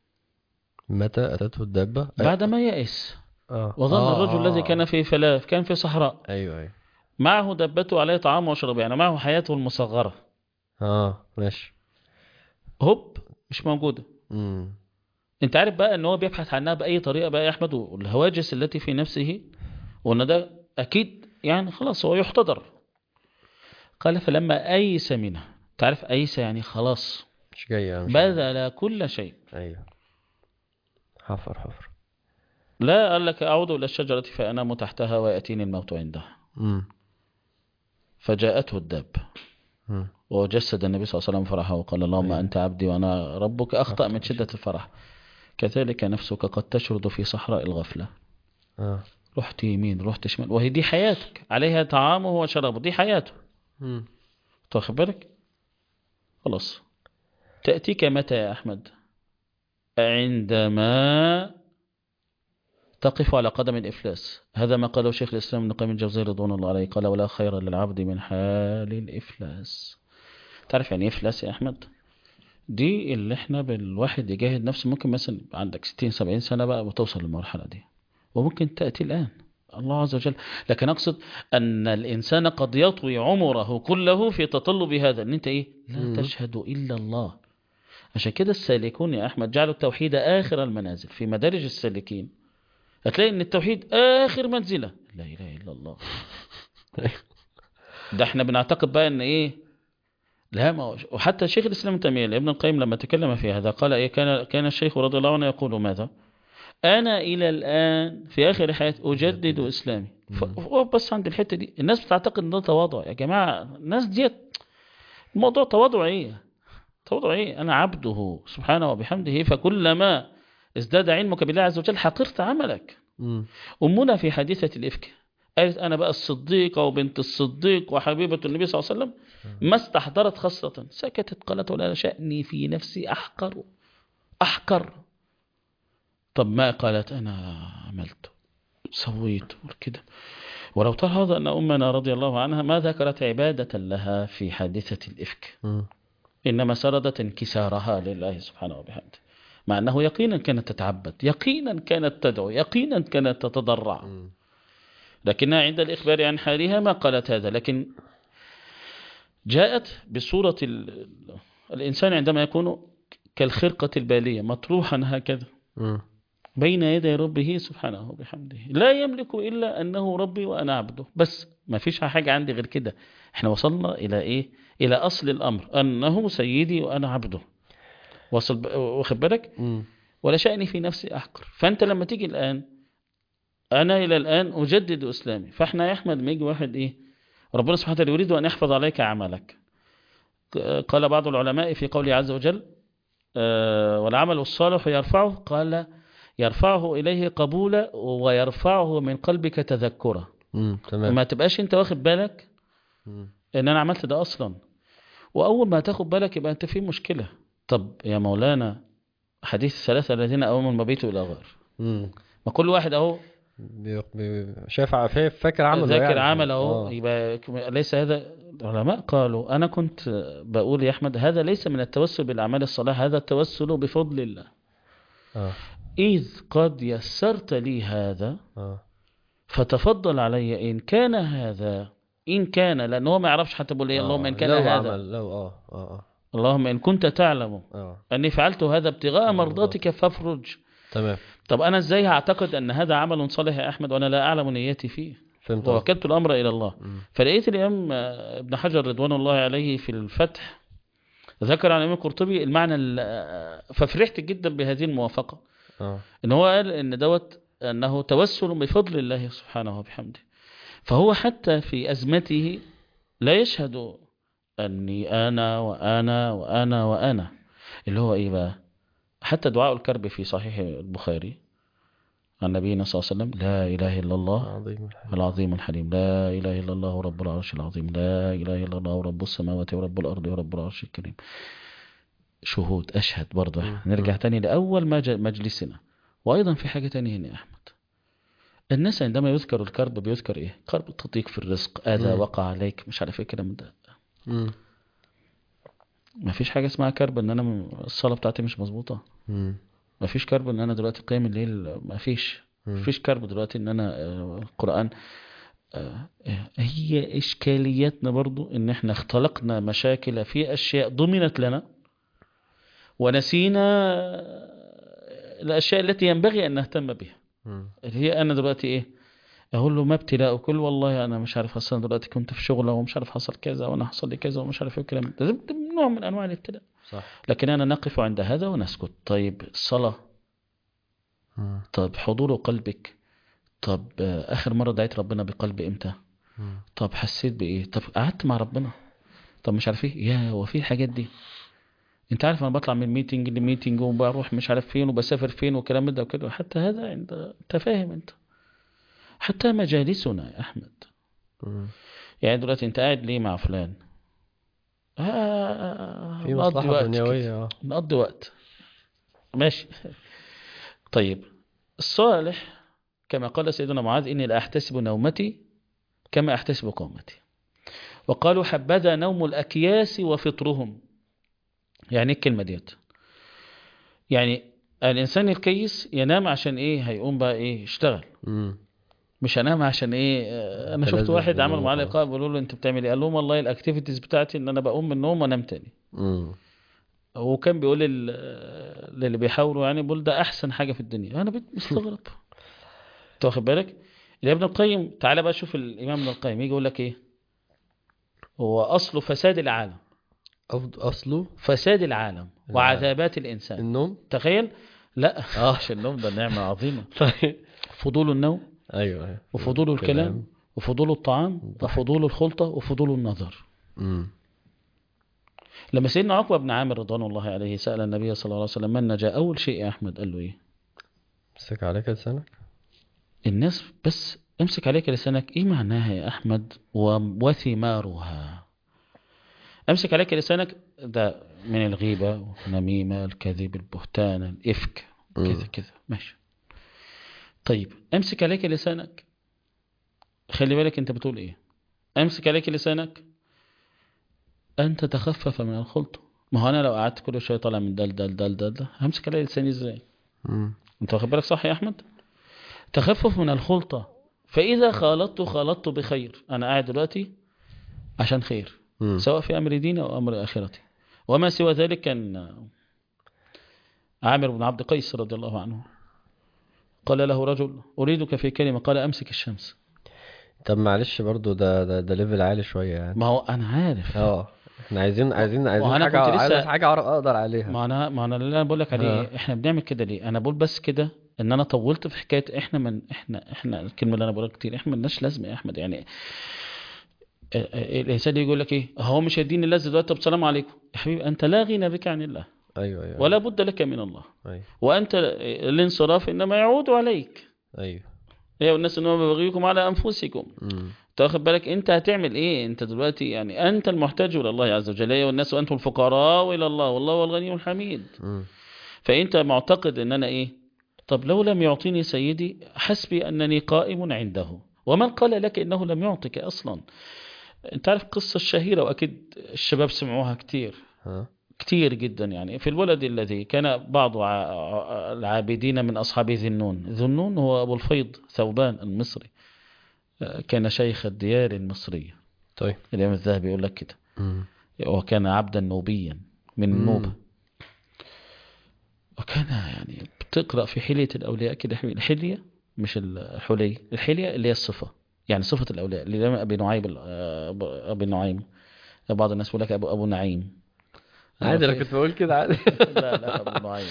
متى اتته الدابه؟ أي... بعد ما يئس اه وظن اه الرجل الذي كان اه. في فلاة، كان في صحراء، ايوه ايوه. معه دابته عليه طعام وشرب، يعني معه حياته المصغرة، اه ماشي. هوب مش موجودة. امم انت عارف بقى ان هو بيبحث عنها باي طريقه بقى يا احمد، والهواجس التي في نفسه، وان ده اكيد يعني خلاص هو يحتضر. قال فلما ايس منها، تعرف ايس يعني خلاص، مش جايه مش عارف. بذل كل شيء. ايوه. حفر حفر. لا قال لك اعود الى الشجره فانام تحتها وياتيني الموت عندها. امم فجاءته الداب امم وجسد النبي صلى الله عليه وسلم فرحه وقال اللهم ايوه. انت عبدي وانا ربك. اخطا اخطا من مش. شده الفرح. كذلك نفسك قد تشرد في صحراء الغفله، اه. رحت يمين رحت شمال، وهي دي حياتك، عليها طعامه وشرابه، دي حياته. امم تاخد بالك؟ خلاص. تأتيك متى يا أحمد؟ عندما تقف على قدم الإفلاس. هذا ما قاله شيخ الإسلام ابن القيم الجوزي رضوان الله عليه، قال ولا خير للعبد من حال الإفلاس. تعرف يعني إيه إفلاس يا أحمد؟ دي اللي احنا بالواحد يجاهد نفسه، ممكن مثلا عندك ستين سبعين سنة بقى وتوصل للمرحلة دي، وممكن تأتي الآن الله عز وجل. لكن أقصد أن الإنسان قد يطوي عمره كله في تطلب هذا، أن أنت إيه لا مم. تشهد إلا الله. عشان كده السالكون يا أحمد جعلوا التوحيد آخر المنازل. في مدارج السالكين هتلاقي أن التوحيد آخر منزلة، لا إله إلا الله. ده احنا بنعتقد بقى أن إيه، لا ما هو- وحتى شيخ الإسلام ابن تيمية ابن القيم لما تكلم في هذا قال إيه، كان كان الشيخ رضي الله عنه يقول ماذا؟ أنا إلى الآن في آخر حياتي أجدد إسلامي. ف- ف- بس عند الحتة دي الناس بتعتقد أن ده تواضع. يا جماعة الناس ديت الموضوع تواضع إيه؟ تواضع إيه؟ أنا عبده سبحانه وبحمده، فكلما ازداد علمك بالله عز وجل حقرت عملك. مم. أمنا في حادثة الإفك قالت أنا بقى الصديقة وبنت الصديق وحبيبة النبي صلى الله عليه وسلم، ما استحضرت خاصة سكتت، قالت ولا شأني في نفسي أحقر أحقر. طب ما قالت أنا عملت سويت كده. ولو تلاحظ أن أمنا رضي الله عنها ما ذكرت عبادة لها في حادثة الإفك، مم. إنما سردت انكسارها لله سبحانه وبحمده، مع أنه يقينا كانت تتعبد، يقينا كانت تدعو، يقينا كانت تتضرع، مم. لكنها عند الإخبار عن حالها ما قالت هذا. لكن جاءت بصورة ال... الإنسان عندما يكون كالخرقة البالية مطروحا هكذا مم. بين يدي ربه سبحانه وبحمده، لا يملك إلا أنه ربي وأنا عبده، بس ما فيش حاجة عندي غير كده. احنا وصلنا إلى إيه، إلى أصل الأمر أنه سيدي وأنا عبده. وصل ب... واخد بالك، مم. ولا شأني في نفسي أحقر. فأنت لما تيجي الآن أنا إلى الآن أجدد إسلامي، فإحنا يا أحمد ما يجي واحد إيه، ربنا سبحانه وتعالى يريد أن يحفظ عليك عملك. قال بعض العلماء في قوله عز وجل آه، والعمل الصالح يرفعه، قال يرفعه إليه قبولا ويرفعه من قلبك تذكرا. مم. تمام. ما تبقاش انت واخد بالك مم. ان انا عملت ده اصلا، واول ما تاخد بالك يبقى انت في مشكلة. طب يا مولانا حديث الثلاثة الذين أواموا المبيت إلى غار، مم. ما كل واحد اهو بي... بي... شايف ع- فا- فاكر عمله ذاكر يعني عمل في... اهو، اه يبقى ليس هذا. العلماء قالوا انا كنت بقول يا احمد هذا ليس من التوسل بالاعمال الصالحة، هذا التوسل بفضل الله، اه إذ قد يسرت لي هذا اه فتفضل علي إن كان هذا، إن كان، لأنه هو ما يعرفش حتى بقول إيه اللهم إن اه كان لو هذا، عمل لو اه اه اه اللهم إن كنت تعلم اه أني فعلت هذا ابتغاء مرضاتك مرضاتك. فافرج. تمام. طب أنا إزاي هعتقد أن هذا عمل صالح يا أحمد وأنا لا أعلم نيتي فيه، فهمت قصدك. ووكلت الأمر إلى الله. مم. فلقيت الإمام ابن حجر رضوان الله عليه في الفتح ذكر عن الإمام القرطبي المعنى ال- ففرحت جدا بهذه الموافقة، اه إن هو قال إن دوت أنه توسل بفضل الله سبحانه وبحمده. فهو حتى في أزمته لا يشهد أني أنا وأنا وأنا وأنا، اللي هو إيه بقى، حتى دعاء الكرب في صحيح البخاري عن نبينا صلى الله عليه وسلم لا إله إلا الله عظيم الحمد. العظيم الحليم، لا إله إلا الله رب العرش العظيم، لا إله إلا الله رب السماوات ورب الأرض ورب العرش الكريم. شهود أشهد برضه. مم. نرجع مم. تاني لأول مج- مجلسنا. وأيضا في حاجة تانية هنا يا أحمد، الناس عندما يذكر الكرب بيذكر إيه، كرب تضيق في الرزق، أذى مم. وقع عليك، مش عارف إيه الكلام ده. مم. ما فيش حاجة اسمها كرب ان انا م- الصلاة بتاعتي مش مظبوطة. مم. ما فيش كرب ان انا دلوقتي قيام الليل، ما فيش. ما مم. فيش كرب دلوقتي ان انا آه، القرآن آه، آه، هي اشكالياتنا برضو ان احنا اختلقنا مشاكل في اشياء ضمنت لنا ونسينا آه، الاشياء التي ينبغي ان نهتم بها، مم. اللي هي انا دلوقتي ايه، اقول له ما ابتلاء كل والله انا مش عارف اصلا دلوقتي كنت في شغله ومش عارف حصل كذا وانا حصل لي كذا ومش عارف ايه الكلام ده، ده نوع من انواع الابتلاء. صح. لكن أنا نقف عند هذا ونسكت. طيب الصلاة، مم. طب حضور قلبك، طب آه، آخر مرة دعيت ربنا بقلب إمتى، مم. طب حسيت بإيه، طب قعدت مع ربنا، طب مش عارف إيه، يا وفي الحاجات دي. أنت عارف أنا بطلع من ميتنج لميتنج وبروح مش عارف فين وبسافر فين وكلام ده وكده، حتى هذا عند أنت فاهم أنت، حتى مجالسنا يا أحمد. مم. يعني دلوقتي أنت قاعد ليه مع فلان، آه في نقضي مصلحة وقت دنيوية. كده، اه نقضي وقت ماشي. طيب الصالح كما قال سيدنا معاذ إني لا أحتسب نومتي كما أحتسب قومتي، وقالوا حبذا نوم الأكياس وفطرهم. يعني إيه الكلمة ديت، يعني الإنسان الكيس ينام عشان إيه، هيقوم بقى إيه يشتغل، مم. مش هنام عشان ايه. آه، انا شفت تلذذ واحد عمل بالنوم معاه وخلاص. لقاء بيقولوا له انت بتعمل ايه، قال لهم والله الاكتيفيتيز بتاعتي ان انا بقوم من النوم وانام تاني. امم. هو كان بيقول لل- للي بيحاولوا يعني، بيقول ده احسن حاجه في الدنيا. انا بقيت مستغرب، انت واخد بالك. ابن القيم، تعالى بقى شوف الامام ابن القيم يجي يقول لك ايه، هو اصل فساد العالم، أفض- اصله فساد العالم العالم وعذابات الانسان. النوم. تخيل. لا اه. مش النوم، ده نعمه عظيمه. طيب. فضول النوم، ايوه ايوه. وفضول الكلام، كلام. وفضول الطعام، الضحك. وفضول الخلطه، وفضول النظر. امم. لما سيدنا عقبه بن عامر رضوان الله عليه سأل النبي صلى الله عليه وسلم من نجا، اول شيء يا احمد قال له ايه؟ مسك عليك لسانك. الناس بس امسك عليك لسانك، ايه معناها يا احمد؟ و- وثمارها. امسك عليك لسانك ده من الغيبة والنميمة، الكذب، البهتان، الافك، كذا امم. كذا، ماشي. طيب امسك عليك لسانك، خلي بالك انت بتقول ايه. امسك عليك لسانك ان تتخفف من الخلط. ما هو انا لو قعدت كل شويه طالع من دل دل دل دل, دل همسك على لساني ازاي؟ امم. انت واخد بالك صح يا احمد؟ تخفف من الخلطة، فاذا خالطت خالطت بخير. انا قاعد دلوقتي عشان خير، امم. سواء في امر ديني او امر اخرتي. وما سوى ذلك. كان عامر بن عبد قيس رضي الله عنه قال له رجل اريدك في كلمه، قال امسك الشمس. طب معلش برضو، ده ده ده ليفل عالي شويه يعني. ما هو انا عارف. اه. احنا عايزين ما عايزين عايزين وانا حاجه، كنت عايز لسه، حاجه اعرف اقدر عليها. ما انا ما انا اللي انا بقول لك عليه ها. ايه، احنا بنعمل كده ليه؟ انا بقول بس كده ان انا طولت في حكايه احنا من احنا احنا الكلمه اللي انا بقولها كتير، احنا مالناش لازمه يا احمد يعني. ال- ال- الانسان يقول لك ايه، هو مش هيديني اللذة دلوقتي، طب سلام عليكم يا حبيبي، انت لا غنى بك عن الله، ايوه ايوه ولا بد لك من الله. ايوه وانت الانصراف انما يعود عليك. ايوه. يا والناس انما بغيكم على انفسكم. امم. تاخد بالك انت هتعمل ايه؟ انت دلوقتي يعني انت المحتاج الى الله عز وجل، يا والناس وانتم الفقراء الى الله والله هو الغني الحميد. امم. فانت معتقد ان انا ايه؟ طب لو لم يعطيني سيدي حسبي انني قائم عنده. ومن قال لك انه لم يعطك اصلا؟ انت عارف القصه الشهيره، واكيد الشباب سمعوها كتير ها. كتير جدا يعني، في الولد الذي كان بعض ع- العابدين من اصحاب ذي النون. ذو النون هو ابو الفيض ثوبان المصري، كان شيخ الديار المصريه. طيب. الإمام الذهبي يقول لك كده. امم. وكان عبدا نوبيا من النوبة. امم. وكان يعني بتقرأ في حلية الأولياء كده، الحلية مش الحلي، الحلية اللي هي الصفة، يعني صفة الأولياء. الإمام أبي نعيم، أبي نعيم، بعض الناس يقول لك أبو أبو نعيم. عادي، انا في كنت بقول كده عادي. لا لا أبو نعيم.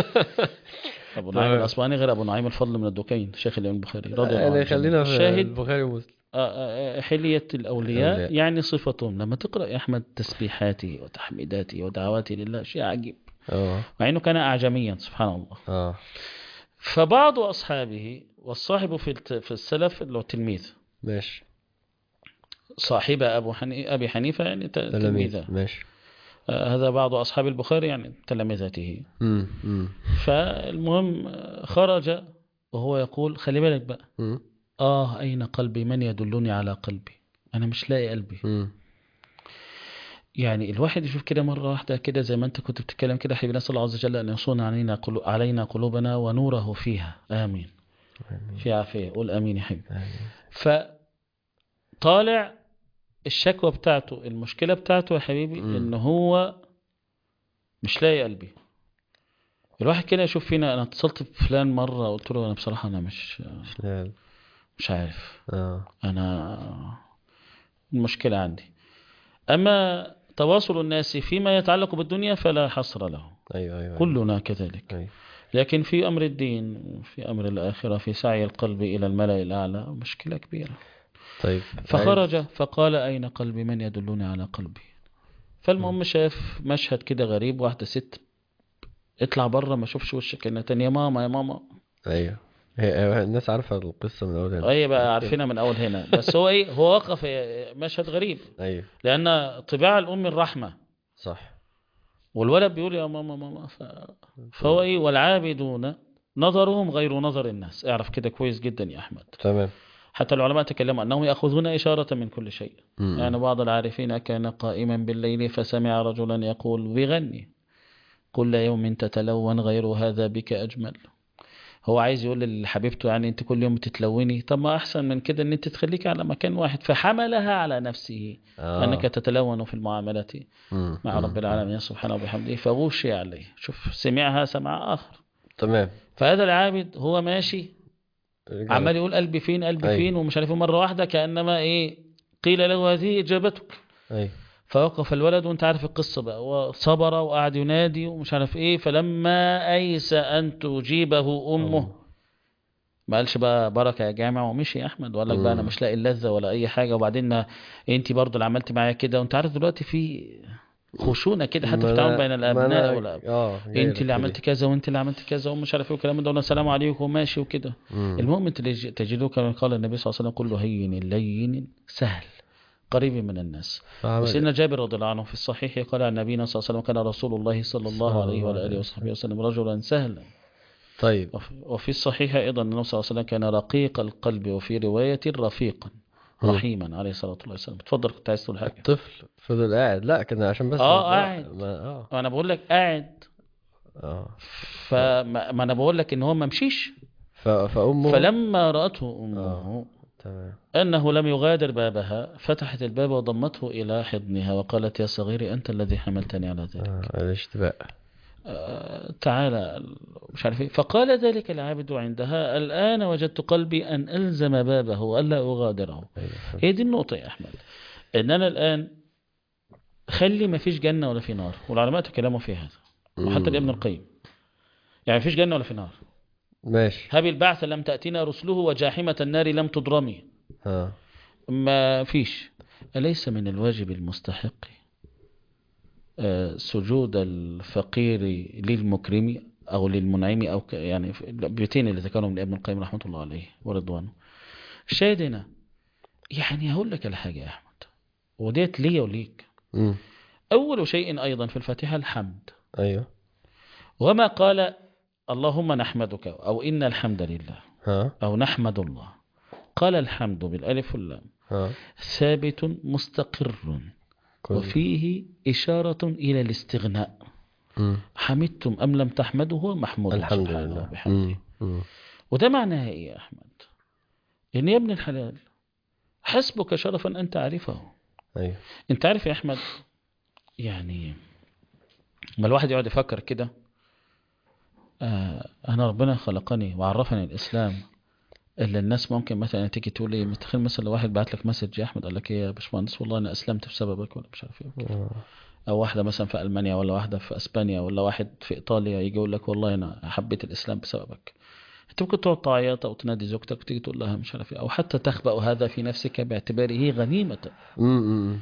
أبو نعيم تمام. الأصبهاني غير أبو نعيم الفضل من الدكين، شيخ الإمام البخاري رضي الله عنه يعني جميعا. خلينا في الشاهد البخاري ومسلم. آه، آه، حلية الأولياء الاولياء. يعني صفتهم. لما تقرأ يا أحمد تسبيحاته وتحميداته ودعواته لله شيء عجيب، اه. مع أنه كان أعجميا سبحان الله. اه. فبعض أصحابه، والصاحب في الت- في السلف اللي هو تلميذ، ماشي. صاحب أبو حني أبي حنيفة يعني ت- تلاميذ. تلميذه. ماشي. آه، هذا بعض أصحاب البخاري يعني تلامذته. امم. امم. فالمهم آه، خرج وهو يقول خلي بالك بقى، امم. آه أين قلبي، من يدلني على قلبي، أنا مش لاقي قلبي. امم. يعني الواحد يشوف كده مرة واحدة كده، زي ما أنت كنت بتتكلم كده، حبيبنا صلى الله عز وجل أن يصون علينا قلو علينا قلوبنا ونوره فيها. آمين. آمين. في عافية، قول آمين يا حبيبي. آمين. فطالع الشكوى بتاعته، المشكلة بتاعته يا حبيبي مم. إن هو مش لاقي قلبي. الواحد كده يشوف فينا، أنا اتصلت بفلان مرة قلت له أنا بصراحة أنا مش مش لاقي. مش عارف، اه. أنا المشكلة عندي. أما تواصل الناس فيما يتعلق بالدنيا فلا حصر له، ايوه ايوه. كلنا كذلك. ايوه. لكن في أمر الدين، في أمر الآخرة، في سعي القلب إلى الملأ الأعلى مشكلة كبيرة. طيب. فخرج عايز. فقال أين قلبي، من يدلني على قلبي. مم. فالمهم شاف مشهد كده غريب، واحدة ست اطلع بره ما اشوفش وشك هنا تاني يا ماما يا ماما. ايوه. هي هي- الناس عارفه القصه من اولها. اي بقى عارفينها من اول هنا، بس هو ايه، هو وقف مشهد غريب، ايوه. لان طباع الام الرحمة، صح. والولد بيقول يا ماما ماما ف... فهو ايه، والعابدون نظرهم غير نظر الناس. اعرف كده كويس جدا يا احمد. تمام. حتى العلماء تكلموا انهم ياخذون اشارة من كل شيء. مم. يعني بعض العارفين كان قائما بالليل فسمع رجلا يقول بغني كل يوم تتلون غير هذا بك اجمل. هو عايز يقول لحبيبته يعني انت كل يوم بتتلوني، طب ما احسن من كده ان انت تخليك على مكان واحد. فحملها على نفسه انك اه. تتلون في المعاملة مم. مع رب مم. العالمين سبحانه وبحمده، فغشي عليه. شوف، سمعها سمع اخر. تمام. فهذا العابد هو ماشي رجع لك. عمال يقول قلبي فين قلبي ايوه. فين ومش عارف إيه، مرة واحدة كأنما ايه قيل له هذه اجابتك. ايوه. فوقف الولد، وانت عارف القصة بقى، وصبر وقعد ينادي ومش عارف ايه. فلما ايس ان تجيبه امه، أم. ما قالش بقى بركة يا جامع ومشي يا احمد، وقال لك بقى انا مم. مش لاقي اللذة ولا اي حاجة. وبعدين ما انت برضو اللي عملت معايا كده، وانت عارف دلوقتي في خشونة كده حتى في ما التعامل انا بين ما الابناء انا والاب. اه جاي انت لك اللي في عملت دي. كذا وانت اللي عملت كذا ومش عارف ايه والكلام ده، السلام عليكم وماشي وكده. مم. المهم انت اللي تجدوه كما قال النبي صلى الله عليه وسلم كله هين لين سهل قريب من الناس. فعمل وسيدنا جابر رضي الله عنه في الصحيح قال عن نبينا صلى الله عليه وسلم كان رسول الله صلى الله صلى عليه الله وعلى عليه اله وصحبه وسلم. وسلم رجلا سهلا. طيب. وفي وفي الصحيح ايضا النبي صلى الله عليه وسلم كان رقيق القلب، وفي رواية رفيقا مم. رحيما عليه الصلاة والسلام. اتفضل، كنت عايز تقول حاجة. الطفل فضل قاعد، لا كان عشان بس اه لا قاعد، ما اه انا بقول لك قاعد. اه ف... فما ما انا بقول لك ان هو ما مشيش. ف... فأمه. فلما رأته اه. امه تمام. أنه لم يغادر بابها، فتحت الباب وضمته إلى حضنها وقالت يا صغيري أنت الذي حملتني على ذلك. اه الاشتباك. آه تعالى مش عارف ايه. فقال ذلك العابد عندها الآن وجدت قلبي أن ألزم بابه وألا أغادره. ايوه فهمت. هي دي النقطة يا أحمد، إن أنا الآن خلي ما فيش جنة ولا في نار، والعلماء تكلموا في هذا وحتى ابن مم. القيم. يعني ما فيش جنة ولا في نار. ماشي. هب البعث لم تأتينا رسله وجاحمة النار لم تضرمي. اه. ما فيش. أليس من الواجب المستحق آه، سجود الفقير للمكرم أو للمنعم أو ك... يعني البيتين اللي ذكرهم لابن القيم رحمة الله عليه ورضوانه. الشاهد هنا، يعني هقول لك على حاجة يا أحمد، وديت لي وليك. مم. أول شيء أيضا في الفاتحة الحمد. ايوه. وما قال اللهم نحمدك أو إن الحمد لله ها. أو نحمد الله، قال الحمد بالألف واللام ها. ثابت مستقر، كل. وفيه إشارة إلى الاستغناء. مم. حمدتم أم لم تحمدوا هو محمود الحمد سبحانه لله. وبحمده. مم. مم. وده معناها إيه يا أحمد؟ إن يا ابن الحلال حسبك شرفا أن تعرفه. ايوه. أنت عارف يا أحمد، يعني ما الواحد يقعد يفكر كده، آه أنا ربنا خلقني وعرفني الإسلام اللي الناس ممكن مثلا تيجي تقول لي، متخيل مثلا لو واحد بعت لك مسج يا أحمد قال لك إيه يا باشمهندس والله أنا أسلمت بسببك ولا مش عارف إيه، آه. او واحده مثلا في المانيا ولا واحده في اسبانيا ولا واحد في ايطاليا يجي يقول لك والله انا حبيت الاسلام بسببك. انت ممكن تقعد تعيط او تنادي زوجتك وتيجي تقول لها مش عارف ايه، او حتى تخبأ هذا في نفسك باعتباره غنيمه. مم. مم.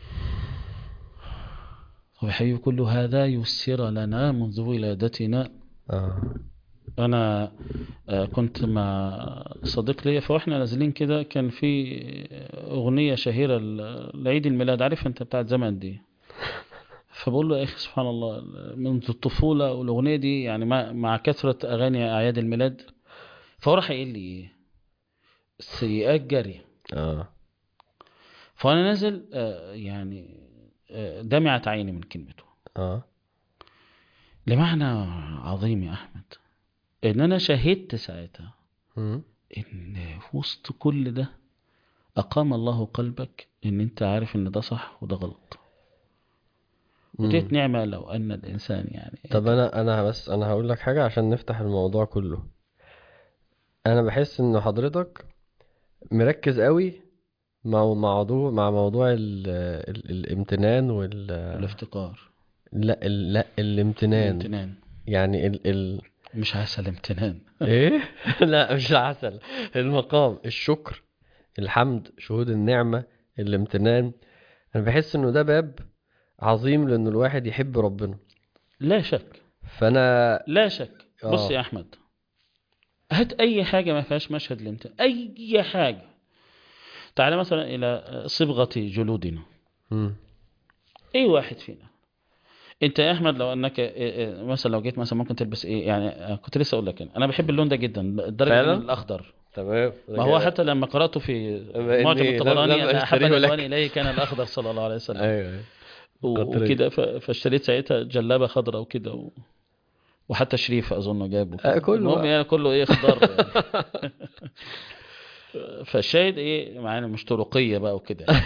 وبحي كل هذا يسر لنا منذ ولادتنا. اه. انا آه، كنت مع صديق لي، فاحنا نازلين كده كان في اغنيه شهيره ل- لعيد الميلاد، عارف انت بتاعت زمان دي. فبقول له يا اخي سبحان الله، منذ الطفوله والاغنيه دي يعني مع, مع كثره اغاني اعياد الميلاد. فهو راح قايل لي ايه؟ السيئات جري. اه. فانا نازل آه، يعني آه، دمعت عيني من كلمته، اه. لمعنى عظيم يا احمد، ان انا شهدت ساعتها مم. ان في وسط كل ده اقام الله قلبك ان انت عارف ان ده صح وده غلط. وديت مم. نعمة لو ان الانسان يعني طب انا انا بس انا هقول لك حاجه عشان نفتح الموضوع كله. انا بحس ان حضرتك مركز قوي مع موضوع مع موضوع ال... ال... الامتنان وال الافتقار لا ال... لا الامتنان. الامتنان. يعني ال... ال... مش عسى الامتنان. ايه لا مش العسل. المقام الشكر، الحمد، شهود النعمة، الامتنان. انا بحس انه ده باب عظيم لان الواحد يحب ربنا. لا شك، فانا لا شك. بص اه. يا احمد، هات اي حاجة ما فيهاش مشهد الامتنان، اي حاجة. تعال مثلا الى صبغة جلودنا. مم. اي واحد فينا، انت يا احمد لو انك إيه- إيه مثلا لو جيت مثلا ممكن تلبس ايه يعني، آه، كنت لسه اقول لك انا أنا بحب اللون ده جدا لدرجه ان فعلا. الاخضر. تمام ده ما هو كده. حتى لما قرأته في بما معجم اني لم, الطبراني لم ان احب اشتريه الالوان لك. اليه كان الاخضر صلى الله عليه وسلم. ايوه ايوه. و- خاطري. وكده ف- فاشتريت ساعتها جلابه خضراء وكده و... وحتى شريف اظن جابه آه، كله المهم بقى. يعني كله ايه خضار يعني. فالشاهد ايه معانا مش طرقية بقى وكده يعني.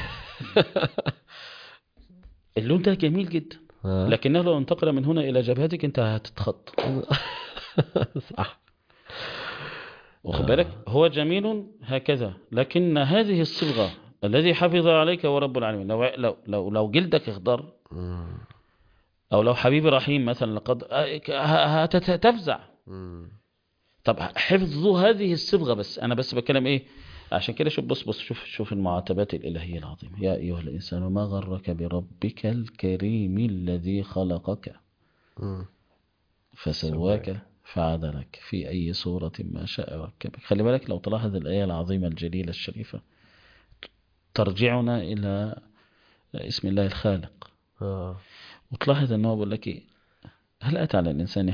اللون ده جميل جدا، ها؟ لكنه لو انتقل من هنا الى جبهتك انت هتتخط. صح. واخد بالك هو جميل هكذا، لكن هذه الصبغة الذي حفظ عليك هو رب العالمين. لو لو لو, لو جلدك اخضر مم. او لو حبيبي رحيم مثلا لقد هتفزع. مم. طب حفظوا هذه الصبغة، بس انا بس بتكلم ايه عشان كده. شوف بص بص شوف شوف المعاتبات الإلهية العظيمة. يا أيها الإنسان ما غرك بربك الكريم الذي خلقك مم. فسواك سواك. فعدلك في أي صورة ما شاء ركبك. خلي بالك لو تلاحظ الآية العظيمة الجليلة الشريفة ترجعنا إلى اسم الله الخالق، اه. وتلاحظ أنه بقول لك إيه؟ هل أتى على الإنسان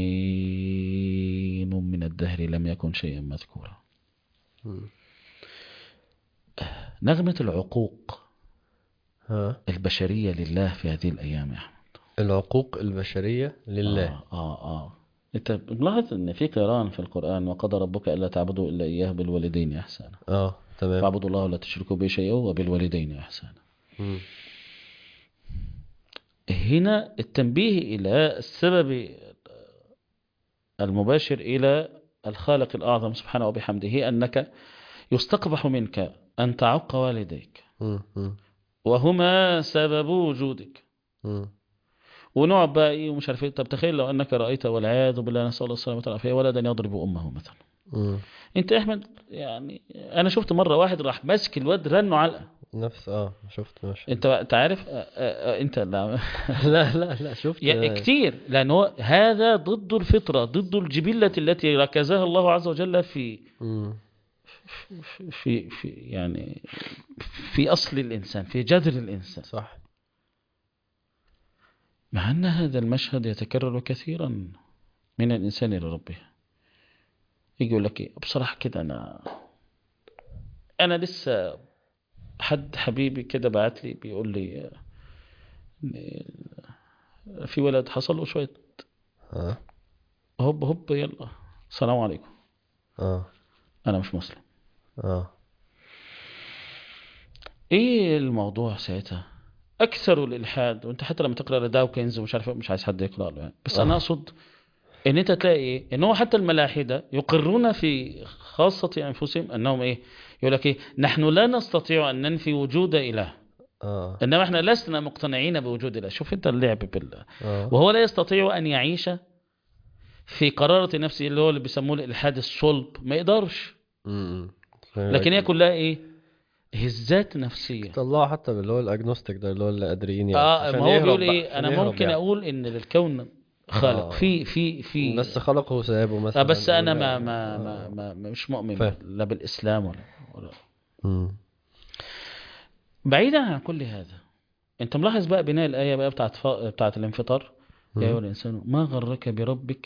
حين من الدهر لم يكن شيئا مذكورا. مم. نغمة العقوق ها. البشرية لله في هذه الأيام يا أحمد. العقوق البشرية لله. آه آه آه أنت ملاحظ أن في قراءة في القرآن وقضى ربك ألا تعبدوا إلا إياه بالوالدين إحسانا اه تمام. فاعبدوا الله ولا تشركوا به شيئا وبالوالدين إحسانا. مم. هنا التنبيه إلى السبب المباشر إلى الخالق الأعظم سبحانه وبحمده أنك يستقبح منك أن تعق والديك مم. مم. وهما سبب وجودك. مم. ونقعد بقى ايه ومش عارف ايه. طب تخيل لو انك رايت والعياذ بالله نسال الله السلامه والعافيه ولدا يضرب امه مثلا. مم. انت يا احمد يعني انا شفت مره واحد راح ماسك الواد رنه علقه. نفس اه شفت ماشي. انت انت عارف آه، آه، آه، انت لا لا لا لا شفت. يا كتير لانه هذا ضد الفطره ضد الجبله التي ركزها الله عز وجل في مم. في في يعني في اصل الانسان في جذر الانسان. صح. مع ان هذا المشهد يتكرر كثيرا من الانسان الى ربه. يجي يقول لك ايه بصراحه كده انا انا لسه حد حبيبي كده بعت لي بيقول لي إن في ولد حصل له شويه اه. هوب هوب يلا السلام عليكم اه. انا مش مسلم. اه. ايه الموضوع ساعتها اكثر الالحاد. وانت حتى لما تقرا داوكنز ومش عارف مش عايز حد يقرا له يعني. بس انا اه. اقصد ان انت تلاقي ايه ان هو حتى الملاحده يقرون في خاصه انفسهم انهم ايه يقول لك ايه نحن لا نستطيع ان ننفي وجود اله اه. انما احنا لسنا مقتنعين بوجود الله. شوف انت اللعب بالله. اه. وهو لا يستطيع ان يعيش في قرارة نفسه اللي هو اللي بيسموه الالحاد الصلب ما يقدرش. مم. لكن هي كلها ايه هزات نفسية. طلعوا حتى باللي هو الاجنوستيك ده اللي هو اللي قادرين يعني اه عشان ما هو يهرب بيقول بقى ايه عشان انا يهرب ممكن يعني. اقول ان للكون خالق اه في في في بس خلقه سابه آه مثلا بس او انا لا. ما ما ما, اه ما مش مؤمن فاهم. بال- لا بالاسلام ولا, ولا مم. بعيدا عن كل هذا. انت ملاحظ بقى بناء الايه بقى بتاعت ف... بتاعت الانفطار. يا ايها مم. الانسان ما غرك بربك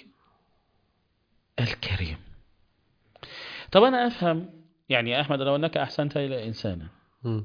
الكريم. طب انا افهم يعني يا احمد لو انك احسنت الى انسان مم.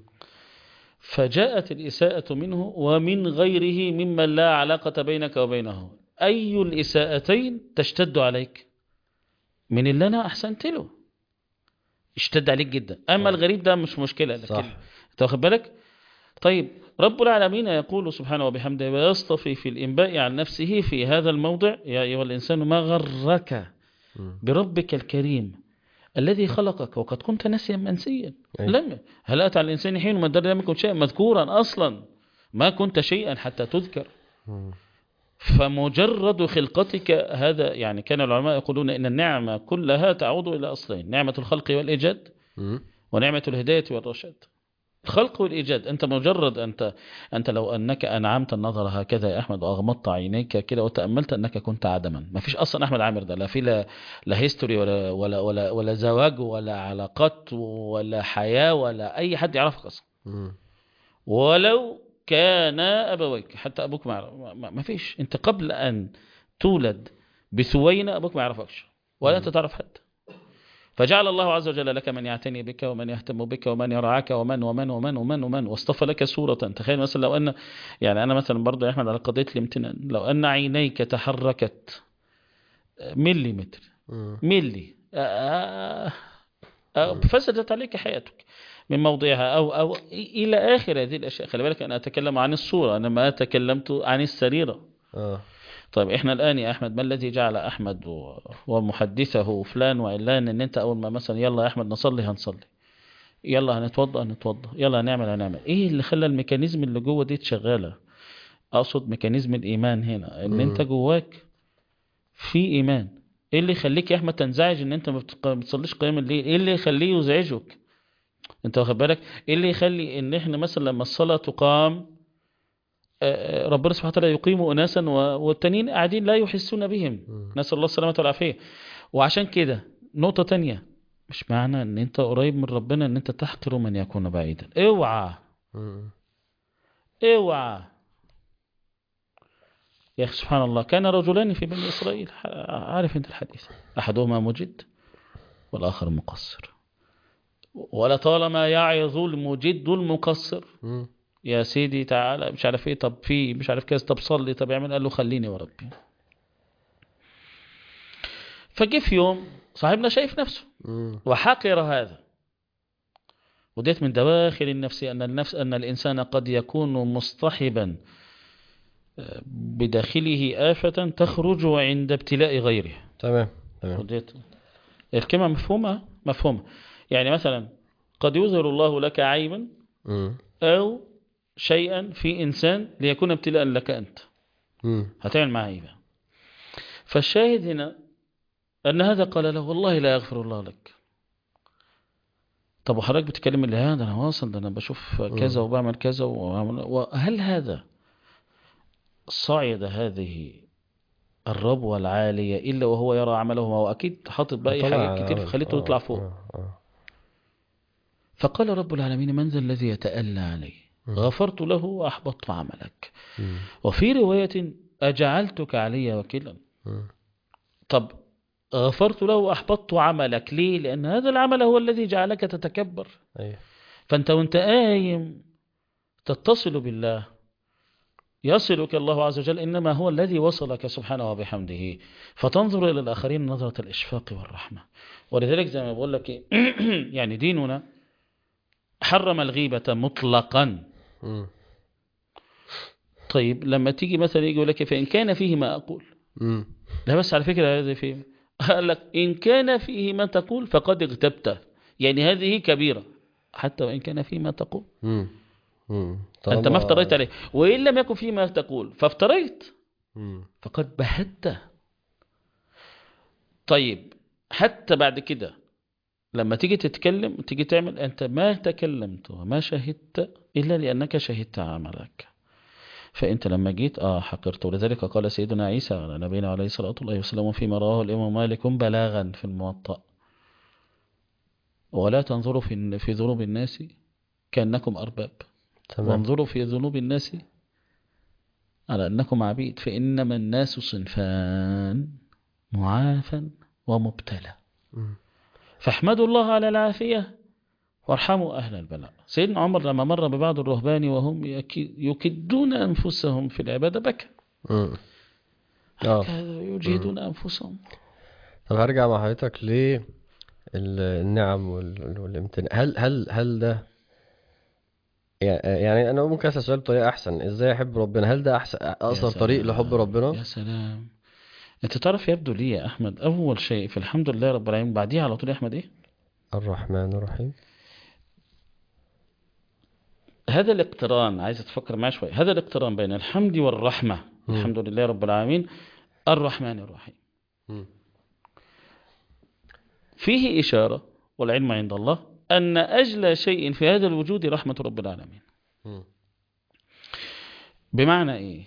فجاءت الاساءة منه ومن غيره ممن لا علاقة بينك وبينه اي الاساءتين تشتد عليك من اللي انا احسنت له اشتد عليك جدا. اما اه الغريب ده مش مشكلة لكن صح. انت واخد بالك. طيب رب العالمين يقول سبحانه وبحمده ويصطفي في الإنباء عن نفسه في هذا الموضع يا أيها الإنسان ما غرك مم. بربك الكريم الذي خلقك وقد كنت نسيا منسيا. اي. لم هل أتى على الإنسان حين من الدهر لم يكن شيئا مذكورا أصلا ما كنت شيئا حتى تذكر. مم. فمجرد خلقتك هذا يعني كان العلماء يقولون إن النعمة كلها تعود إلى أصلين نعمة الخلق والإيجاد مم. ونعمة الهداية والرشاد. الخلق والإيجاد أنت مجرد أنت أنت لو أنك أنعمت النظر هكذا يا أحمد وأغمضت عينيك كده وتأملت أنك كنت عدما. ما فيش أصلا أحمد عامر ده لا في لا, لا هيستوري ولا ولا ولا ولا زواج ولا علاقات ولا حياة ولا أي حد يعرفك أصلا. مم. ولو كان أبويك حتى أبوك ما يعرف- ما ما فيش. أنت قبل أن تولد بثوينة أبوك ما يعرفكش ولا أنت مم. تعرف حد. فجعل الله عز وجل لك من يعتني بك ومن يهتم بك ومن يرعاك ومن ومن ومن ومن ومن واصطفى لك سورة. تخيل مثلا لو أن يعني أنا مثلا برضو يا أحمد على قضية الامتنان لو أن عينيك تحركت ملي متر مم. ملي آه، آه، فسدت عليك حياتك من موضعها أو أو إلى آخر هذه الأشياء. خلي بالك أنا أتكلم عن الصورة، أنا ما تكلمت عن السريرة. اه طيب إحنا الآن يا أحمد، ما الذي جعل أحمد و- ومحدثه فلان وعلان إن أنت أول ما مثلا يلا يا أحمد نصلي هنصلي، يلا هنتوضأ هنتوضأ، يلا هنعمل هنعمل، إيه اللي خلى الميكانيزم اللي جوه دي شغالة؟ أقصد ميكانيزم الإيمان هنا، إن أنت مم. جواك في إيمان. إيه اللي يخليك يا أحمد تنزعج إن أنت ما بتق- ما بتصليش قيام الليل؟ إيه اللي يخليه يزعجك؟ أنت واخد بالك؟ إيه اللي يخلي إن إحنا مثلا لما الصلاة تقام آه، آه، ربنا سبحانه وتعالى يقيم أناسا و- والتانيين قاعدين لا يحسون بهم، مم. نسأل الله السلامة والعافية. وعشان كده نقطة تانية، مش معنى ان انت قريب من ربنا ان انت تحقر من يكون بعيدا. اوعى مم. اوعى يا اخي سبحان الله، كان رجلان في بني اسرائيل، ح- عارف انت الحديث، احدهما مجد والاخر مقصر، ولطالما يعظ المجد المقصر، مم. يا سيدي تعالى مش عارف ايه، طب في مش عارف كذا، طب صلي، طب اعمل، قال له خليني وربي. فجه في يوم صاحبنا شايف نفسه مم. وحقر هذا، وديت من دواخل النفس أن النفس أن الإنسان قد يكون مصطحبا بداخله آفة تخرج عند ابتلاء غيره. تمام تمام. وديت الكلمة مفهومة مفهومة. يعني مثلا قد يظهر الله لك عيبا مم. أو شيئا في إنسان ليكون ابتلاء لك أنت، مم. هتعمل معه عيبا. فالشاهد هنا أن هذا قال له والله لا يغفر الله لك. طب وحضرتك بتتكلم اللي هذا أنا واصل، ده أنا بشوف كذا مم. وبعمل كذا وعمل، وهل هذا صعد هذه الربوة العالية إلا وهو يرى عمله؟ ما هو أكيد حاطط بقى أي طلع حاجات على كتير عمل خليته يطلع اه فوق. اه اه. فقال رب العالمين من ذا الذي يتألى عليه؟ مم. غفرت له وأحبطت عملك. مم. وفي رواية أجعلتك علي وكيلا. مم. طب غفرت له وأحبطت عملك ليه؟ لأن هذا العمل هو الذي جعلك تتكبر. ايوه. فأنت وانت قايم تتصل بالله يصلك الله عز وجل، إنما هو الذي وصلك سبحانه وبحمده. فتنظر إلى الآخرين نظرة الإشفاق والرحمة. ولذلك زي ما بقول لك إيه، يعني ديننا حرم الغيبة مطلقا. مم. طيب لما تيجي مثلا يجي يقول لك فإن كان فيه ما أقول، مم. لا بس على فكرة هذه فيه، قال لك إن كان فيه ما تقول فقد اغتبته، يعني هذه كبيرة حتى وإن كان فيه ما تقول. مم. مم. أنت ما افتريت طالما. عليه، وإن لم يكن فيه ما تقول فافتريت مم. فقد بهته. طيب حتى بعد كده لما تيجي تتكلم تيجي تعمل، أنت ما تكلمت وما شهدت إلا لأنك شهدت عملك. فأنت لما جيت آه حقرت. ولذلك قال سيدنا عيسى على نبينا عليه الصلاة والسلام فيما رواه الإمام مالك بلاغا في الموطأ: ولا تنظروا في في ذنوب الناس كأنكم أرباب، تمام. وانظروا في ذنوب الناس على أنكم عبيد، فإنما الناس صنفان: معافى ومبتلى. مم. فاحمدوا الله على العافية وارحموا أهل البلاء. سيدنا عمر لما مر ببعض الرهبان وهم يكي- يكدون أنفسهم في العبادة بكى، مم. اه. هكذا مم. يجهدون أنفسهم. طب هرجع مع حضرتك للنعم وال- والامتنان. هل هل هل ده يعني انا ممكن اسال سؤال بطريقه احسن: ازاي احب ربنا؟ هل ده احسن يا اقصر طريق لحب سلام ربنا؟ يا سلام. انت تعرف يبدو لي يا أحمد أول شيء في الحمد لله رب العالمين بعديها على طول يا أحمد إيه؟ الرحمن الرحيم. هذا الاقتران، عايز تفكر معي شوي، هذا الاقتران بين الحمد والرحمة. مم. الحمد لله رب العالمين الرحمن الرحيم، مم. فيه إشارة والعلم عند الله أن أجلى شيء في هذا الوجود رحمة رب العالمين. مم. بمعنى إيه؟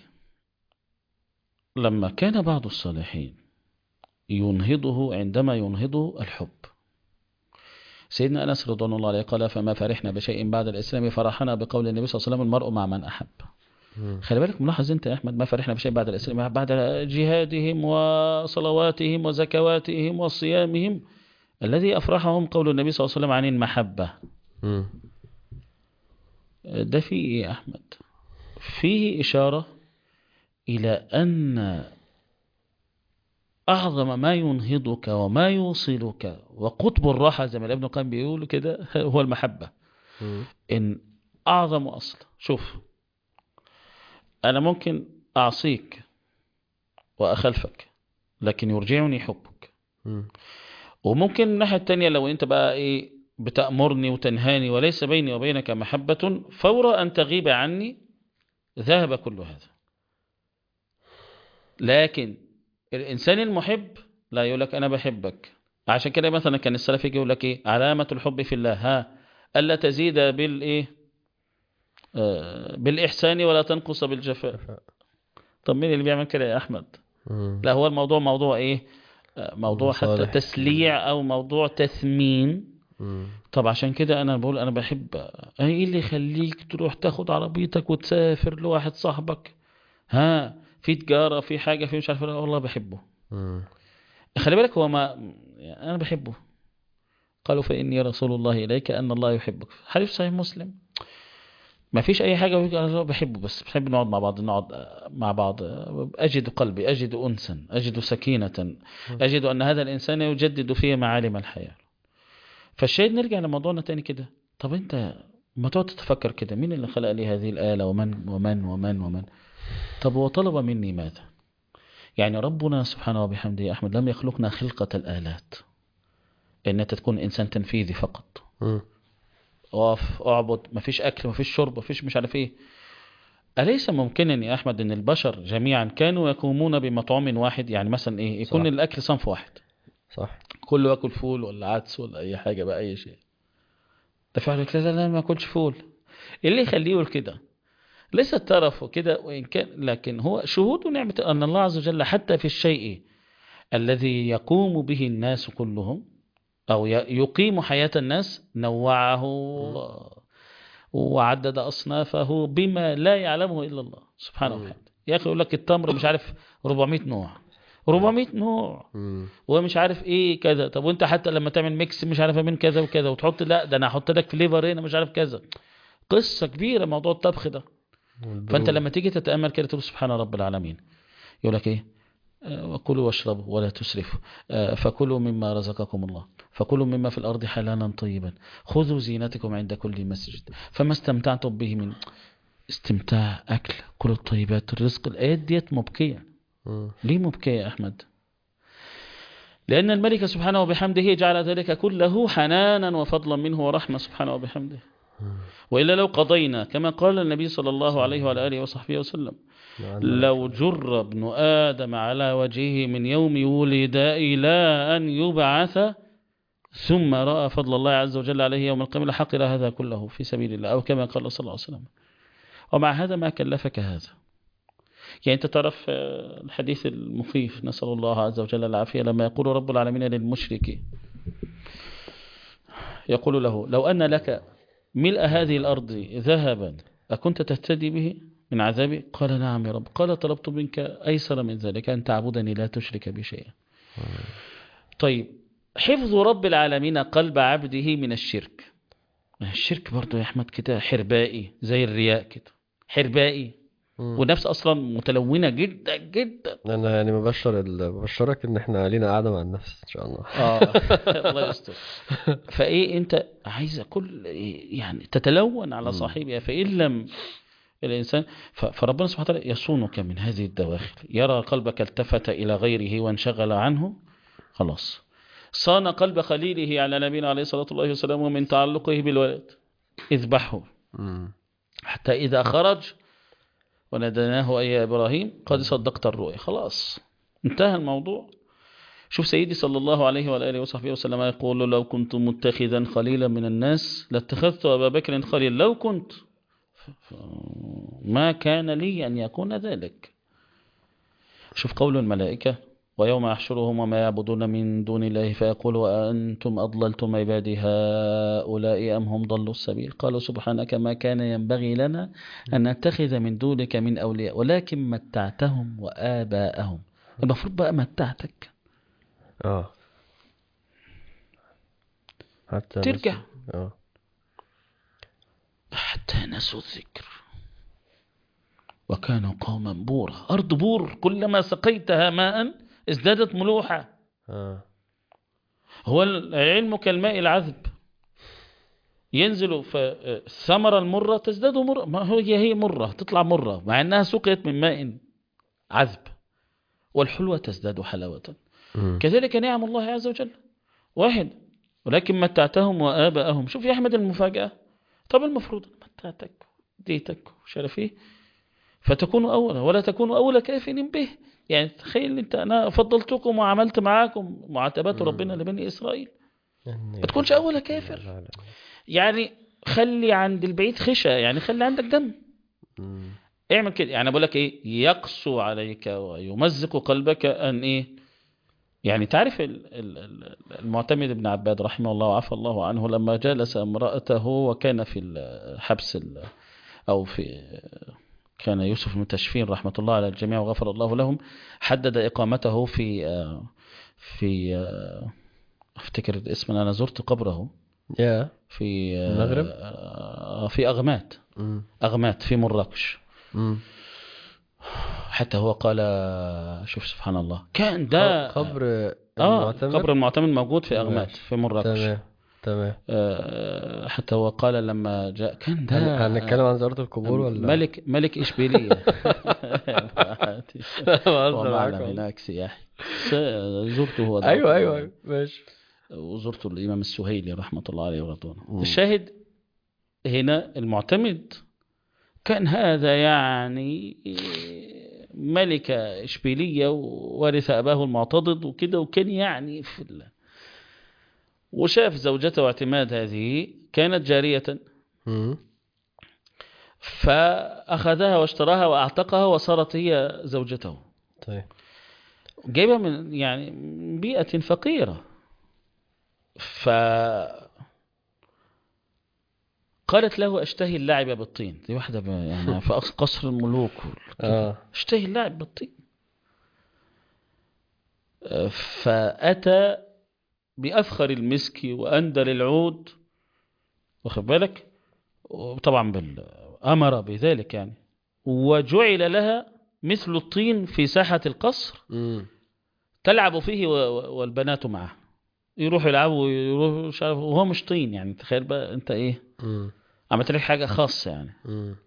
لما كان بعض الصالحين ينهضه عندما ينهضه الحب، سيدنا أنس رضوان الله عليه قال: فما فرحنا بشيء بعد الإسلام فرحنا بقول النبي صلى الله عليه وسلم: المرء مع من أحب. مم. خلي بالك ملاحظ أنت يا أحمد، ما فرحنا بشيء بعد الإسلام بعد جهادهم وصلواتهم وزكواتهم وصيامهم، الذي أفرحهم قول النبي صلى الله عليه وسلم عن المحبة. مم. ده فيه إيه يا أحمد؟ فيه إشارة إلى أن أعظم ما ينهضك وما يوصلك وقطب الراحة زي ما ابن القيم بيقول كده هو المحبة. مم. إن أعظم أصل، شوف أنا ممكن أعصيك وأخلفك لكن يرجعني حبك، مم. وممكن الناحية التانية لو أنت بقى إيه بتأمرني وتنهاني وليس بيني وبينك محبة، فور أن تغيب عني ذهب كل هذا. لكن الإنسان المحب لا يقول لك أنا بحبك. عشان كده مثلا كان السلف يجي يقول لك إيه علامة الحب في الله، ها ألا تزيد بالإيه آه بالإحسان ولا تنقص بالجفاء. طب مين اللي بيعمل كده يا أحمد؟ مم. لا، هو الموضوع موضوع إيه آه موضوع حتى مصالح. تسليع أو موضوع تثمين. مم. طب عشان كده أنا بقول أنا بحب. إيه اللي يخليك تروح تاخد عربيتك وتسافر لواحد صاحبك، ها في تجارة في حاجة في مش عارف، والله بحبه. مم. خلي بالك هو ما يعني أنا بحبه. قالوا فإني رسول الله إليك أن الله يحبك، حديث صحيح مسلم. ما فيش أي حاجة ويقول أنا بحبه، بس بحب نقعد مع بعض، نقعد مع بعض أجد قلبي، أجد أنسا، أجد سكينة، أجد أن هذا الإنسان يجدد فيه معالم الحياة. فالشاهد نرجع لموضوعنا تاني كده. طب أنت ما تقعد تتفكر كده، مين اللي خلق لي هذه الآلة ومن ومن ومن ومن؟ طب هو طلب مني ماذا؟ يعني ربنا سبحانه وبحمده يا أحمد لم يخلقنا خلقة الآلات، ان انت تكون انسان تنفيذي فقط. مم. اقف اعبد، مفيش اكل مفيش شرب مفيش مش عارف ايه. اليس ممكنا يا احمد ان البشر جميعا كانوا يقومون بمطعم واحد؟ يعني مثلا ايه يكون صح. الاكل صنف واحد، صح. كله ياكل فول ولا عدس ولا اي حاجه بقى اي شيء. ده فعلا لا لا لا ما اكلش فول. إيه اللي يخليه يقول كده؟ ليس الترف كده وان كان، لكن هو شهود نعمه ان الله عز وجل حتى في الشيء الذي يقوم به الناس كلهم أو يقيم حياة الناس نوعه مم. وعدد أصنافه بما لا يعلمه إلا الله سبحانه مم. وتعالى. يا أخي يقول لك التمر مش عارف أربعمائة نوع، أربعمائة نوع مم. ومش عارف ايه كذا. طب وانت حتى لما تعمل ميكس مش عارف من كذا وكذا وتحط، لا ده انا هحط لك فليفر هنا مش عارف كذا. قصة كبيرة موضوع الطبخ ده. فانت والبرود. لما تيجي تتأمل كده تقول سبحان رب العالمين. يقول لك ايه آه، وكلوا واشربوا ولا تسرفوا آه، فكلوا مما رزقكم الله، فكلوا مما في الأرض حلالا طيبا، خذوا زينتكم عند كل مسجد، فما استمتعتم به من استمتاع أكل كل الطيبات الرزق. الآيات ديت مبكية. مم. ليه مبكية يا أحمد؟ لأن الملك سبحانه وبحمده جعل ذلك كله حنانا وفضلا منه ورحمة سبحانه وبحمده. مم. وإلا لو قضينا كما قال النبي صلى الله عليه صح. وعلى آله وصحبه وسلم مع لو الملائكة. جر ابن آدم على وجهه من يوم ولد إلى أن يبعث ثم رأى فضل الله عز وجل عليه يوم القيامة لحقر هذا كله في سبيل الله، أو كما قال صلى الله عليه وسلم. ومع هذا ما كلفك هذا. يعني أنت تعرف الحديث المخيف نسأل الله عز وجل العافية لما يقول رب العالمين للمشرك، يقول له لو أن لك ملء هذه الأرض ذهبا أكنت تهتدي به من عذابي؟ قال نعم يا رب. قال طلبت منك أيسر من ذلك، أن تعبدني لا تشرك بي شيئا. طيب حفظ رب العالمين قلب عبده من الشرك. الشرك برضو يا أحمد كده حربائي زي الرياء كده، حربائي مم. ونفس أصلا متلونة جدا جدا. انا يعني مبشر ال... ببشرك ان احنا علينا قاعده مع النفس ان شاء الله. آه الله يستر. فإيه أنت عايز كل يعني تتلون على مم. صاحبها، فإن لم الإنسان ف- فربنا سبحانه وتعالى يصونك من هذه الدواخل. يرى قلبك التفت إلى غيره وانشغل عنه، خلاص صان قلب خليله على نبينا عليه الصلاة والسلام من تعلقه بالولد. اذبحه مم. حتى إذا خرج وناديناه أي إبراهيم قد صدقت الرؤيا، خلاص انتهى الموضوع. شوف سيدي صلى الله عليه وآله وصحبه وسلم يقول لو كنت متخذا خليلا من الناس لاتخذت أبا بكر خليلا، لو كنت ما كان لي أن يكون ذلك. شوف قول الملائكة ويوم يحشرهم وما يعبدون من دون الله فيقول وأنتم أضللتم عبادي هؤلاء أم هم ضلوا السبيل؟ قالوا سبحانك ما كان ينبغي لنا أن نتخذ من دونك من أولياء ولكن متعتهم وآباءهم. المفروض بقى متعتك اه حتى ترجع نسي. اه حتى نسوا الذكر وكانوا قوما بورا. أرض بور كلما سقيتها ماء ازدادت ملوحة. اه هو العلم كالماء العذب، ينزل فالثمرة المرة تزداد مرة، ما هي هي مرة تطلع مرة مع أنها سقيت من ماء عذب، والحلوة تزداد حلاوة. مم. كذلك نعم الله عز وجل واحد، ولكن متعتهم وآباءهم. شوف يا أحمد المفاجأة، طب المفروض متعتك ديتك ومش عارف ايه فتكون أولى ولا تكون أولى كافٍ به. يعني تخيل انت، أنا فضلتكم وعملت معاكم معاتبات ربنا مم. لبني إسرائيل، إني ما تكونش أولى كافر. لا لا. يعني خلي عند البعيد خشى، يعني خلي عندك دم، مم. اعمل كده. يعني بقول لك ايه، يقسو عليك ويمزق قلبك ان ايه. يعني تعرف ال- ال- ال- المعتمد بن عباد رحمه الله وعفى الله عنه، لما جالس امرأته وكان في الحبس ال- او في، كان يوسف المتشفين رحمة الله على الجميع وغفر الله لهم، حدد إقامته في في افتكر الاسم، انا زرت قبره يا في المغرب. في أغمات، مم. أغمات في مراكش. مم. حتى هو قال، شوف سبحان الله، كان خ- ده قبر اه قبر المعتمر. المعتمد موجود في أغمات ماشي. في مراكش. تمام تمام. آه حتى هو قال لما جاء، كان هن... ده هنتكلم عن زيارة القبور ولا؟ ملك ملك إشبيلية. لا بهزر معاك ومعلم والله. هناك سياحي. زرته هو دعوة ايوه ايوه الله، ايوه ماشي. وزرت الإمام السهيلي رحمة الله عليه ورضوانه. مم. الشاهد هنا المعتمد كان هذا يعني ملكة إشبيلية وورث أباه المعتضد وكده، وكان يعني في ال... وشاف زوجته اعتماد هذه كانت جارية، مم. فأخذها واشتراها وأعتقها وصارت هي زوجته. طيب. جايبها من يعني بيئة فقيرة، فقالت له أشتهي اللعب بالطين. دي واحدة ب- يعني في قصر الملوك اه اشتهي اللعب بالطين. فأتى بأفخر المسك وأندر العود، واخد بالك، وطبعا بالأمر بذلك يعني، وجعل لها مثل الطين في ساحة القصر مم. تلعب فيه و- والبنات معه، يروحوا يلعبوا ويروحوا مش عارف، وهو مش طين. يعني تخيل بقى انت ايه، مم. عملت لك حاجة خاصة يعني. مم.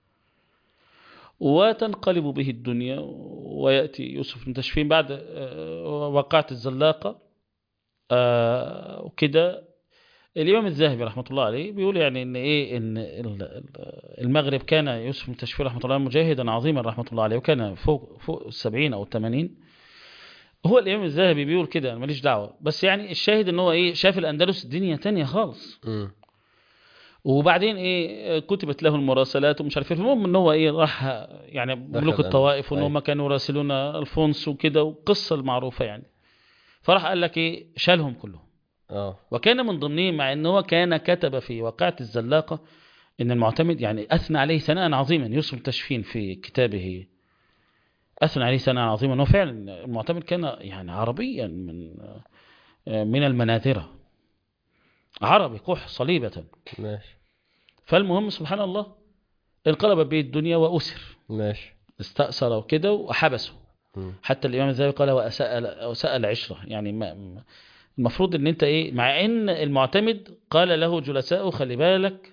وتنقلب به الدنيا، ويأتي يوسف بن تشفين بعد آه، وقعة الزلاقة آه، وكده. الإمام الذهبي رحمة الله عليه بيقول يعني إن إيه، إن ال- ال- المغرب كان يوسف بن تشفين رحمة الله عليه مجاهدا عظيما رحمة الله عليه، وكان فوق فوق السبعين أو الثمانين. هو الإمام الذهبي بيقول كده، أنا ماليش دعوة، بس يعني الشاهد إن هو إيه، شاف الأندلس الدنيا تانية خالص. مم. وبعدين إيه، كتبت له المراسلات ومش عارف إيه. المهم إن هو إيه، راح يعني دخل ملوك الطوائف، الأندلس. وإن أي. هم كانوا يراسلون الفونس وكده، وقصة المعروفة يعني. فراح قال لك إيه، شالهم كلهم. اه وكان من ضمنهم، مع ان هو كان كتب في واقعة الزلاقة ان المعتمد يعني اثنى عليه ثناء عظيما، يوسف التشفين في كتابه اثنى عليه ثناء عظيما. انه فعلا المعتمد كان يعني عربيا من من المناذرة، عربي قح صليبة. ماشي فالمهم سبحان الله، انقلب به الدنيا واسر، ماشي. استأثر وكده وحبسه. مم. حتى الامام الذهبي قال واساء واساء العشرة. يعني ما المفروض ان انت ايه، مع ان المعتمد قال له جلساءه خلي بالك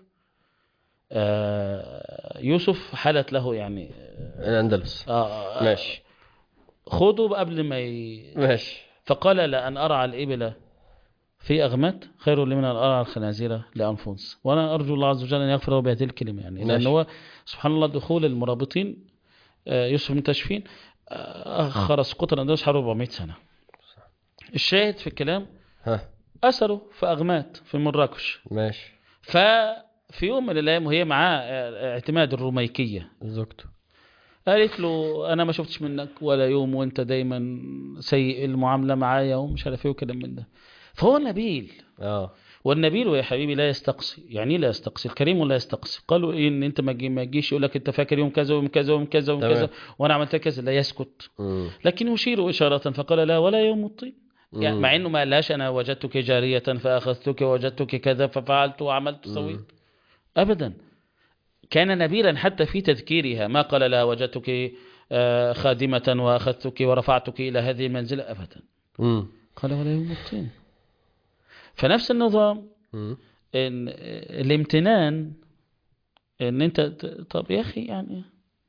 آه يوسف حالت له يعني الأندلس. آه آه ماشي خذوا قبل ما ي... ماشي. فقال لأن أرعى الإبل في أغمات خير لي من أن أرعى الخنازير لأنفس. وأنا أرجو الله عز وجل أن يغفر له بهذه الكلمة، يعني لأن ماشي. هو سبحان الله دخول المرابطين آه يوسف بن تشفين آه أخر سقوط الأندلس حوالي أربعمائة سنة. الشاهد في الكلام ها أثره في أغمات في مراكش. ماشي. ففي يوم من الأيام وهي معاه آه، اعتماد الروميكية، زوجته. قالت له انا ما شفتش منك ولا يوم، وانت دايما سيء المعامله معايا ومش عارف ايه وكلام من ده. فهو نبيل، اه والنبيل يا حبيبي لا يستقصي. يعني إيه لا يستقصي؟ الكريم ولا يستقصي. قالوا ايه، ان انت ما تجي- ما تجيش يقول لك انت فاكر يوم كذا ويوم كذا ويوم كذا ويوم تمام. كذا وانا عملت كذا، لا يسكت. مم. لكن يشير اشاره فقال لا ولا يوم الطين. يعني مم. مع انه ما قالهاش انا وجدتك جاريه فاخذتك ووجدتك كذا ففعلت وعملت وسويت، مم. ابدا. كان نبيلا حتى في تذكيرها، ما قال لها وجدتك آه، خادمة وأخذتك ورفعتك إلى هذه المنزلة أبدا. مم. قال ولا يوم الطين. فنفس النظام مم. إن الامتنان إن أنت طب يا أخي يعني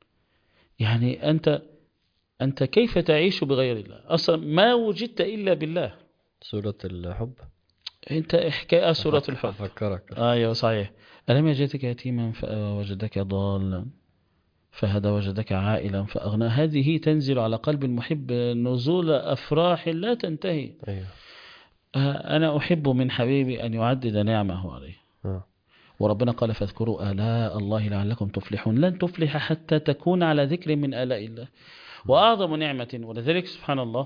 يعني أنت أنت كيف تعيش بغير الله؟ أصلا ما وجدت إلا بالله. سورة الحب. أنت حكاية سورة أفك- الحب. أفكرك. أيوة صحيح. ألم يجدك يتيما فوجدك ضالا فهدى وجدك عائلا فأغنى. هذه تنزل على قلب المحب نزول أفراح لا تنتهي. أيوه. آه، أنا أحب من حبيبي أن يعدد نعمه عليه. آه. وربنا قال فاذكروا آلاء الله لعلكم تفلحون. لن تفلح حتى تكون على ذكر من آلاء الله. وأعظم نعمة، ولذلك سبحان الله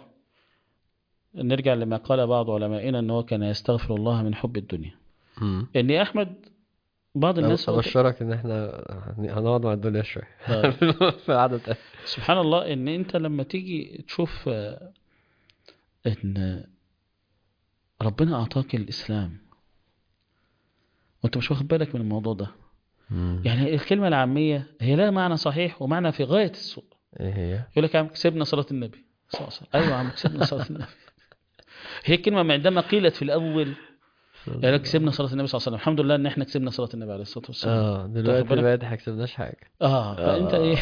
نرجع لما قال بعض علمائنا أنه كان يستغفر الله من حب الدنيا. مم. إني أحمد بعض الناس هو- أبشرك إن إحنا هنقعد مع الدنيا شوية آه. في العدد ده. سبحان الله إن أنت لما تيجي تشوف آه، إن ربنا أعطاك الإسلام وأنت مش واخد بالك من الموضوع ده. مم. يعني الكلمة العامية هي لها معنى صحيح ومعنى في غاية السوء. إيه هي؟ يقول لك يا عم كسبنا صلاة النبي صلى الله عليه وسلم. أيوة يا عم كسبنا صلاة النبي. هي الكلمة عندما قيلت في الأول يقول لك كسبنا صلاة النبي صلى الله عليه وسلم. الحمد لله إن إحنا كسبنا صلاة النبي عليه الصلاة والسلام. اه دلوقتي بالك؟ بقى ما كسبناش حاجة. آه فأنت إيه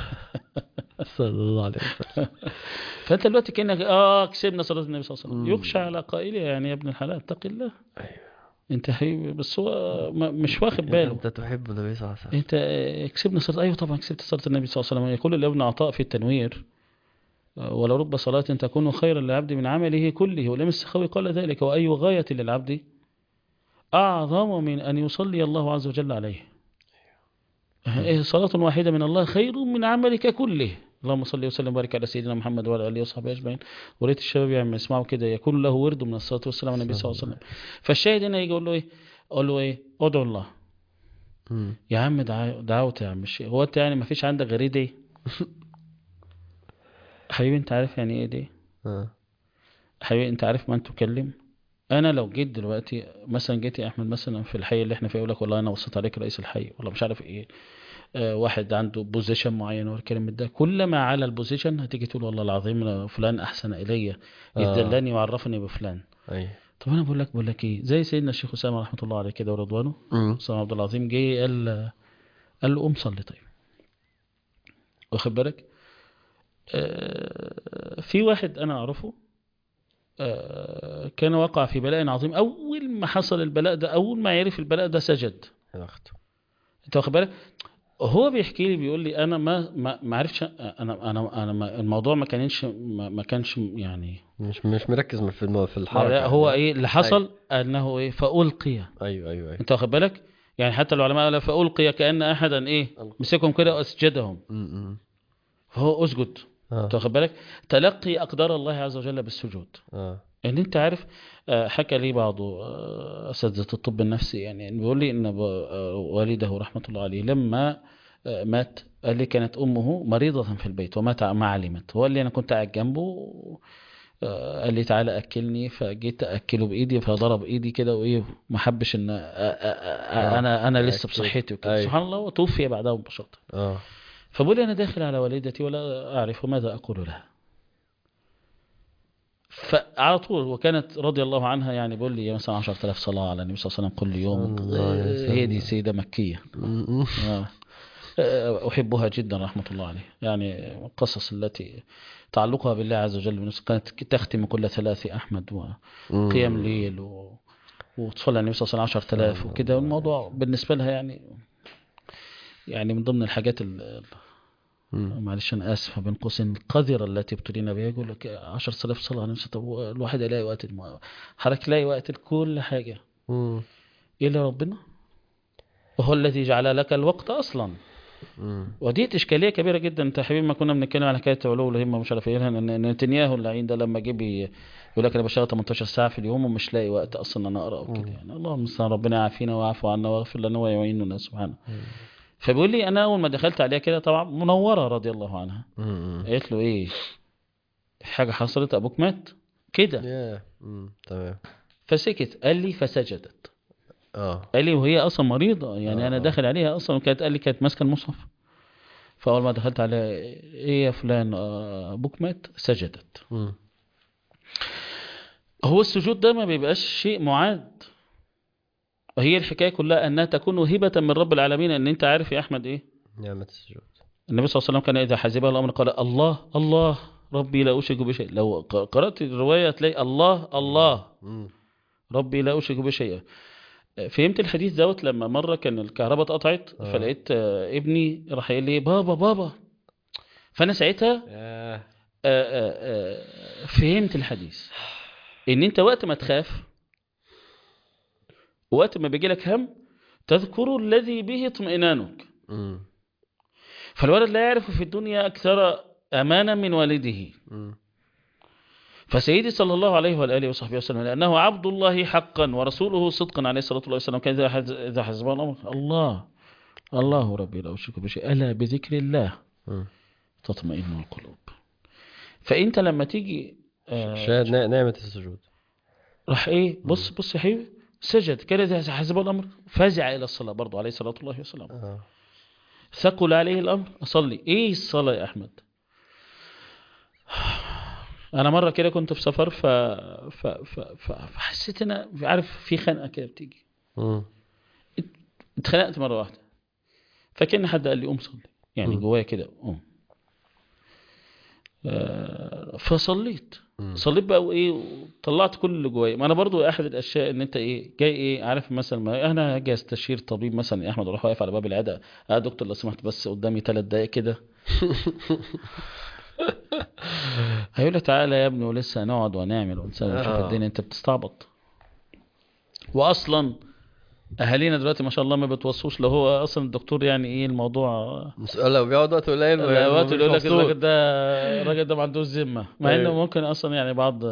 صلى الله عليه وسلم. فأنت دلوقتي كأنك آه كسبنا صلاة النبي صلى الله عليه وسلم. مم. يخشى على قائله يعني يا ابن الحلال اتق الله. أيوه. أنت حبيبي بس هو م- مش واخد باله. أنت تحب النبي صلى الله عليه وسلم. أنت آه، كسبنا صلاة. أيوة طبعا كسبت صلاة النبي صلى الله عليه وسلم. يقول لابن عطاء في التنوير آه، ولو رب صلاة تكون خيرا للعبد من عمله كله. ولم السخاوي قال ذلك. وأي غاية للعبد أعظم من أن يصلي الله عز وجل عليه. إيه صلاة واحدة من الله خير من عملك كله. اللهم صل وسلم وبارك على سيدنا محمد وعلى آله وصحبه أجمعين. وريت الشباب يعني يسمعوا كده يكون له ورد من الصلاة والسلام على النبي صلى الله عليه وسلم. فالشاهد هنا يجي يقول له إيه؟ أقول له إيه؟ أدعو الله. مم. يا عم دعا- دعوت يا عم الشيخ. هو أنت يعني ما فيش عندك غير دي؟ حبيبي أنت عارف يعني إيه دي؟ آه. حبيبي أنت عارف من تكلم؟ أنا لو جيت دلوقتي مثلا جيت يا أحمد مثلا في الحي اللي إحنا فيه يقول لك والله أنا وصيت عليك رئيس الحي ولا مش عارف إيه. آه، واحد عنده بوزيشن معين والكلام ده. كلما على البوزيشن هتيجي تقول والله العظيم فلان احسن الي اذ آه. دلني وعرفني بفلان. أيوه. طب انا بقول لك بقول لك ايه زي سيدنا الشيخ اسامه رحمه الله عليه كده ورضوانه. مم. اسامه عبد العظيم جه قال قال له قوم صلي. طيب واخد بالك آه، في واحد انا اعرفه آه، كان وقع في بلاء عظيم. اول ما حصل البلاء ده اول ما عرف البلاء ده سجد. يا أخته. انت واخد بالك هو بيحكي لي بيقول لي انا ما ما ما عرفتش انا انا انا ما الموضوع ما كانش ما, ما كانش يعني مش مش مركز في الم... في لا الحركة. لا هو يعني. ايه اللي حصل انه ايه فألقي. أيوه أيوه أيوه. انت واخد بالك يعني حتى العلماء قالوا فألقي كأن احدا ايه ألقى. مسكهم كده واسجدهم. مم. فهو اسجد. آه. انت واخد بالك تلقي اقدار الله عز وجل بالسجود. آه. ان انت عارف آه، حكى لي بعض آه، اساتذه الطب النفسي يعني بيقول لي ان ب- آه، والده رحمه الله عليه لما آه، مات قال لي كانت امه مريضه في البيت ومات ما علمت. هو قال لي انا كنت قاعد جنبه آه، قال لي تعالى اكلني فجيت اكله بايدي فضرب ايدي كده وايه ما حبش ان آه، آه، آه، انا انا لسه أكيد. بصحتي وكده. أيوه. سبحان الله وتوفي بعدها ببساطه. آه. فبقول لي انا داخل على والدتي ولا اعرف ماذا اقول لها. فعلى طول وكانت رضي الله عنها يعني بيقول لي مثلا عشرة آلاف صلاة على النبي صلى الله عليه وسلم كل يوم. صلى الله عليه وسلم. هي دي سيدة مكية مم. آه. آه، أحبها جدا رحمة الله عليه. يعني القصص التي تعلقها بالله عز وجل بنفسه كانت تختم كل ثلاث أحمد وقيام ليل و... وتصلي على النبي صلى الله عليه وسلم عشرة آلاف وكده. والموضوع بالنسبة لها يعني يعني من ضمن الحاجات ال... مم. معلش انا اسف بين قوسين القذره التي ابتلينا بها. يقول لك عشرة آلاف صلاه على نفسه. طب هو الواحد يلاقي وقت الم... حضرتك يلاقي وقت لكل حاجه مم. الا ربنا وهو الذي جعل لك الوقت اصلا. مم. ودي اشكاليه كبيره جدا. انت يا حبيبي ما كنا بنتكلم على حكايه علو الهمه مش عارف ايه ان نتنياهو اللعين ده لما جه بي- يقول لك انا بشتغل تمنتاشر ساعه في اليوم ومش لاقي وقت اصلا ان انا اقرا وكده. يعني اللهم المستعان ربنا يعافينا ويعفو عنا ويغفر لنا ويعيننا سبحانه. فبيقول لي انا اول ما دخلت عليها كده طبعا منوره رضي الله عنها مم. قالت له ايه حاجه حصلت ابوك مات كده. يا مم. تمام. فسكت. قال لي فسجدت. اه قال لي وهي اصلا مريضه يعني آه، انا آه. داخل عليها اصلا وكانت قال لي كانت ماسكه المصحف فاول ما دخلت على ايه يا فلان آه، ابوك مات، سجدت. مم. هو السجود ده ما بيبقاش شيء معاد، وهي الحكايه كلها انها تكون هبه من رب العالمين. ان انت عارف يا احمد ايه، نعمة السجود. النبي صلى الله عليه وسلم كان اذا حزبه الامر قال الله الله ربي لا اشرك بشيء. لو ق- قرات الروايه تلاقي الله الله مم. ربي لا اشرك بشيء. فهمت الحديث دوت لما مره كان الكهرباء اتقطعت، آه. فلقيت آه، ابني راح يقول لي بابا بابا، فانا ساعتها ياه. آه، آه، آه، فهمت الحديث. ان انت وقت ما تخاف، وقت ما بيجي لك هم، تذكر الذي به اطمئنانك. مم. فالولد لا يعرف في الدنيا اكثر امانا من والده. مم. فسيدي صلى الله عليه واله وصحبه وسلم، لانه عبد الله حقا ورسوله صدقا عليه الصلاه والسلام، كان اذا حز- اذا حزبه الامر الله الله ربي لا اشرك بشيء الا بذكر الله مم. تطمئن القلوب. فانت لما تيجي آه، شاهد نا- نعمة السجود. راح ايه، مم. بص بص يا حبيبي، سجد كان اذا حزبه الامر، فزع الى الصلاه برضه عليه الصلاه والسلام. آه. ثقل عليه الامر، اصلي. ايه الصلاه يا احمد؟ انا مره كده كنت في سفر ف... ف... ف... ف... فحسيت انا عارف في خنقه كده بتيجي. مم. اتخنقت مره واحده، فكان حد قال لي قوم صلي، يعني مم. جوايا كده قوم. آه، فصليت. مم. صليت بقى وايه، وطلعت كل اللي جوايا. ما انا برضو احد الاشياء ان انت ايه جاي ايه عارف، مثلا ما انا هاجي استشير طبيب مثلا يا احمد، اروح واقف على باب العياده، اه دكتور لو سمحت بس قدامي ثلاث دقائق كده، هيقول لي تعالى يا ابني ولسه هنقعد ونعمل ونسوي ونشوف آه. الدنيا، انت بتستعبط. واصلا اهالينا دلوقتي ما شاء الله ما بتوصوش، لو هو اصلا الدكتور يعني ايه الموضوع. مش لو بيقعد وقت قليل ما- الوقت مش اللي يقول لك مبسوط. الراجل ده الراجل ده ما عندوش ذمه، مع انه ايوه. ممكن اصلا يعني بعض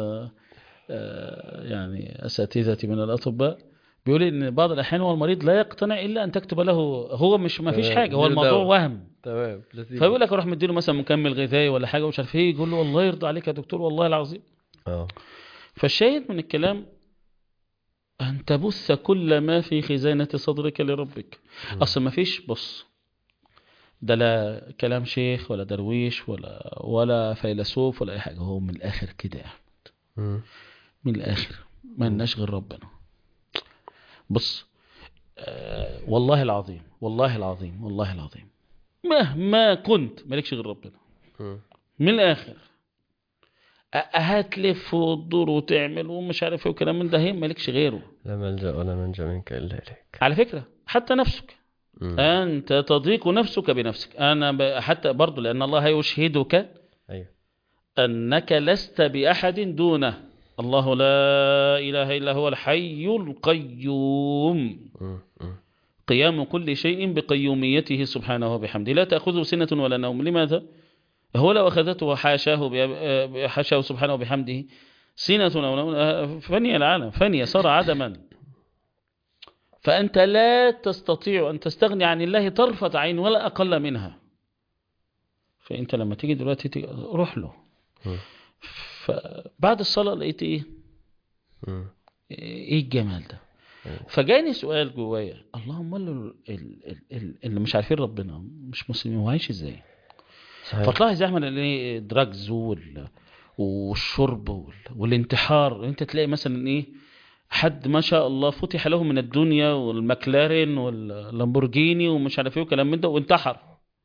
آه، يعني اساتذتي من الاطباء بيقول لي ان بعض الاحيان هو المريض لا يقتنع الا ان تكتب له، هو مش ما فيش تمام، حاجه، هو اديله الموضوع دواء. وهم. تمام، بلاسيبو. فيقول لك اروح مديله مثلا مكمل غذائي ولا حاجه ومش عارف ايه، يقول له الله يرضى عليك يا دكتور والله العظيم. اه. فالشاهد من الكلام أن تبث كل ما في خزانة صدرك لربك. مم. أصلا ما فيش، بص، ده لا كلام شيخ ولا درويش ولا ولا فيلسوف ولا أي حاجة، هو من الآخر كده يعني. مم. من الآخر ما لناش غير ربنا. بص آه والله العظيم والله العظيم والله العظيم مهما كنت مالكش غير ربنا. مم. من الآخر أ- هتلف وتدور وتعمل ومش عارف ايه وكلام من ده، هي مالكش غيره. لا ملجأ ولا منجا منك إلا إليك. على فكرة حتى نفسك مم. أنت تضيق نفسك بنفسك. أنا ب... حتى برضو لأن الله يشهدك أيوه. أنك لست بأحد دونه. الله لا إله إلا هو الحي القيوم، مم. مم. قيام كل شيء بقيوميته سبحانه وبحمده، لا تأخذه سنة ولا نوم. لماذا؟ هو لو أخذته حاشاه ب... حاشاه سبحانه وبحمده سنة أو نوم فني العالم، فني صار عدما. فأنت لا تستطيع أن تستغني عن الله طرفة عين ولا أقل منها. فأنت لما تيجي دلوقتي تيجي روح له. مم. فبعد الصلاة لقيت إيه مم. إيه الجمال ده. أيوه. فجاني سؤال جوايا، اللهم ال- ال- ال- ال- اللي مش عارفين ربنا مش مسلمين وعايش إزاي. صحيح. فتلاحظ يا أحمد إيه دراجز وال- والشرب وال- والانتحار. أنت تلاقي مثلا إيه حد ما شاء الله فتح له من الدنيا والمكلارين واللامبورجيني ومش عارف ايه وكلام من ده وانتحر.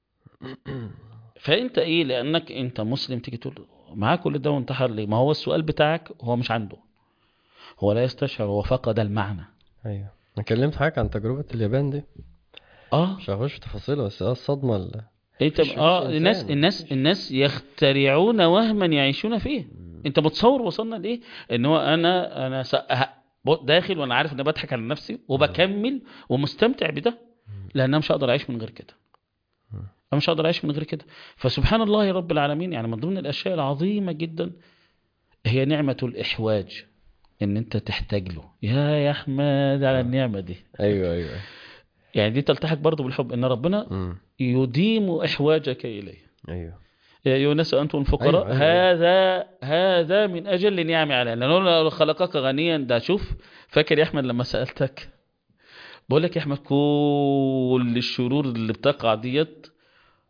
فانت ايه لانك انت مسلم تيجي تقول معاه كل ده وانتحر ليه؟ ما هو السؤال بتاعك هو مش عنده، هو لا يستشعر، هو فقد المعنى. أيوه. أنا كلمت حضرتك عن تجربة اليابان دي، اه مش هخش في تفاصيلها، بس اه الصدمة ال- انت مفيش- مفيش اه الناس إنسان. الناس مفيش. الناس يخترعون وهما يعيشون فيه. مم. انت متصور وصلنا لايه؟ ان هو انا انا س- ه- داخل وانا عارف ان أنا بضحك على نفسي وبكمل ومستمتع بده، لان انا مش هقدر اعيش من غير كده. مم. انا مش هقدر اعيش من غير كده. فسبحان الله يا رب العالمين، يعني من ضمن الاشياء العظيمه جدا هي نعمه الاحواج، ان انت تحتاج له. يا يا احمد على آه. النعمه دي. أيوه أيوه. يعني دي تلتحق برضو بالحب، ان ربنا مم. يديم احواجك اليه. أيوه. يا ايها الناس انتم الفقراء. أيوه، أيوه، أيوه. هذا هذا من اجل نعمي علينا، لانه لو خلقك غنيا. ده شوف، فاكر يا احمد لما سالتك بقول لك يا احمد كل الشرور اللي بتقع ديت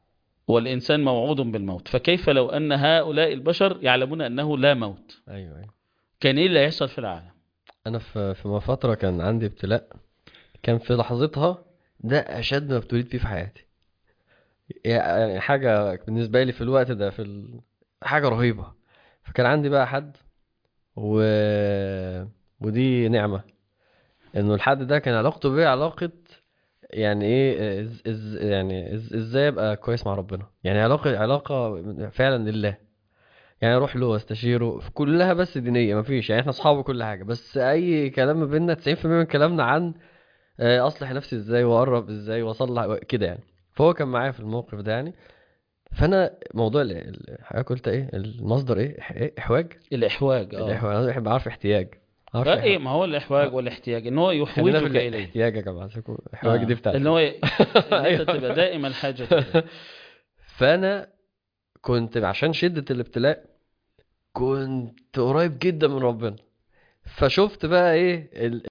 والإنسان موعود بالموت، فكيف لو أن هؤلاء البشر يعلمون أنه لا موت؟ ايوه ايوه. كان إيه اللي هيحصل في العالم؟ انا في في فتره كان عندي ابتلاء، كان في لحظتها ده اشد ما ابتليت فيه في حياتي. يعني حاجه بالنسبه لي في الوقت ده في ال... حاجه رهيبه. فكان عندي بقى حد و... ودي نعمه، انه الحد ده كان علاقته بيه علاقه، يعني ايه إز... إز... يعني إز... ازاي ابقى كويس مع ربنا، يعني علاقه علاقه فعلا لله. يعني اروح له واستشيره في كلها بس دينيه، مفيش يعني احنا اصحاب كل حاجه، بس اي كلام ما بيننا تسعين في المية من كلامنا عن آه، اصلح نفسي ازاي واقرب ازاي واصلح كده يعني. فهو كان معايا في الموقف ده يعني. فانا موضوع ال- ال- حضرتك قلت ايه المصدر ايه إح- إيه؟ احواج. الإحواج. اه الاحواج انا بحب اعرف احتياج، اعرف لا، إيه إحواج. ما هو الإحواج والإحتياج؟ إن هو خلينا في يحوجك إليه. الاحتياج يا جماعه، سيبكم- الاحواج دي اه إن بتاعتي. هو ي- إن أنت ايوه. تبقى دائم الحاجة إليه. فانا كنت عشان شده الابتلاء كنت قريب جدا من ربنا. فشفت بقى ايه